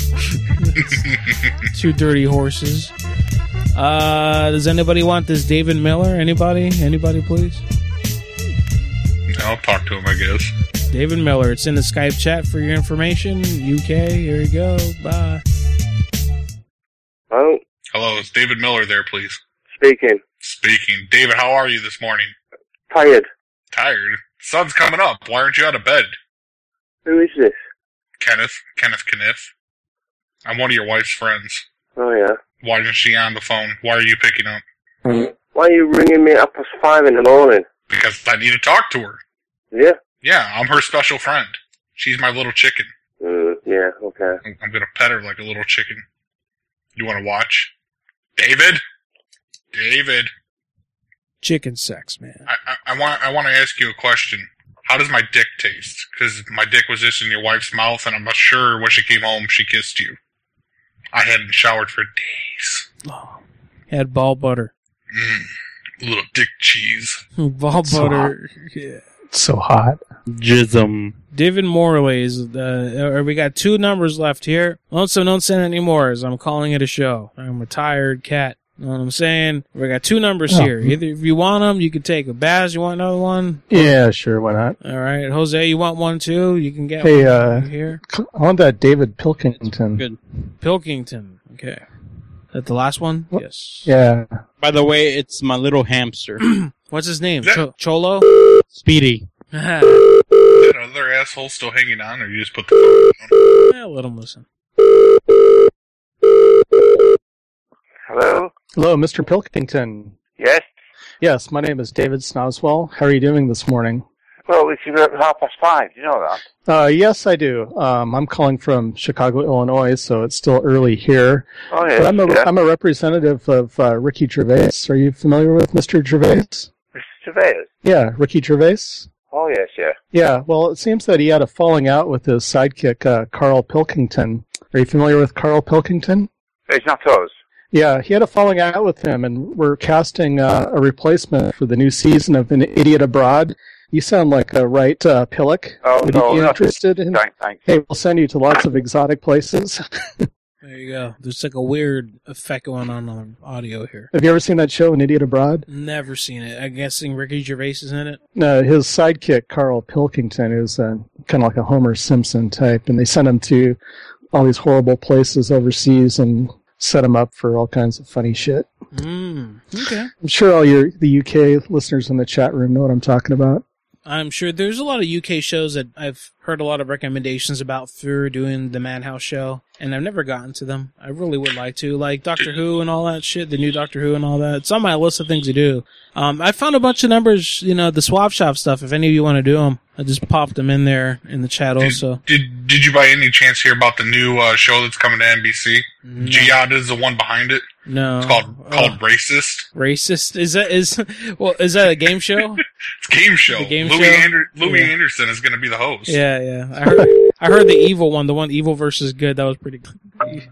[SPEAKER 4] Two dirty horses. Uh, does anybody want this David Miller? Anybody? Anybody, please?
[SPEAKER 21] I'll talk to him, I guess.
[SPEAKER 4] David Miller. It's in the Skype chat for your information. U K, here you go. Bye.
[SPEAKER 17] Oh,
[SPEAKER 21] Hello, is David Miller there, please?
[SPEAKER 17] speaking.
[SPEAKER 21] Speaking. David, how are you this morning?
[SPEAKER 17] Tired.
[SPEAKER 21] Tired? Sun's coming up. Why aren't you out of bed?
[SPEAKER 17] Who is this?
[SPEAKER 21] Kenneth. Kenneth Kniff. I'm one of your wife's friends.
[SPEAKER 17] Oh, yeah.
[SPEAKER 21] Why isn't she on the phone? Why are you picking up?
[SPEAKER 17] Why are you ringing me up past five in the morning?
[SPEAKER 21] Because I need to talk to her.
[SPEAKER 17] Yeah?
[SPEAKER 21] Yeah, I'm her special friend. She's my little chicken.
[SPEAKER 17] Mm, yeah, okay.
[SPEAKER 21] I'm, I'm gonna pet her like a little chicken. You wanna watch? David? David?
[SPEAKER 4] Chicken sex, man.
[SPEAKER 21] I, I, I want I want to ask you a question. How does my dick taste? Because my dick was just in your wife's mouth, and I'm not sure when she came home she kissed you. I hadn't showered for days.
[SPEAKER 4] Oh, had ball butter.
[SPEAKER 21] Mm, little dick cheese.
[SPEAKER 4] Ball
[SPEAKER 15] So
[SPEAKER 4] butter. Yeah.
[SPEAKER 15] It's so hot.
[SPEAKER 22] Jism.
[SPEAKER 4] David Morley is. Uh, we got two numbers left here. Also, don't send any more, as I'm calling it a show. I'm a tired cat. Know what I'm saying? We got two numbers
[SPEAKER 15] Oh.
[SPEAKER 4] here. Either if you want them, you can take a Baz. You want another one?
[SPEAKER 15] Yeah, sure, why not?
[SPEAKER 4] All right, Jose, you want one too? You can get
[SPEAKER 15] Hey,
[SPEAKER 4] one
[SPEAKER 15] uh,
[SPEAKER 4] here.
[SPEAKER 15] I want that David Pilkington.
[SPEAKER 4] Good. Pilkington. Okay. Is that the last one? Yes.
[SPEAKER 15] Yeah.
[SPEAKER 10] By the way, it's my little hamster.
[SPEAKER 4] What's his name? Cho- Cholo?
[SPEAKER 10] Speedy.
[SPEAKER 21] Is that other asshole still hanging on, or you just put the phone down?
[SPEAKER 4] Yeah, let him listen.
[SPEAKER 5] Hello?
[SPEAKER 15] Hello, Mister Pilkington.
[SPEAKER 5] Yes?
[SPEAKER 15] Yes, my name is David Snoswell. How are you doing this morning?
[SPEAKER 5] Well, it's at half past five. Do you know that?
[SPEAKER 15] Uh, yes, I do. Um, I'm calling from Chicago, Illinois, so it's still early here.
[SPEAKER 5] Oh, yes.
[SPEAKER 15] But I'm a,
[SPEAKER 5] yeah.
[SPEAKER 15] I'm a representative of uh, Ricky Gervais. Are you familiar with Mister Gervais?
[SPEAKER 5] Mister Gervais?
[SPEAKER 15] Yeah, Ricky Gervais.
[SPEAKER 5] Oh, yes, yeah.
[SPEAKER 15] Yeah, well, it seems that he had a falling out with his sidekick, uh, Carl Pilkington. Are you familiar with Carl Pilkington?
[SPEAKER 5] It's not us.
[SPEAKER 15] Yeah, he had a falling out with him, and we're casting uh, a replacement for the new season of An Idiot Abroad. You sound like a right uh, Pillock.
[SPEAKER 5] Oh,
[SPEAKER 15] Would
[SPEAKER 5] no,
[SPEAKER 15] you be
[SPEAKER 5] not
[SPEAKER 15] interested in?
[SPEAKER 5] Thanks, thanks.
[SPEAKER 15] Hey, we'll send you to lots of exotic places.
[SPEAKER 4] There you go. There's like a weird effect going on on audio here.
[SPEAKER 15] Have you ever seen that show, An Idiot Abroad?
[SPEAKER 4] Never seen it. I'm guessing Ricky Gervais is in it.
[SPEAKER 15] No, his sidekick, Carl Pilkington, is uh, kind of like a Homer Simpson type, and they send him to all these horrible places overseas and set him up for all kinds of funny shit.
[SPEAKER 4] Mm, okay.
[SPEAKER 15] I'm sure all your the U K listeners in the chat room know what I'm talking about.
[SPEAKER 4] I'm sure there's a lot of U K shows that I've heard a lot of recommendations about through doing the Madhouse show, and I've never gotten to them. I really would like to, like Doctor Who and all that shit, the new Doctor Who and all that. It's on my list of things to do. Um, I found a bunch of numbers, you know, the Swap Shop stuff. If any of you want to do them, I just popped them in there in the chat also.
[SPEAKER 21] Did Did you by any chance hear about the new uh, show that's coming to N B C?
[SPEAKER 4] No.
[SPEAKER 21] Giada is the one behind it.
[SPEAKER 4] No,
[SPEAKER 21] It's called called Racist.
[SPEAKER 4] Racist? Is that is well? Is that a game show?
[SPEAKER 21] It's a game show.
[SPEAKER 4] The game
[SPEAKER 21] Louis,
[SPEAKER 4] show?
[SPEAKER 21] Ander- Louis
[SPEAKER 4] Yeah.
[SPEAKER 21] Anderson is going to be the host.
[SPEAKER 4] Yeah, yeah. I heard. I heard the evil one, the one Evil versus Good. That was pretty good.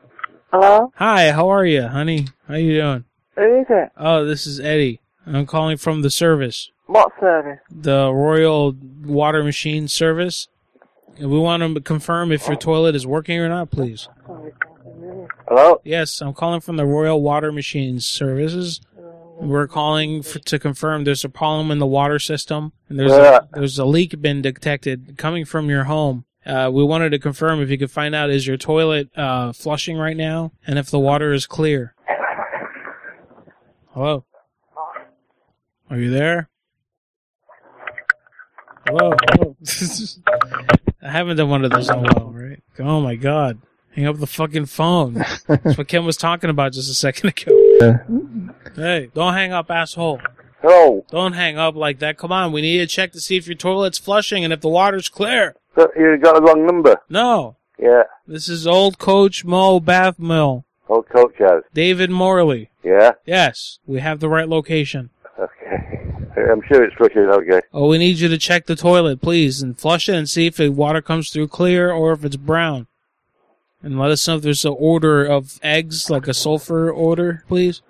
[SPEAKER 16] Hello?
[SPEAKER 4] Hi, how are you, honey? How you doing?
[SPEAKER 16] Who is it?
[SPEAKER 4] Oh, this is Eddie. I'm calling from the service,
[SPEAKER 16] What service?
[SPEAKER 4] the Royal Water Machine Service. And we want to confirm if your toilet is working or not, please.
[SPEAKER 5] Hello?
[SPEAKER 4] Yes, I'm calling from the Royal Water Machine Services. We're calling for, to confirm there's a problem in the water system, and there's
[SPEAKER 5] Yeah.
[SPEAKER 4] a, there's a leak been detected coming from your home. Uh, we wanted to confirm if you could find out, is your toilet uh, flushing right now, and if the water is clear. Hello? Are you there? Hello? Hello? I haven't done one of those in a while, right? Oh my god. Hang up the fucking phone. That's what Ken was talking about just a second ago. Hey, don't hang up, asshole.
[SPEAKER 5] Hello?
[SPEAKER 4] Don't hang up like that. Come on, we need to check to see if your toilet's flushing and if the water's clear.
[SPEAKER 5] You got the wrong number.
[SPEAKER 4] No.
[SPEAKER 5] Yeah.
[SPEAKER 4] This is Old Coach Mo Bath Mill.
[SPEAKER 5] Old coach has.
[SPEAKER 4] David Morley.
[SPEAKER 5] Yeah?
[SPEAKER 4] Yes, we have the right location.
[SPEAKER 5] Okay. I'm sure it's flushing okay.
[SPEAKER 4] Oh, we need you to check the toilet, please, and flush it and see if the water comes through clear or if it's brown. And let us know if there's an order of eggs, like a sulfur order, please.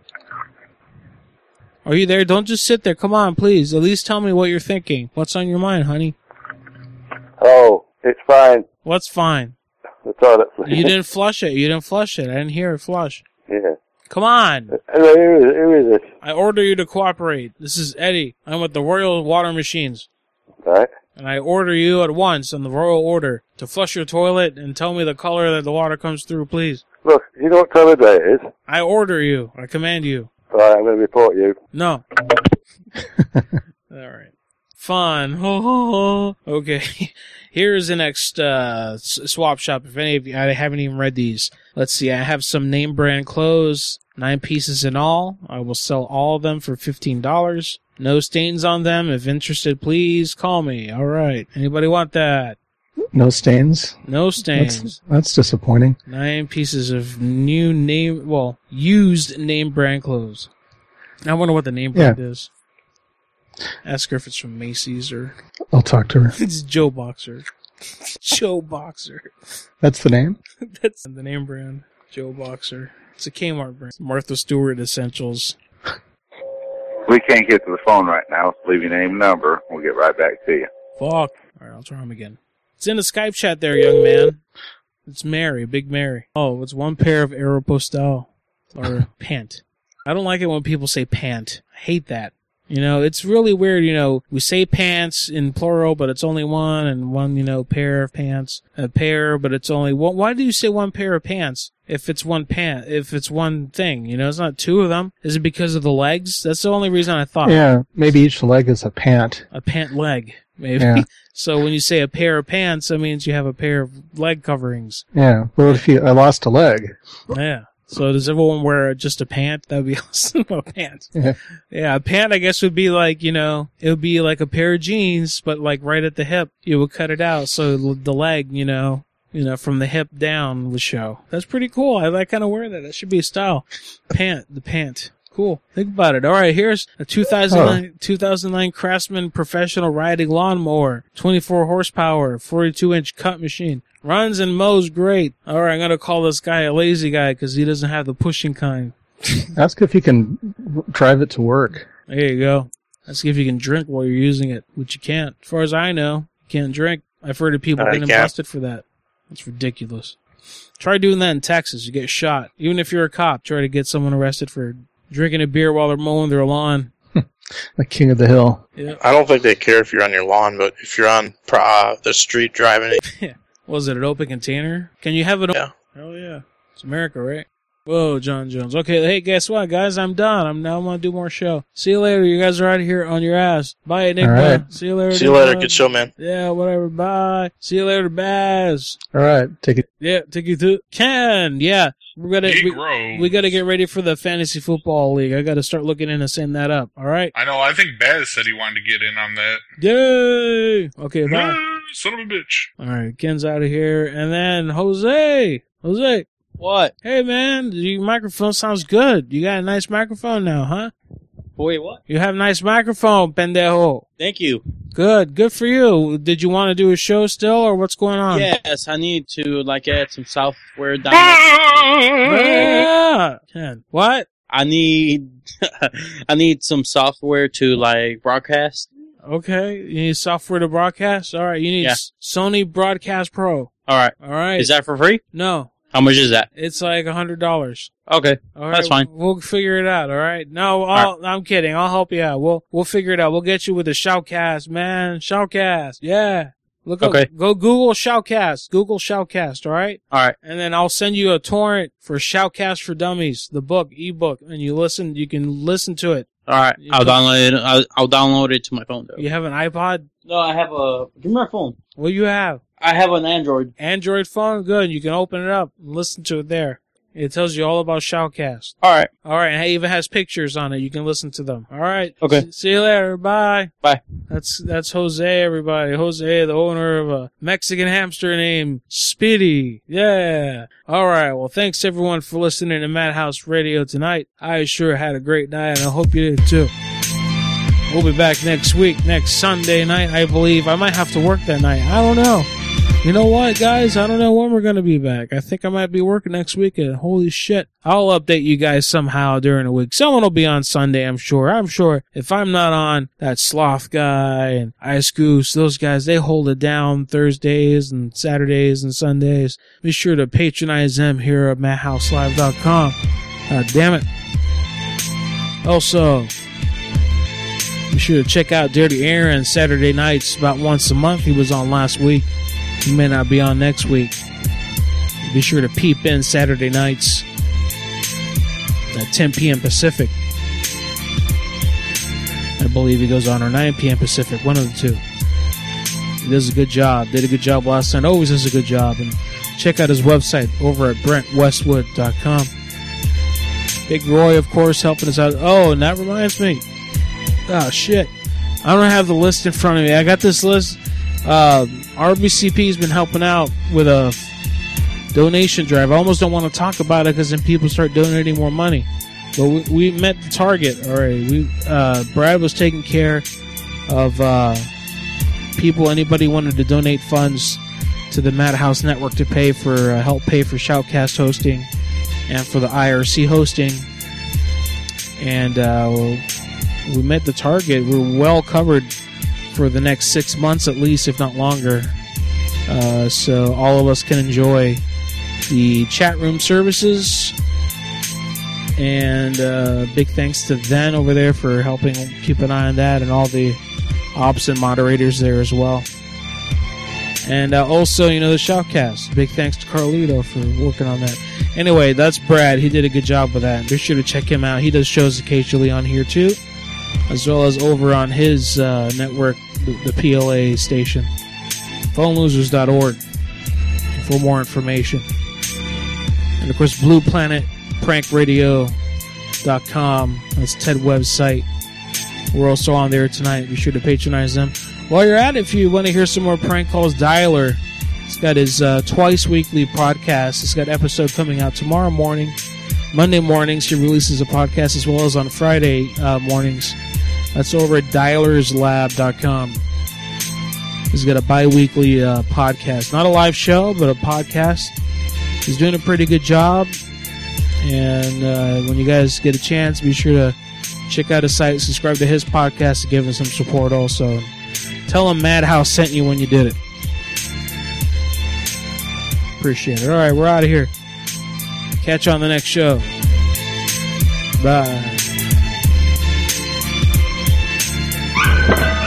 [SPEAKER 4] Are you there? Don't just sit there. Come on, please. At least tell me what you're thinking. What's on your mind, honey?
[SPEAKER 5] Oh, it's fine.
[SPEAKER 4] What's fine?
[SPEAKER 5] The toilet flushing.
[SPEAKER 4] You didn't flush it. You didn't flush it. I didn't hear it flush.
[SPEAKER 5] Yeah.
[SPEAKER 4] Come on.
[SPEAKER 5] Hello, who is, who is it?
[SPEAKER 4] I order you to cooperate. This is Eddie. I'm with the Royal Water Machines.
[SPEAKER 5] Right.
[SPEAKER 4] And I order you at once on the royal order to flush your toilet and tell me the color that the water comes through, please.
[SPEAKER 5] Look, you know what toilet that is?
[SPEAKER 4] I order you. I command you.
[SPEAKER 5] Right, I'm going to report you.
[SPEAKER 4] No. All right. Fun. Okay. Here's the next uh, s- swap shop. If any of you, I haven't even read these. Let's see. I have some name brand clothes, nine pieces in all. I will sell all of them for fifteen dollars. No stains on them. If interested, please call me. All right. Anybody want that?
[SPEAKER 15] No stains?
[SPEAKER 4] No stains.
[SPEAKER 15] That's, that's disappointing.
[SPEAKER 4] Nine pieces of new name, well, used name brand clothes. I wonder what the name brand
[SPEAKER 15] Yeah.
[SPEAKER 4] is. Ask her if it's from Macy's or...
[SPEAKER 15] I'll talk to her.
[SPEAKER 4] It's Joe Boxer. Joe Boxer.
[SPEAKER 15] That's the name?
[SPEAKER 4] That's the name brand. Joe Boxer. It's a Kmart brand. Martha Stewart Essentials.
[SPEAKER 12] We can't get to the phone right now. Leave your name and number. We'll get right back to you.
[SPEAKER 4] Fuck. All right, I'll try him again. It's in the Skype chat there, young man. It's Mary, Big Mary. Oh, it's one pair of Aeropostale. Or pant. I don't like it when people say pant. I hate that. You know, it's really weird. You know, we say pants in plural, but it's only one, and one, you know, pair of pants, a pair, but it's only one. Why do you say one pair of pants if it's one pant, if it's one thing? You know, it's not two of them. Is it because of the legs? That's the only reason I thought.
[SPEAKER 15] Yeah, maybe each leg is a pant.
[SPEAKER 4] A pant leg, maybe.
[SPEAKER 15] Yeah.
[SPEAKER 4] So when you say a pair of pants, that means you have a pair of leg coverings.
[SPEAKER 15] Yeah. Well, if you, I lost a leg.
[SPEAKER 4] Yeah. So does everyone wear just a pant? That would be awesome. A pant.
[SPEAKER 15] Yeah.
[SPEAKER 4] Yeah, a pant, I guess, would be like, you know, it would be like a pair of jeans, but like right at the hip, you would cut it out. So the leg, you know, you know, from the hip down would show. That's pretty cool. I like kind of wear that. That should be a style. Pant, the pant. Cool. Think about it. All right, here's a two thousand nine,
[SPEAKER 15] Oh.
[SPEAKER 4] two thousand nine Craftsman professional riding lawnmower, twenty-four horsepower, forty-two inch cut machine. Runs and mows great. All right, I'm going to call this guy a lazy guy because he doesn't have the pushing kind.
[SPEAKER 15] Ask if you can drive it to work.
[SPEAKER 4] There you go. Ask if you can drink while you're using it, which you can't. As far as I know, you can't drink. I've heard of people
[SPEAKER 22] Uh,
[SPEAKER 4] getting
[SPEAKER 22] yeah.
[SPEAKER 4] busted for that. That's ridiculous. Try doing that in Texas. You get shot. Even if you're a cop, try to get someone arrested for drinking a beer while they're mowing their lawn.
[SPEAKER 15] The king of the hill.
[SPEAKER 4] Yeah.
[SPEAKER 22] I don't think they care if you're on your lawn, but if you're on uh, the street driving it,
[SPEAKER 4] Was it an open container? Can you have it?
[SPEAKER 22] Yeah.
[SPEAKER 4] Hell yeah. It's America, right? Whoa, John Jones. Okay, hey, guess what, guys? I'm done. I'm now going to do more show. See you later. You guys are out of here on your ass. Bye, Enigma.
[SPEAKER 15] All right.
[SPEAKER 4] See you later.
[SPEAKER 22] see you later.
[SPEAKER 4] Enigma.
[SPEAKER 22] Good show, man.
[SPEAKER 4] Yeah, whatever. Bye. See you later, Baz.
[SPEAKER 15] All right, take it.
[SPEAKER 4] Yeah, take you to Ken. Yeah, we're gonna
[SPEAKER 21] Big
[SPEAKER 4] we,
[SPEAKER 21] Rose.
[SPEAKER 4] we got to get ready for the fantasy football league. I got to start looking into setting that up. All right.
[SPEAKER 21] I know. I think Baz said he wanted to get in on that.
[SPEAKER 4] Yay. Okay, bye.
[SPEAKER 21] Ah, son of a bitch.
[SPEAKER 4] All right, Ken's out of here, and then Jose. Jose.
[SPEAKER 10] What?
[SPEAKER 4] Hey, man, your microphone sounds good. You got a nice microphone now, huh?
[SPEAKER 10] Wait, what?
[SPEAKER 4] You have a nice microphone, pendejo.
[SPEAKER 10] Thank you.
[SPEAKER 4] Good, good for you. Did you want to do a show still, or what's going on?
[SPEAKER 10] Yes, I need to like add some software down.
[SPEAKER 4] Yeah. Ken, what?
[SPEAKER 10] I need I need some software to like broadcast.
[SPEAKER 4] Okay, you need software to broadcast? All right, you need
[SPEAKER 10] Yeah.
[SPEAKER 4] S- Sony Broadcast Pro.
[SPEAKER 10] All right.
[SPEAKER 4] All right.
[SPEAKER 10] Is that for free?
[SPEAKER 4] No,
[SPEAKER 10] How much is that?
[SPEAKER 4] it's like a hundred dollars.
[SPEAKER 10] Okay,
[SPEAKER 4] All right,
[SPEAKER 10] that's fine.
[SPEAKER 4] We'll figure it out. All right. No, I'll, I'm kidding. I'll help you out. We'll we'll figure it out. We'll get you with the Shoutcast, man. Shoutcast. Yeah. Look up.
[SPEAKER 10] Okay.
[SPEAKER 4] Go Google Shoutcast. Google Shoutcast. All right.
[SPEAKER 10] All right.
[SPEAKER 4] And then I'll send you a torrent for Shoutcast for Dummies, the book, ebook, and you listen. You can listen to it.
[SPEAKER 10] All right.
[SPEAKER 4] You
[SPEAKER 10] I'll
[SPEAKER 4] put-
[SPEAKER 10] download it. I'll, I'll download it to my phone though.
[SPEAKER 4] You have an iPod?
[SPEAKER 10] No, I have a. Give me my phone.
[SPEAKER 4] What do you have?
[SPEAKER 10] I have an Android.
[SPEAKER 4] Android phone? Good. You can open it up and listen to it there. It tells you all about Shoutcast.
[SPEAKER 10] All right.
[SPEAKER 4] All right. And it even has pictures on it. You can listen to them. All right.
[SPEAKER 10] Okay.
[SPEAKER 4] S- see you later. Bye.
[SPEAKER 10] Bye.
[SPEAKER 4] That's that's Jose, everybody. Jose, the owner of a Mexican hamster named Speedy. Yeah. All right. Well, thanks everyone for listening to Madhouse Radio tonight. I sure had a great night, and I hope you did too. We'll be back next week, next Sunday night, I believe. I might have to work that night. I don't know. You know what, guys? I don't know when we're going to be back. I think I might be working next weekend. Holy shit. I'll update you guys somehow during the week. Someone will be on Sunday, I'm sure. I'm sure if I'm not on, that Sloth guy and Ice Goose, those guys, they hold it down Thursdays and Saturdays and Sundays. Be sure to patronize them here at madhouse live dot com. God damn it. Also, be sure to check out Dirty Aaron Saturday nights about once a month. He was on last week. He may not be on next week. Be sure to peep in Saturday nights at ten p.m. Pacific. I believe he goes on or nine p.m. Pacific, one of the two. He does a good job. Did a good job last time. Always does a good job. And check out his website over at brent westwood dot com. Big Roy, of course, helping us out. Oh, and that reminds me. Oh, shit. I don't have the list in front of me. I got this list. Uh, R B C P has been helping out with a donation drive. I almost don't want to talk about it because then people start donating more money. But we, we met the target already. We uh, Brad was taking care of uh, people. Anybody wanted to donate funds to the Madhouse Network to pay for uh, help pay for Shoutcast hosting and for the I R C hosting. And uh, we met the target. We're well covered for the next six months at least, if not longer. Uh, so all of us can enjoy the chat room services And uh, big thanks to Then over there for helping keep an eye on that, and all the ops and moderators there as well. And uh, also, you know, the Shoutcast. Big thanks to Carlito for working on that. Anyway, that's Brad. He did a good job with that. Be sure to check him out. He does shows occasionally on here too, as well as over on his uh, network, the, the P L A station, phone losers dot org, for more information. And of course, blue planet prank radio dot com. That's Ted Webb's site. We're also on there tonight. Be sure to patronize them. While you're at it, if you want to hear some more prank calls, Dialer, he's got his uh, twice weekly podcast. He's got an episode coming out tomorrow morning. Monday mornings, he releases a podcast, as well as on Friday uh, mornings. That's over at dialers lab dot com. He's got a bi-weekly uh, podcast. Not a live show, but a podcast. He's doing a pretty good job. And uh, when you guys get a chance, be sure to check out his site, subscribe to his podcast to give him some support also. Tell him Madhouse sent you when you did it. Appreciate it. All right, we're out of here. Catch you on the next show. Bye.